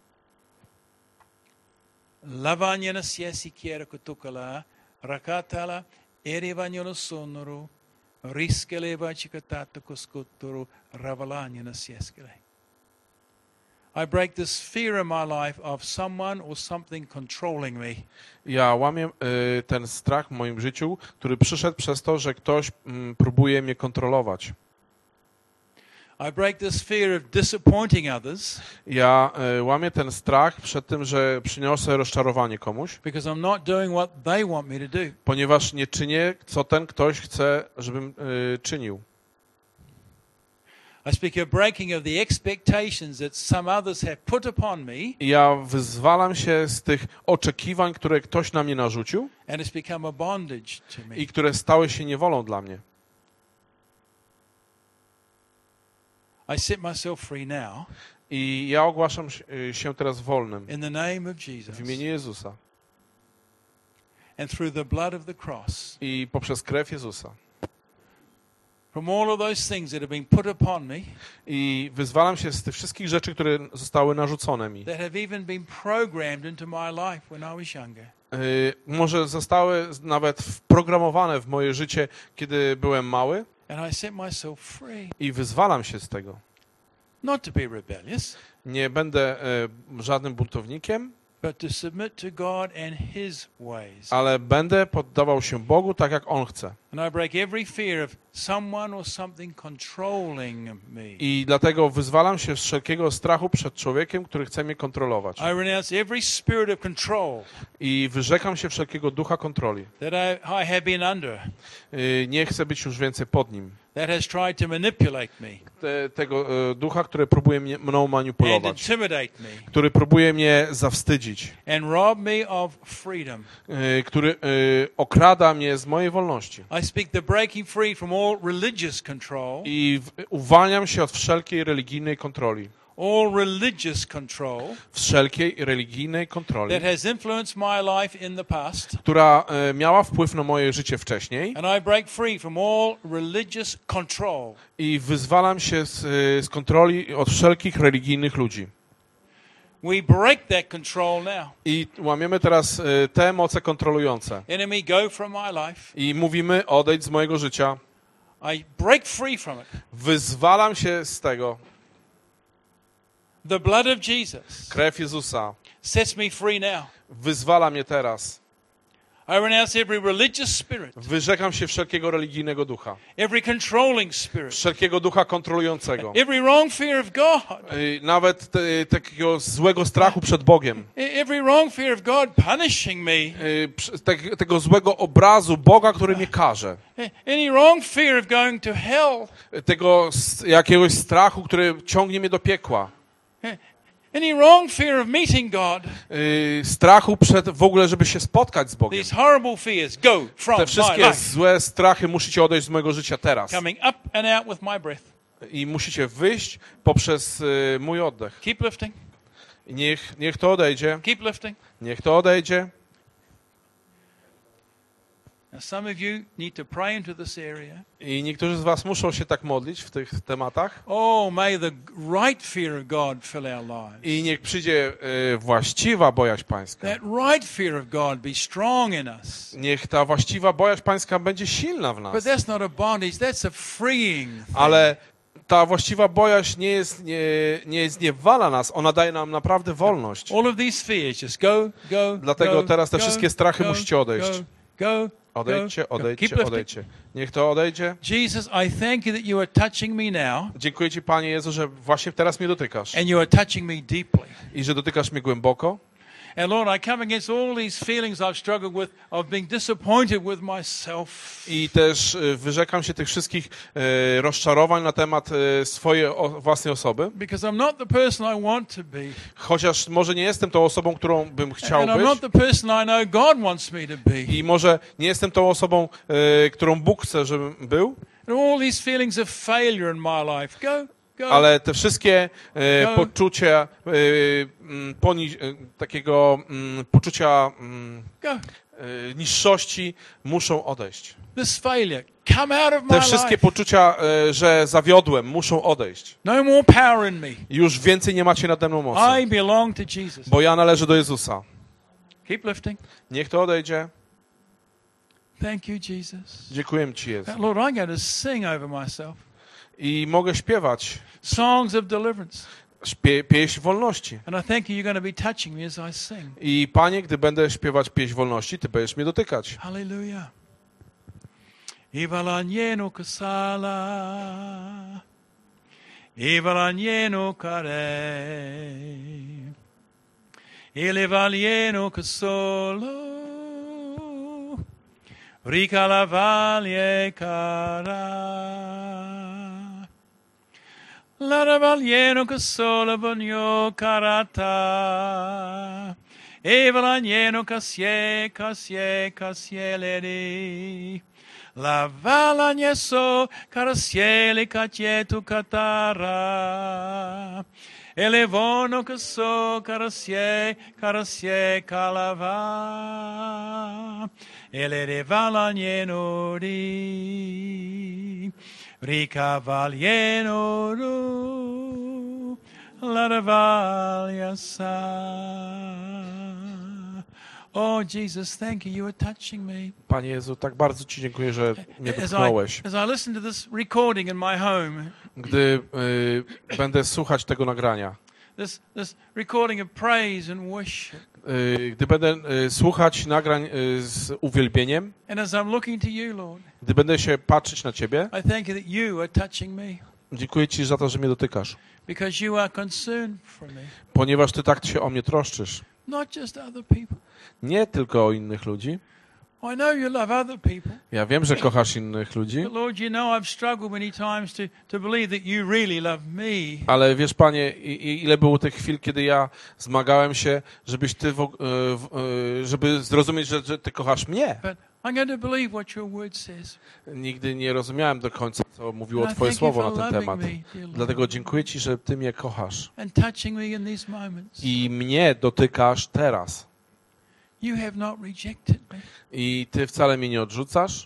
Lavanyana siesi kiera kotukala. Rakatala. Erivanyano sonoru. Riske leva cicatato koskuturu. Ravalanyana sieskele. I break this fear in my life of someone or something controlling me. Ja łamię y, ten strach w moim życiu, który przyszedł przez to, że ktoś mm, próbuje mnie kontrolować. I break this fear of disappointing others. Ja y, łamię ten strach przed tym, że przyniosę rozczarowanie komuś, Because I'm not doing what they want me to do. ponieważ nie czynię, co ten ktoś chce, żebym y, czynił. I speak of breaking of the expectations that some others have put upon me. Ja wyzwalam się z tych oczekiwań, które ktoś na mnie narzucił And it's become a bondage to me. i które stały się niewolą dla mnie. I set myself free now I ja ogłaszam się teraz wolnym in the name of Jesus. w imieniu Jezusa And through the blood of the cross. i poprzez krew Jezusa. From all of those things that have been put upon me. I wyzwalam się z tych wszystkich rzeczy, które zostały narzucone mi. That have even been programmed into my life when I was younger. Yy, może zostały nawet wprogramowane w moje życie, kiedy byłem mały. And I set myself free. I wyzwalam się z tego. Not to be rebellious. Nie będę e, żadnym buntownikiem, But to submit to God and His ways. ale będę poddawał się Bogu tak, jak On chce. And I break every fear of someone or something controlling me. I dlatego wyzwalam się z wszelkiego strachu przed człowiekiem, który chce mnie kontrolować. I renounce every spirit of control I wyrzekam się wszelkiego ducha kontroli. that I, I have been under, Yy, nie chcę być już więcej pod nim. that has tried to manipulate me Te, tego e, ducha, który próbuje mnie, mną and manipulować, intimidate me który próbuje mnie zawstydzić, and rob me of freedom. e, który e, okrada mnie z mojej wolności. I speak the breaking free from all religious control, I w, uwalniam się od wszelkiej religijnej kontroli. all religious control Wszelkiej religijnej kontroli, that has influenced my life in the past. która e, miała wpływ na moje życie wcześniej. And I break free from all religious control. I wyzwalam się z, z kontroli od wszelkich religijnych ludzi. We break that control now. I łamiemy teraz e, te moce kontrolujące. Enemy, go from my life. I mówimy, odejdź z mojego życia. I break free from it. Wyzwalam się z tego. The blood of Jesus Krew Jezusa sets me free now. wyzwala mnie teraz. I renounce every religious spirit, Wyrzekam się wszelkiego religijnego ducha, every controlling spirit, wszelkiego ducha kontrolującego, every wrong fear of God, y, nawet te, takiego złego strachu przed Bogiem, every wrong fear of God punishing me, y, przy- te, tego złego obrazu Boga, który mnie karze, any wrong fear of going to hell, tego s- jakiegoś strachu, który ciągnie mnie do piekła, any wrong fear of meeting God. y, strachu przed w ogóle, żeby się spotkać z Bogiem. These horrible fears go from Te my wszystkie life, złe strachy musicie odejść z mojego życia teraz. coming up and out with my breath. I musicie wyjść poprzez y, mój oddech. Keep lifting, I niech, niech to odejdzie. keep lifting. Niech to odejdzie. Now, some of you need to pray into this area. I niektórzy z was muszą się tak modlić w tych tematach. Oh, may the right fear of God fill our lives. I niech przyjdzie y, właściwa bojaźń pańska. That right fear of God be strong in us. Niech ta właściwa bojaźń pańska będzie silna w But nas. that's not a bondage, that's a freeing thing. Ale ta właściwa bojaźń nie jest, nie, nie zniewala nas, ona daje nam naprawdę wolność. All of these fears, just go, go, Dlatego go, teraz te go, wszystkie strachy go, musicie odejść. Go, go, Odejdźcie, go, go. odejdźcie, Keep lifting. odejdźcie. Niech to odejdzie. Jesus, I thank you that you are touching me now, Dziękuję Ci, Panie Jezu, że właśnie teraz mnie dotykasz. and you are touching me deeply. I że dotykasz mnie głęboko. And Lord, I come against all these feelings I've struggled with of being disappointed with myself. I też y, wyrzekam się tych wszystkich y, rozczarowań na temat y, swojej o, własnej osoby. Because I'm not the person I want to be. Chociaż może nie jestem tą osobą, którą bym chciał And I'm not być. the person I know God wants me to be. I może nie jestem tą osobą, y, którą Bóg chce, żebym był. And all these feelings of failure in my life. Go, go. Ale te wszystkie e, No. poczucia e, m, poni, e, takiego m, poczucia m, Go. e, niższości muszą odejść. This failure, come out of my Te wszystkie life. poczucia, e, że zawiodłem, muszą odejść. No more power in me. Już więcej nie macie nade mną mocy, I belong to Jesus. bo ja należę do Jezusa. Keep lifting. Niech to odejdzie. Thank you, Jesus. Dziękuję Ci, Jezu. Lord, I'm going to sing over myself. I mogę śpiewać Songs of deliverance. śpie, pieśń wolności. And I thank you, you're going to be touching me as I sing. I Panie, gdy będę śpiewać pieśń wolności, Ty będziesz mnie dotykać. Hallelujah. Ivalanieno kasala. Ivalanieno kare. Ilevalieno kasolo. Ricalavaglie cara. La ravalieno kasolo vanyo karata. Evalanieno kasie kasie kasieleri. La valagneso carasiele catietu catara. Elevono caso carasie carasie calava. Ele valagnieno ri. Ricavalieno ru. La revalia sa. Oh, Jesus, thank you. You are touching me. Panie Jezu, tak bardzo Ci dziękuję, że mnie As I, dotknąłeś. as I listen to this recording in my home, Gdy y, będę słuchać tego nagrania, this, this recording of praise and worship, y, gdy będę y, słuchać nagrań y, z uwielbieniem, and as I'm looking to you, Lord, gdy będę się patrzeć na Ciebie, I thank you that you are touching me dziękuję Ci za to, że mnie dotykasz, because you are concerned for me, ponieważ Ty tak się o mnie troszczysz. not just other people. Nie tylko o innych ludzi. I know you love other people, Ja wiem, że kochasz innych ludzi, but Lord, you know I've struggled many times to, to believe that you really love me. ale wiesz, Panie, i- i- ile było tych chwil, kiedy ja zmagałem się, żebyś Ty, w, y, w, y, żeby zrozumieć, że, że Ty kochasz mnie. But I'm going to believe what your word says. Nigdy nie rozumiałem do końca, co mówiło And I Twoje thank you słowo for na ten loving temat. me, dear Lord, Dlatego dziękuję Ci, że Ty mnie kochasz and touching me in these moments. i mnie dotykasz teraz. You have not rejected me. I Ty wcale mnie nie odrzucasz,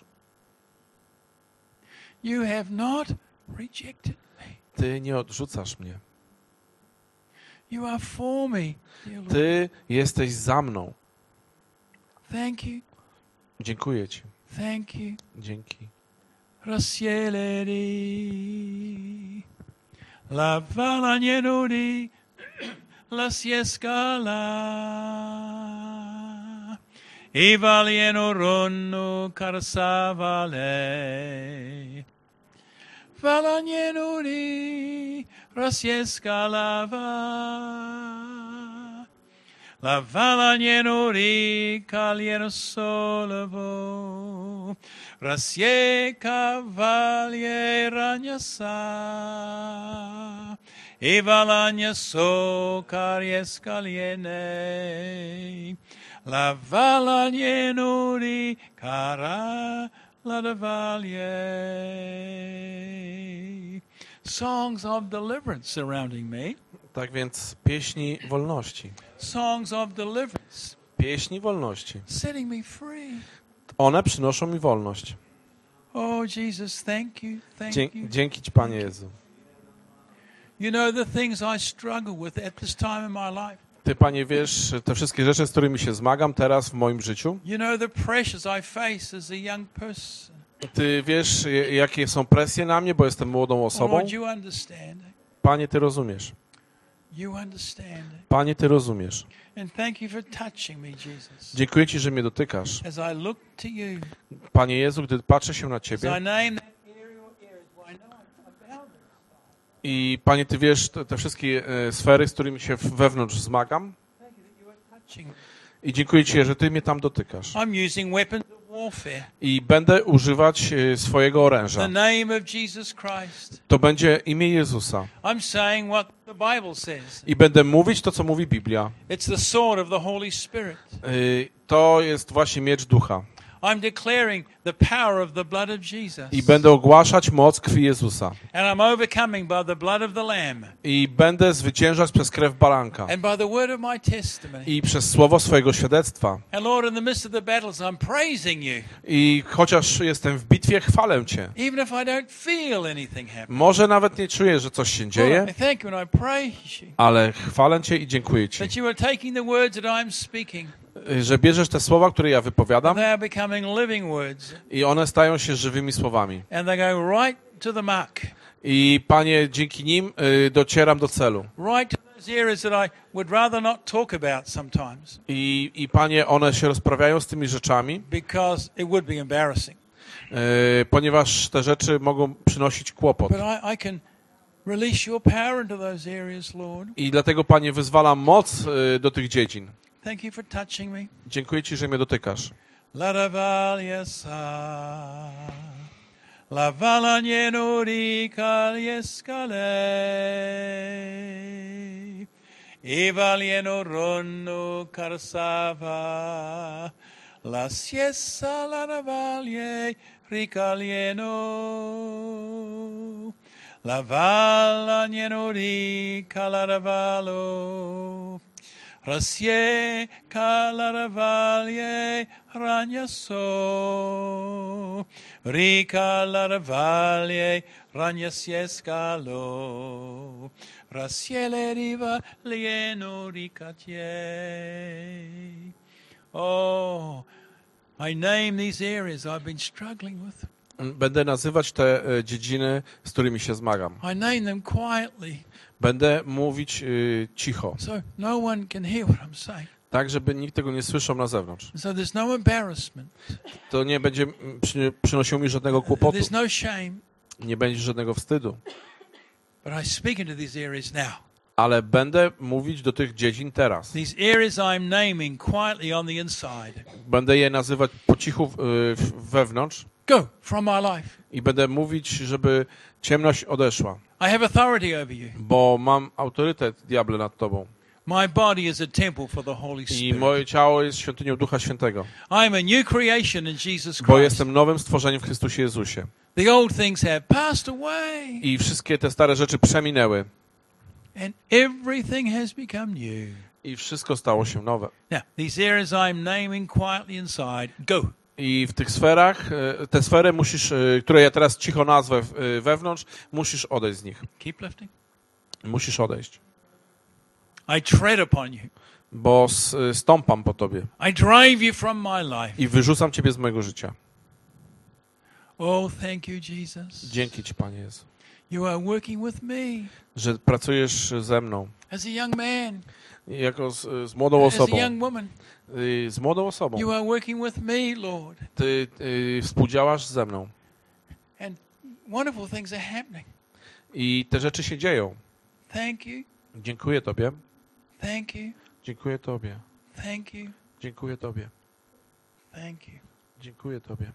You have not rejected me. Ty nie odrzucasz mnie. You are for me, dear Lord. Ty jesteś za mną. Thank you. Dziękuję Ci. Thank you. Dzięki. Rasieleri. La valanienuri. La siescala. Ivalieno ronno carsavale. Valanieno di rasieska lava. La valanieno di calieno solevo. Rasieca valie ragnasa. E valagna so carieska liene. La valanieno di cara la valie. Songs of deliverance surrounding me. Tak więc pieśni wolności. Songs of deliverance. Pieśni wolności. Setting me free. One przynoszą mi wolność. Oh Jesus, thank you, thank Dzie- you. dzięki Ci, Panie Jezu. You know the things I struggle with at this time in my life. Ty, Panie, wiesz te wszystkie rzeczy, z którymi się zmagam teraz w moim życiu. You know the pressures I face as a young person. Ty wiesz, j- jakie są presje na mnie, bo jestem młodą Oh, osobą. Lord, you understand. Panie, Ty rozumiesz. You understand. Panie, Ty rozumiesz. And thank you for touching me, Jesus. Dziękuję Ci, że mnie dotykasz. As I look to you, Panie Jezu, gdy patrzę się na as I Ciebie name that area or areas where I know I'm bound. i Panie, Ty wiesz te, te wszystkie e, sfery, z którymi się w- wewnątrz zmagam Thank you that you are touching me. i dziękuję Ci, że Ty mnie tam dotykasz. I'm using weapons of warfare. I będę używać e, swojego The oręża. name of Jesus Christ. To będzie imię Jezusa. I'm saying what the Bible says. I będę mówić to, co mówi Biblia. It's the sword of the Holy Spirit. Y, To jest właśnie miecz ducha. I'm declaring the power of the blood of Jesus. I będę ogłaszać moc krwi Jezusa. And I'm overcoming by the blood of the Lamb I będę zwyciężać przez krew baranka. and by the word of my testimony. I przez słowo swojego świadectwa. And Lord, in the midst of the battles, I'm praising you. I chociaż jestem w bitwie, chwalę Cię. Even if I don't feel anything happen. Może nawet nie czuję, że coś się dzieje, Lord, I thank you and I praise you ale chwalę Cię i dziękuję Ci, that you are taking the words that I'm speaking y, że bierzesz te słowa, które ja and wypowiadam they are becoming living words i one stają się żywymi słowami. and they go right to the mark. I Panie, dzięki nim y, docieram do celu. Right to those areas that I would rather not talk about sometimes I, I Panie, one się rozprawiają z tymi rzeczami, because it would be embarrassing. y, ponieważ te rzeczy mogą przynosić kłopot. But I, I can release your power into those areas, Lord. I dlatego, Panie, wyzwalam moc y, do tych dziedzin. Thank you for touching me. Dziękuję Ci, że mnie dotykasz. La ravalia sa, la valanieno di caliescale, e valieno ronno carsava, la siessa la ravalie ricalieno, la valanieno di calaravalo. Rasie calaravalie ragnaso, rica laravalie ragnasiescalo, rasiele riva lieno ricatie. Oh, I name these areas I've been struggling with. Będę nazywać te e, dziedziny, z którymi się zmagam. I name them quietly, Będę mówić y, cicho, so no one can hear what I'm saying. tak żeby nikt tego nie słyszał na zewnątrz. So there's no embarrassment, To nie będzie mm, przy, przynosiło mi żadnego kłopotu, there's no shame, nie będzie żadnego wstydu, but I speak into these areas now. ale będę mówić do tych dziedzin teraz. These areas I'm naming quietly on the inside. Będę je nazywać po cichu y, w- wewnątrz Go from my life. i będę mówić, żeby ciemność odeszła, I have authority over you. bo mam autorytet, diable, nad tobą. My body is a temple for the Holy I Spirit. moje ciało jest świątynią Ducha Świętego, I'm a new creation in Jesus bo Christ. jestem nowym stworzeniem w Chrystusie Jezusie. The old things have passed away I wszystkie te stare rzeczy przeminęły and everything has become new. i wszystko stało się nowe. Now, these areas I'm naming quietly inside, go. I w tych sferach, e, te sfery musisz, e, które ja teraz cicho nazwę e, wewnątrz, musisz odejść z nich. Keep lifting. Musisz odejść, I tread upon you. bo s- stąpam po tobie I drive you from my life. i wyrzucam ciebie z mojego życia. Oh, thank you, Jesus. Dzięki Ci, Panie Jezu. You are working with me że pracujesz ze mną as a young man, jako z, z młodą as a osobą. young woman. Y, Z młodą osobą. You are working with me, Lord. Ty y, współdziałasz ze mną. And wonderful things are happening. I te rzeczy się dzieją. Thank you. Dziękuję Tobie. Thank you. Dziękuję Tobie. Thank you. Dziękuję Tobie. Thank you. Dziękuję Tobie.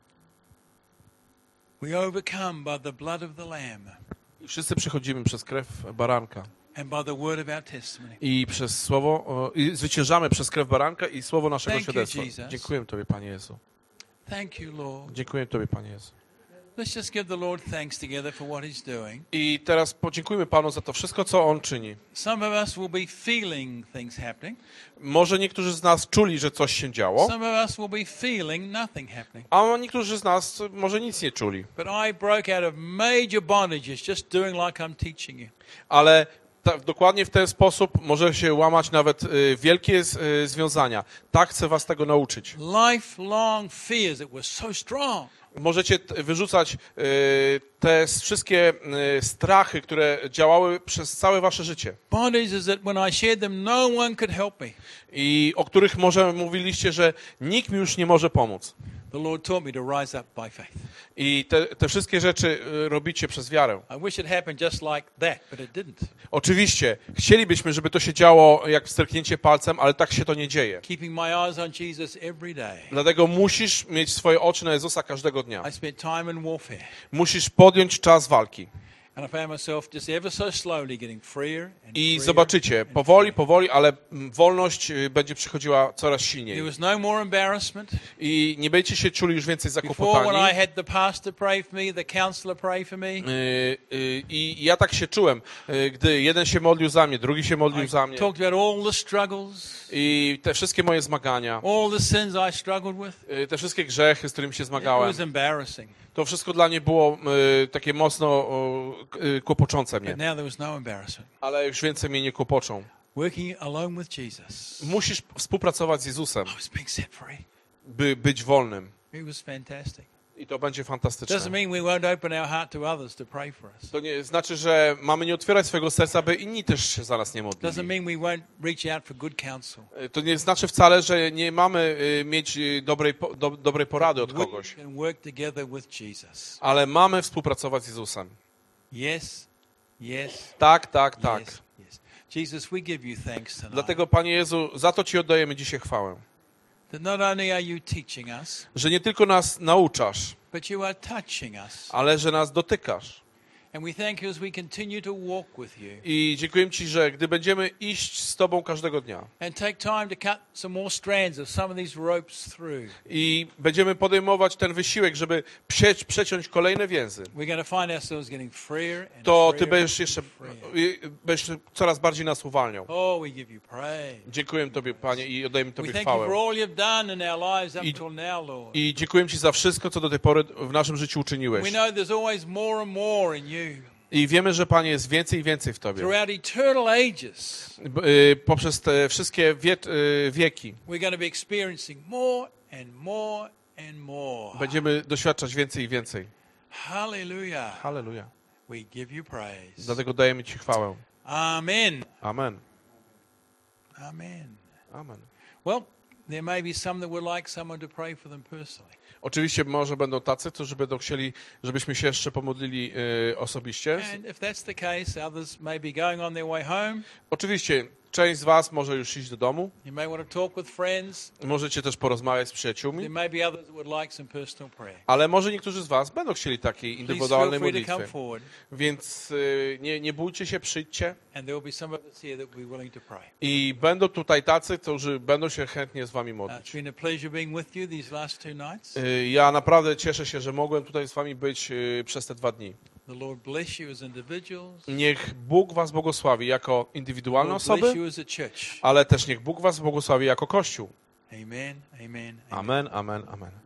We overcome by the blood of the Lamb I wszyscy przechodzimy przez krew baranka. and by the word of our testimony. I przez słowo, o, i zwyciężamy przez krew baranka i słowo naszego Thank you, świadectwa. Jesus. Dziękuję Tobie, Panie Jezu. Thank you, Lord. Dziękuję Tobie, Panie Jezu. Let's just give the Lord thanks together for what He's doing. I teraz podziękujmy Panu za to wszystko, co On czyni. Some of us will be feeling things happening. Może niektórzy z nas czuli, że coś się działo, Some of us will be feeling nothing happening. a niektórzy z nas może nic nie czuli. But I broke out of major bondages just doing like I'm teaching you. Ale ta, dokładnie w ten sposób może się łamać nawet y, wielkie z, y, związania. Tak chcę was tego nauczyć. Lifelong fears that were so strong. Możecie t- wyrzucać y, te s- wszystkie y, strachy, które działały przez całe wasze życie Bondages that when I shared them, no one could help me. i o których może mówiliście, że nikt mi już nie może pomóc. The Lord taught me to rise up by faith. I te, te wszystkie rzeczy y, robicie przez wiarę. I wish it happened just like that, but it didn't. Oczywiście, chcielibyśmy, żeby to się działo jak stryknięcie palcem, ale tak się to nie dzieje. Keeping my eyes on Jesus every day. Dlatego musisz mieć swoje oczy na Jezusa każdego dnia. I spent time in warfare. Musisz podjąć czas walki. And I found myself just ever so slowly getting freer and I freer zobaczycie, and powoli, freer. powoli, ale mm, wolność y, będzie przychodziła coraz silniej. There was no more embarrassment. I nie będziecie się czuli już więcej Before, when I zakłopotani. had the pastor pray for me, the counselor pray for me, Y, y, I ja tak się czułem, y, gdy jeden się modlił za mnie, drugi się modlił I za mnie. talked about all the struggles, I te wszystkie moje zmagania, all the sins I struggled with. y, te wszystkie grzechy, z którymi się It zmagałem, was embarrassing. to wszystko dla mnie było y, takie mocno o, y, kłopoczące But mnie. now there was no embarrassment. Ale już więcej mnie nie kłopoczą. Working alone with Jesus, Musisz współpracować z Jezusem, I was being set free. by być wolnym. It was fantastic. I to będzie Doesn't fantastyczne. mean we won't open our heart to others to pray for us. To nie znaczy, że mamy nie otwierać swojego serca, by inni też się za nas nie Doesn't modlili. mean we won't reach out for good counsel. To nie znaczy wcale, że nie mamy y, mieć y, dobrej, po- do, dobrej porady od We kogoś, can work together with Jesus. ale mamy współpracować z Jezusem. Yes, yes, Tak, tak, tak. yes, yes. Jesus, we give you thanks tonight. Dlatego, Panie Jezu, za to Ci oddajemy dzisiaj chwałę. That not only are you teaching us, Że nie tylko nas nauczasz, but you are touching us. ale że nas dotykasz. And we thank you as we continue to walk with you I dziękuję Ci, że gdy będziemy iść z Tobą każdego dnia and take time to cut some more strands of some of these ropes through, i będziemy podejmować ten wysiłek, żeby przeć, przeciąć kolejne więzy, we're going to find ourselves getting freer and to freer Ty będziesz and jeszcze freer. y, będziesz coraz bardziej nas uwalniał. Oh, we give you praise. Dziękuję Tobie, Panie, i oddajemy We Tobie thank you for chwałę. all you've done in our lives up I- till now, Lord. I dziękuję Ci za wszystko, co do tej pory w naszym życiu uczyniłeś. We know there's always more and more in you. I wiemy, że Panie jest więcej i więcej w Tobie. Throughout eternal ages, B- y, Poprzez te wszystkie wie, y, wieki we're going to be experiencing more and more and more. będziemy doświadczać więcej i więcej. Hallelujah. Halleluja. We give you praise. Dlatego dajemy Ci chwałę. Amen. Amen. Amen. Amen. Well, there may be some that would like someone to pray for them personally. Oczywiście może będą tacy, którzy będą chcieli, żebyśmy się jeszcze pomodlili y, osobiście. And if that's the case, others may be going on their way home. Oczywiście część z Was może już iść do domu. You may want to talk with friends. Możecie też porozmawiać z There przyjaciółmi. may be others that would like some personal prayer. Ale może niektórzy z Was będą chcieli takiej Please indywidualnej feel free to come modlitwy. forward, Więc y, nie, nie bójcie się, przyjdźcie. and there will be some of us here that will be willing to pray. I będą tutaj tacy, którzy będą się chętnie z Wami Uh, modlić. it's been a pleasure being with you these last two nights. Y, Ja naprawdę cieszę się, że mogłem tutaj z Wami być y, przez te dwa dni. The Lord bless you as individuals. Niech Bóg Was błogosławi jako The indywidualne Lord osoby, bless you as a church. ale też niech Bóg Was błogosławi jako Kościół. Amen, amen, amen. Amen, amen, amen.